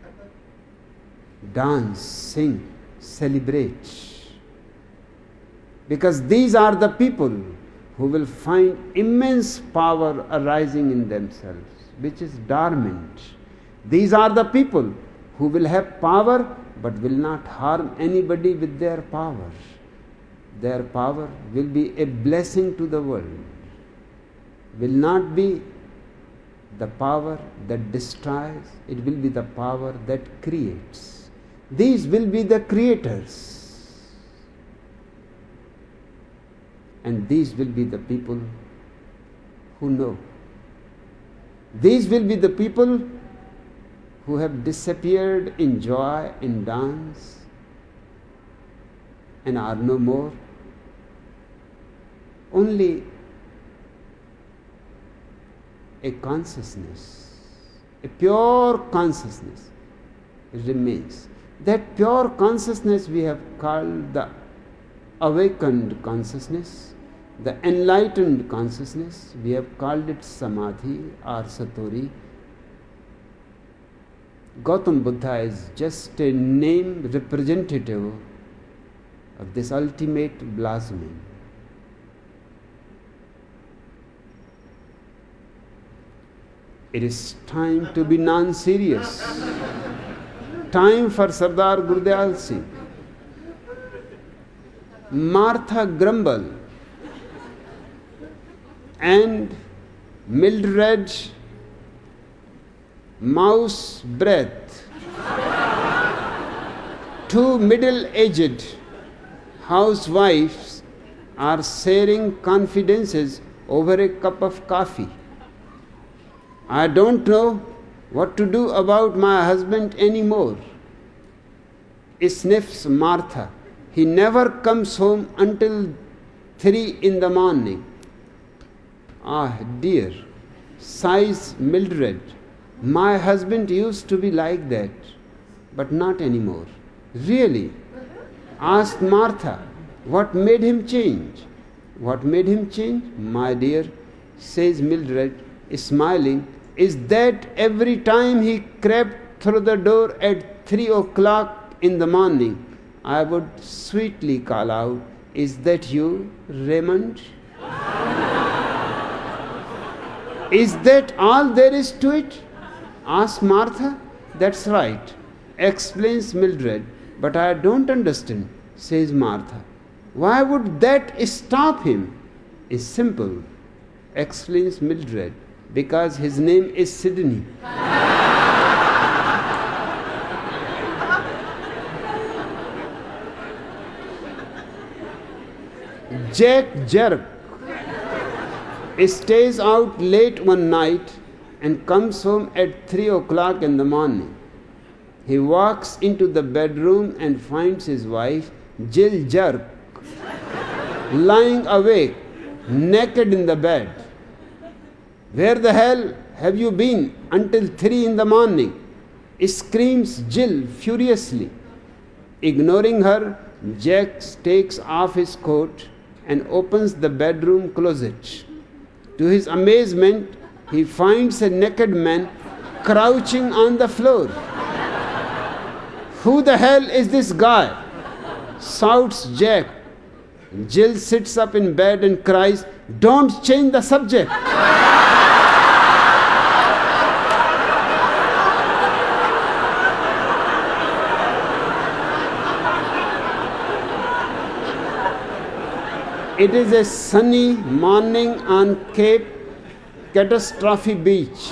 dance, sing, celebrate. Because these are the people who will find immense power arising in themselves, which is dormant. These are the people who will have power but will not harm anybody with their power. Their power will be a blessing to the world, will not be the power that destroys, it will be the power that creates. These will be the creators. And these will be the people who know. These will be the people who have disappeared in joy, in dance, and are no more. Only a consciousness, a pure consciousness remains. That pure consciousness we have called the awakened consciousness, the enlightened consciousness. We have called it Samadhi or Satori. Gautam Buddha is just a name representative of this ultimate blossoming. It is time to be non-serious. Time for Sardar Gurdiyal Singh. Martha Grumble and Mildred Mouse Breath, two middle-aged housewives, are sharing confidences over a cup of coffee. I don't know what to do about my husband anymore, sniffs Martha. He never comes home until 3 in the morning. Ah, dear, sighs Mildred. My husband used to be like that, but not anymore. Really? Asked Martha. What made him change? What made him change? My dear, says Mildred, smiling, is that every time he crept through the door at 3 o'clock in the morning, I would sweetly call out, "Is that you, Raymond?" Is that all there is to it? Asked Martha. That's right, explains Mildred. But I don't understand, says Martha. Why would that stop him? It's simple, explains Mildred. Because his name is Sydney. Jack Jerk stays out late one night and comes home at 3 o'clock in the morning. He walks into the bedroom and finds his wife, Jill Jerk, lying awake, naked in the bed. Where the hell have you been until 3 in the morning? Screams Jill furiously. Ignoring her, Jack takes off his coat and opens the bedroom closet. To his amazement, he finds a naked man crouching on the floor. Who the hell is this guy? Shouts Jack. Jill sits up in bed and cries, "Don't change the subject." It is a sunny morning on Cape Catastrophe Beach,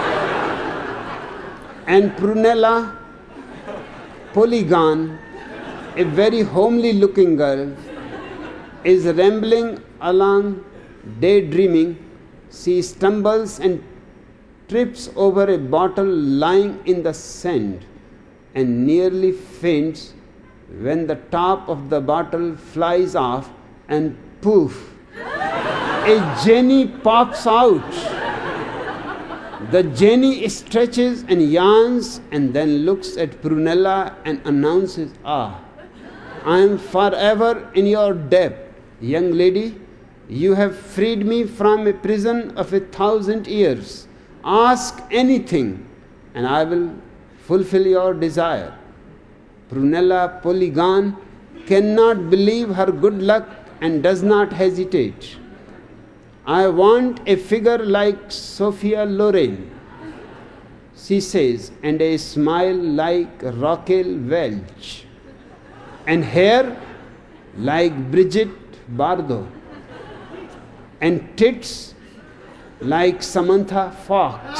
and Prunella Polygon, a very homely looking girl, is rambling along daydreaming. She stumbles and trips over a bottle lying in the sand and nearly faints when the top of the bottle flies off and poof, a genie pops out. The genie stretches and yawns and then looks at Prunella and announces, "Ah, I am forever in your debt, young lady. You have freed me from a prison of 1,000 years. Ask anything and I will fulfill your desire." Prunella Polygon cannot believe her good luck and does not hesitate. "I want a figure like Sophia Loren," she says, "and a smile like Raquel Welch, and hair like Brigitte Bardot, and tits like Samantha Fox,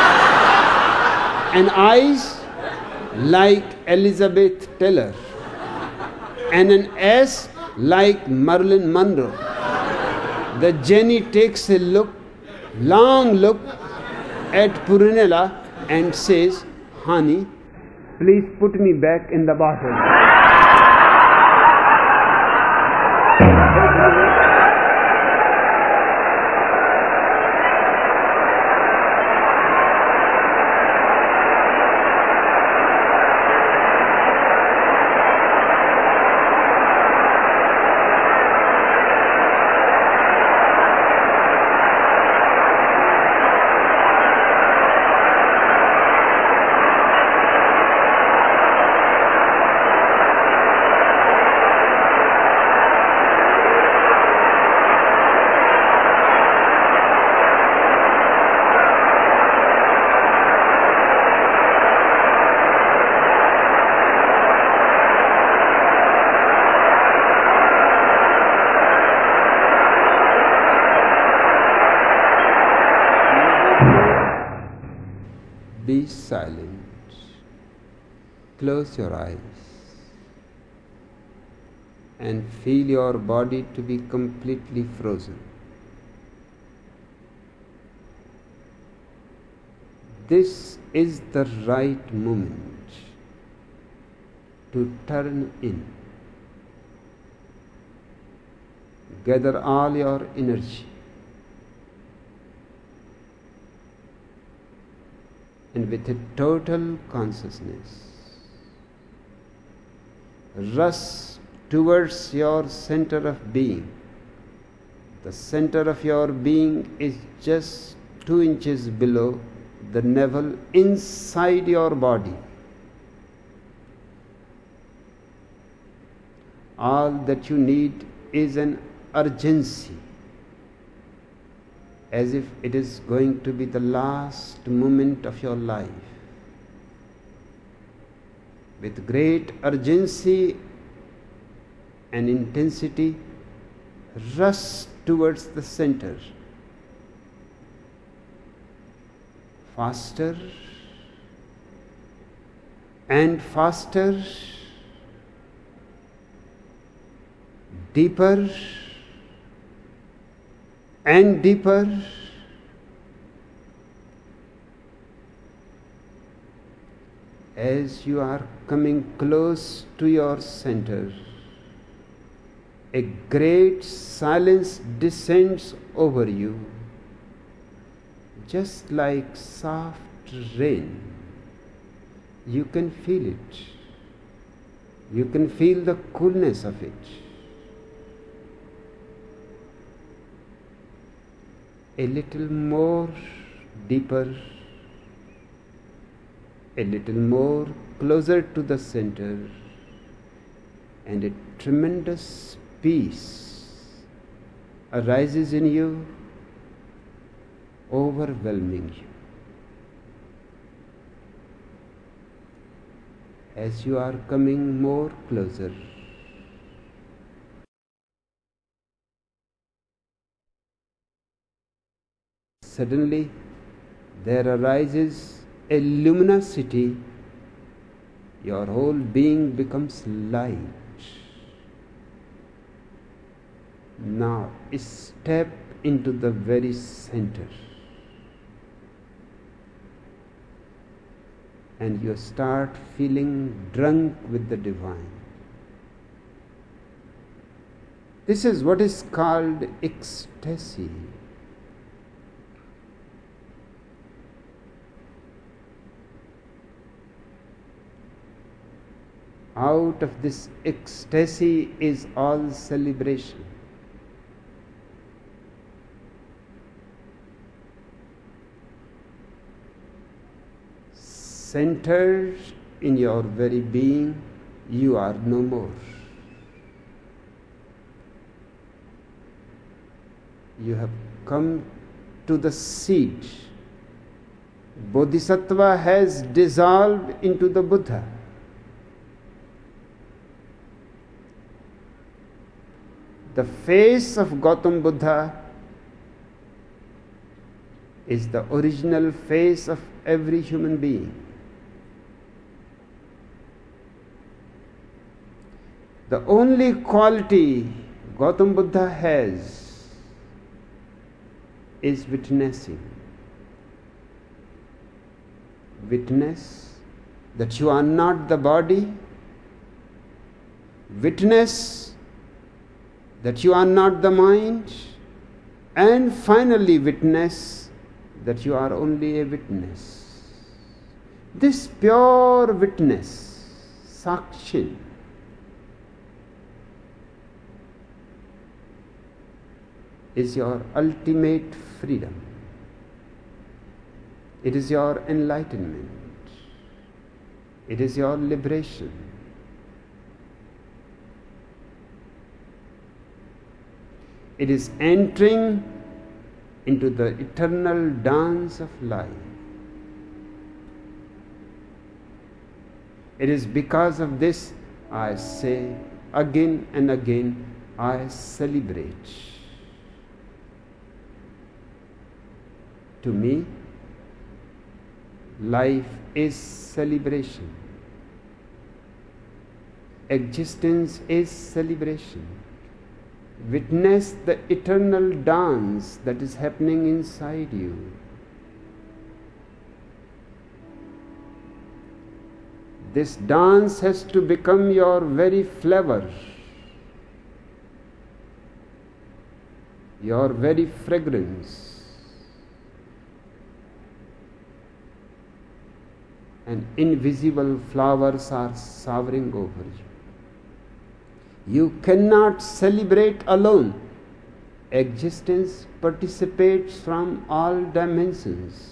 and eyes like Elizabeth Taylor, and an ass like Marilyn Monroe." The Jenny takes a look, long look at Purnila and says, "Honey, please put me back in the bottle." Be silent. Close your eyes and feel your body to be completely frozen. This is the right moment to turn in. Gather all your energy and with a total consciousness, rush towards your center of being. The center of your being is just 2 inches below the navel, inside your body. All that you need is an urgency, as if it is going to be the last moment of your life. With great urgency and intensity, rush towards the center. Faster and faster, deeper and deeper. As you are coming close to your center, a great silence descends over you, just like soft rain. You can feel it. You can feel the coolness of it. A little more deeper, a little more closer to the center, and a tremendous peace arises in you, overwhelming you. As you are coming more closer, suddenly there arises a luminosity. Your whole being becomes light. Now step into the very center, and you start feeling drunk with the divine. This is what is called ecstasy. Out of this ecstasy is all celebration. Centered in your very being, you are no more. You have come to the seed. Bodhisattva has dissolved into the Buddha. The face of Gautam Buddha is the original face of every human being. The only quality Gautam Buddha has is witnessing. Witness that you are not the body. Witness that you are not the mind. And finally witness that you are only a witness. This pure witness, Sakshin, is your ultimate freedom. It is your enlightenment. It is your liberation. It is entering into the eternal dance of life. It is because of this I say again and again, I celebrate. To me, life is celebration. Existence is celebration. Witness the eternal dance that is happening inside you. This dance has to become your very flavor, your very fragrance. And invisible flowers are showering over you. You cannot celebrate alone. Existence participates from all dimensions.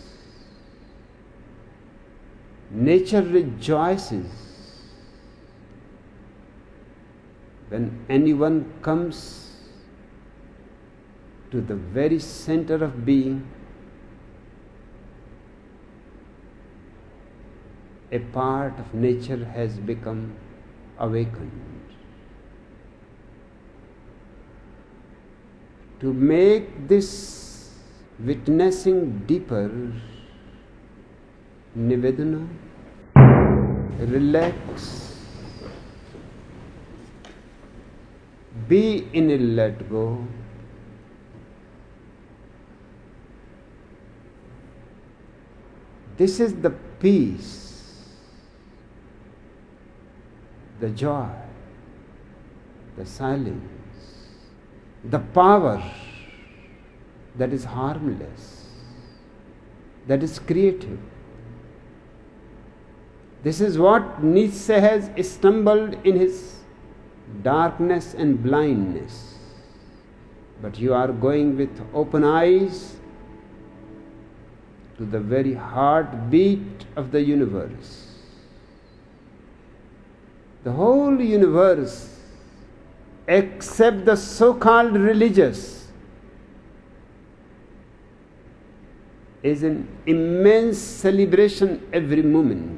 Nature rejoices when anyone comes to the very center of being. A part of nature has become awakened. To make this witnessing deeper, Nivedana, relax, be in a let go. This is the peace, the joy, the silence, the power that is harmless, that is creative. This is what Nietzsche has stumbled in his darkness and blindness. But you are going with open eyes to the very heartbeat of the universe. The whole universe, except the so-called religious, is an immense celebration every moment.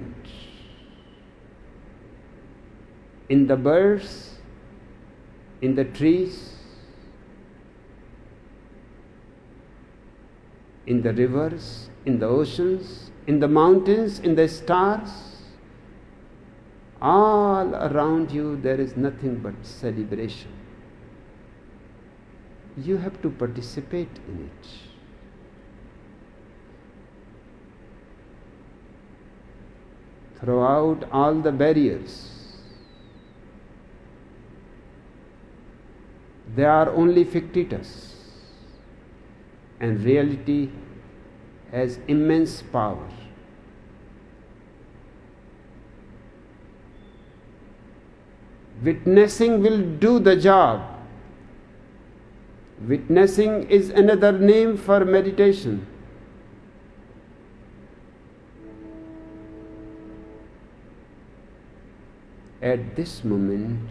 In the birds, in the trees, in the rivers, in the oceans, in the mountains, in the stars, all around you there is nothing but celebration. You have to participate in it. Throw out all the barriers. They are only fictitious, and reality has immense power. Witnessing will do the job. Witnessing is another name for meditation. At this moment,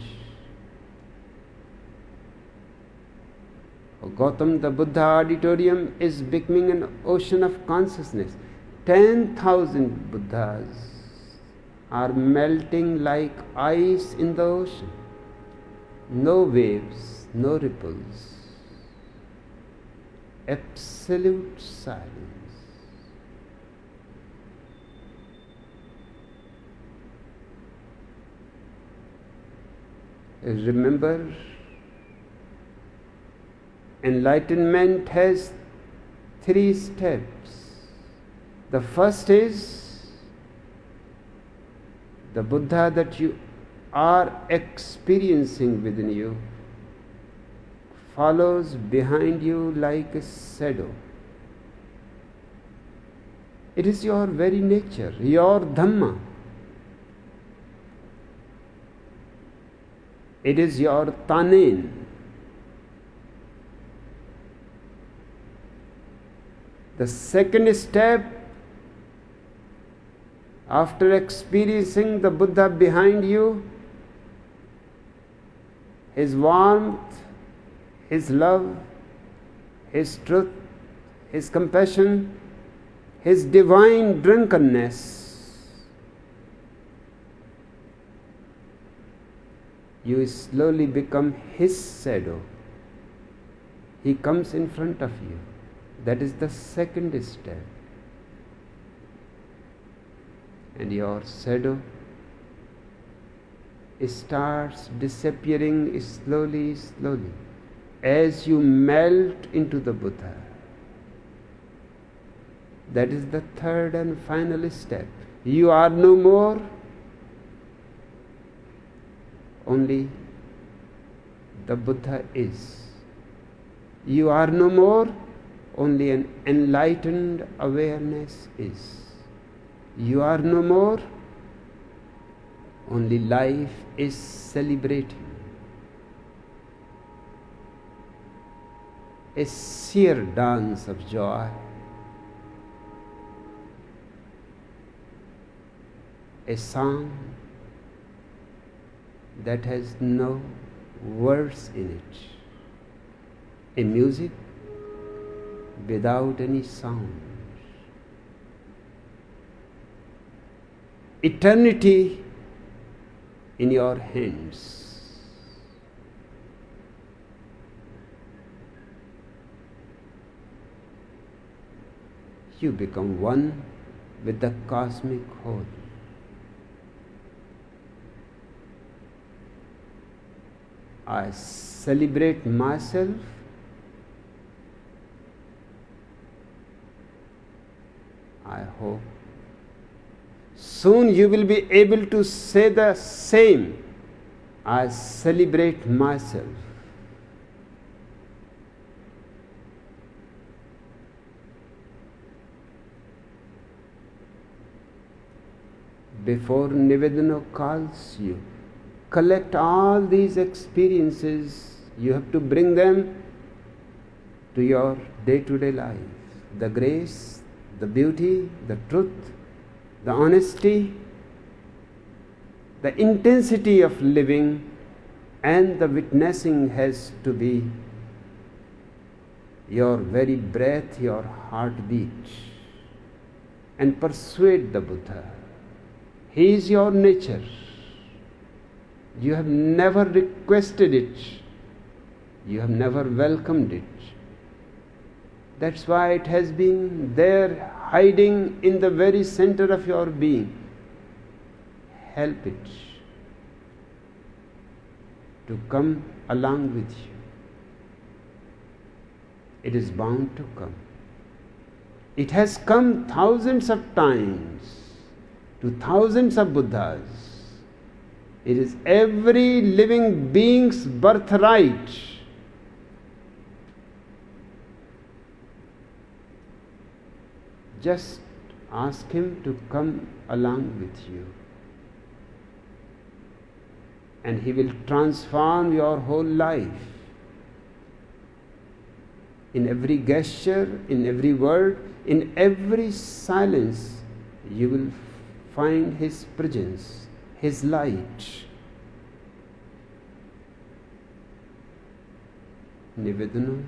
Gautam, the Buddha auditorium is becoming an ocean of consciousness. 10,000 Buddhas are melting like ice in the ocean. No waves, no ripples. Absolute silence. Remember, enlightenment has 3 steps. The first is the Buddha that you are experiencing within you follows behind you like a shadow. It is your very nature, your Dhamma. It is your Tanen. The second step, after experiencing the Buddha behind you, his warmth, his love, his truth, his compassion, his divine drunkenness, you slowly become his shadow. He comes in front of you. That is the second step. And your shadow starts disappearing slowly, slowly, as you melt into the Buddha. That is the third and final step. You are no more only the Buddha is. You are no more only an enlightened awareness is. You are no more only life is celebrating. A sheer dance of joy. A song that has no words in it. A music without any sound. Eternity in your hands. You become one with the cosmic whole. I celebrate myself I hope soon you will be able to say the same. I celebrate myself. Before Nivedana calls you, collect all these experiences. You have to bring them to your day-to-day life. The grace, the beauty, the truth, the honesty, the intensity of living, and the witnessing has to be your very breath, your heartbeat. And persuade the Buddha. He is your nature. You have never requested it. You have never welcomed it. That's why it has been there, hiding in the very center of your being. Help it to come along with you. It is bound to come. It has come thousands of times to thousands of Buddhas. It is every living being's birthright. Just ask him to come along with you. And he will transform your whole life. In every gesture, in every word, in every silence, you will find his presence, his light. Nivedana,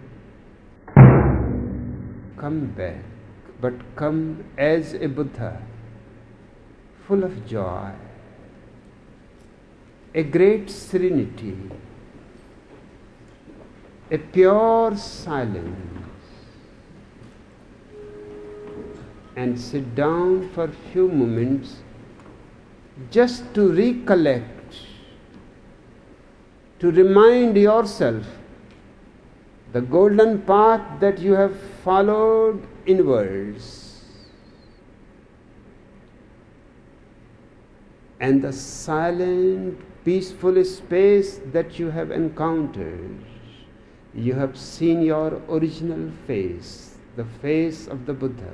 come back, but come as a Buddha, full of joy, a great serenity, a pure silence, and sit down for a few moments just to recollect, to remind yourself the golden path that you have followed inwards, and the silent, peaceful space that you have encountered, you have seen your original face, the face of the Buddha.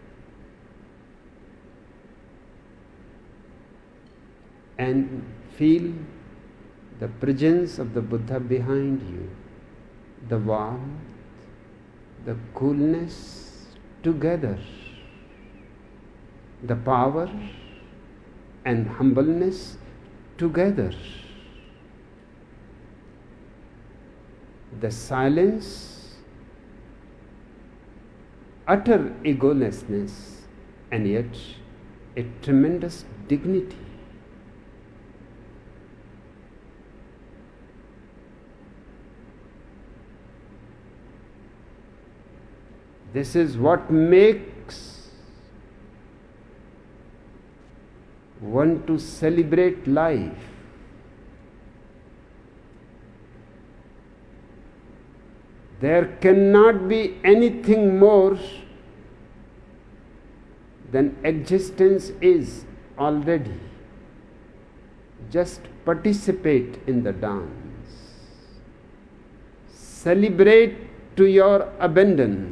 And feel the presence of the Buddha behind you, the warmth, the coolness together, the power and humbleness together, the silence, utter egolessness, and yet a tremendous dignity. This is what makes one to celebrate life. There cannot be anything more than existence is already. Just participate in the dance. Celebrate to your abandon.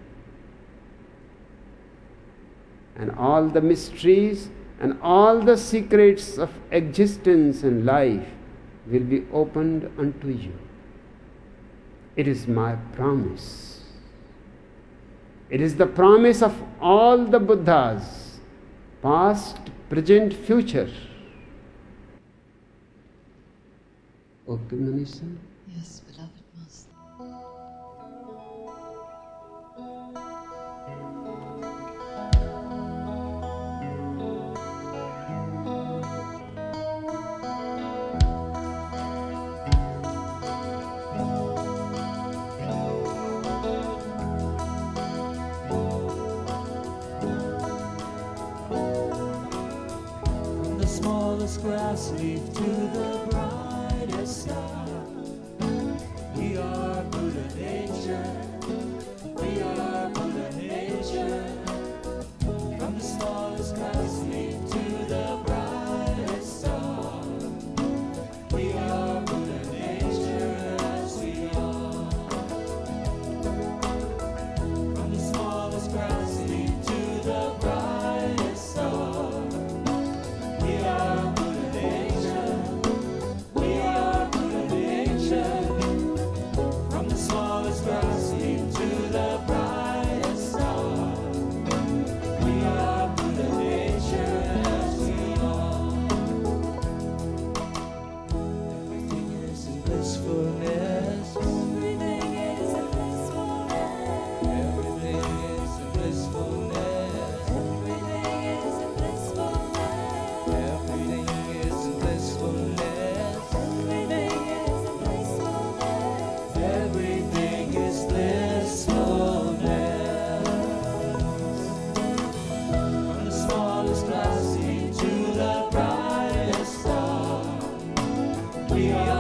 And all the mysteries and all the secrets of existence and life will be opened unto you. It is my promise. It is the promise of all the Buddhas, past, present, future. Okay, Manisha? Yes, beloved Master. Smallest grass leaf to the brightest star. We are Buddha nature. We are Buddha nature. From the smallest grass leaf to the brightest star. We are Buddha nature as we are. From the smallest grass leaf to the brightest star. We are Buddha nature. We are Buddha nature. From the smallest grass leaf to the brightest star. We are Buddha nature as we are. Everything is in blissfulness. Everything is in blissfulness. Everything is in blissfulness. Everything is in blissfulness. Everything is in blissfulness. Everything is in blissfulness. Everything is blissfulness. From the smallest glass seed to the brightest star, we are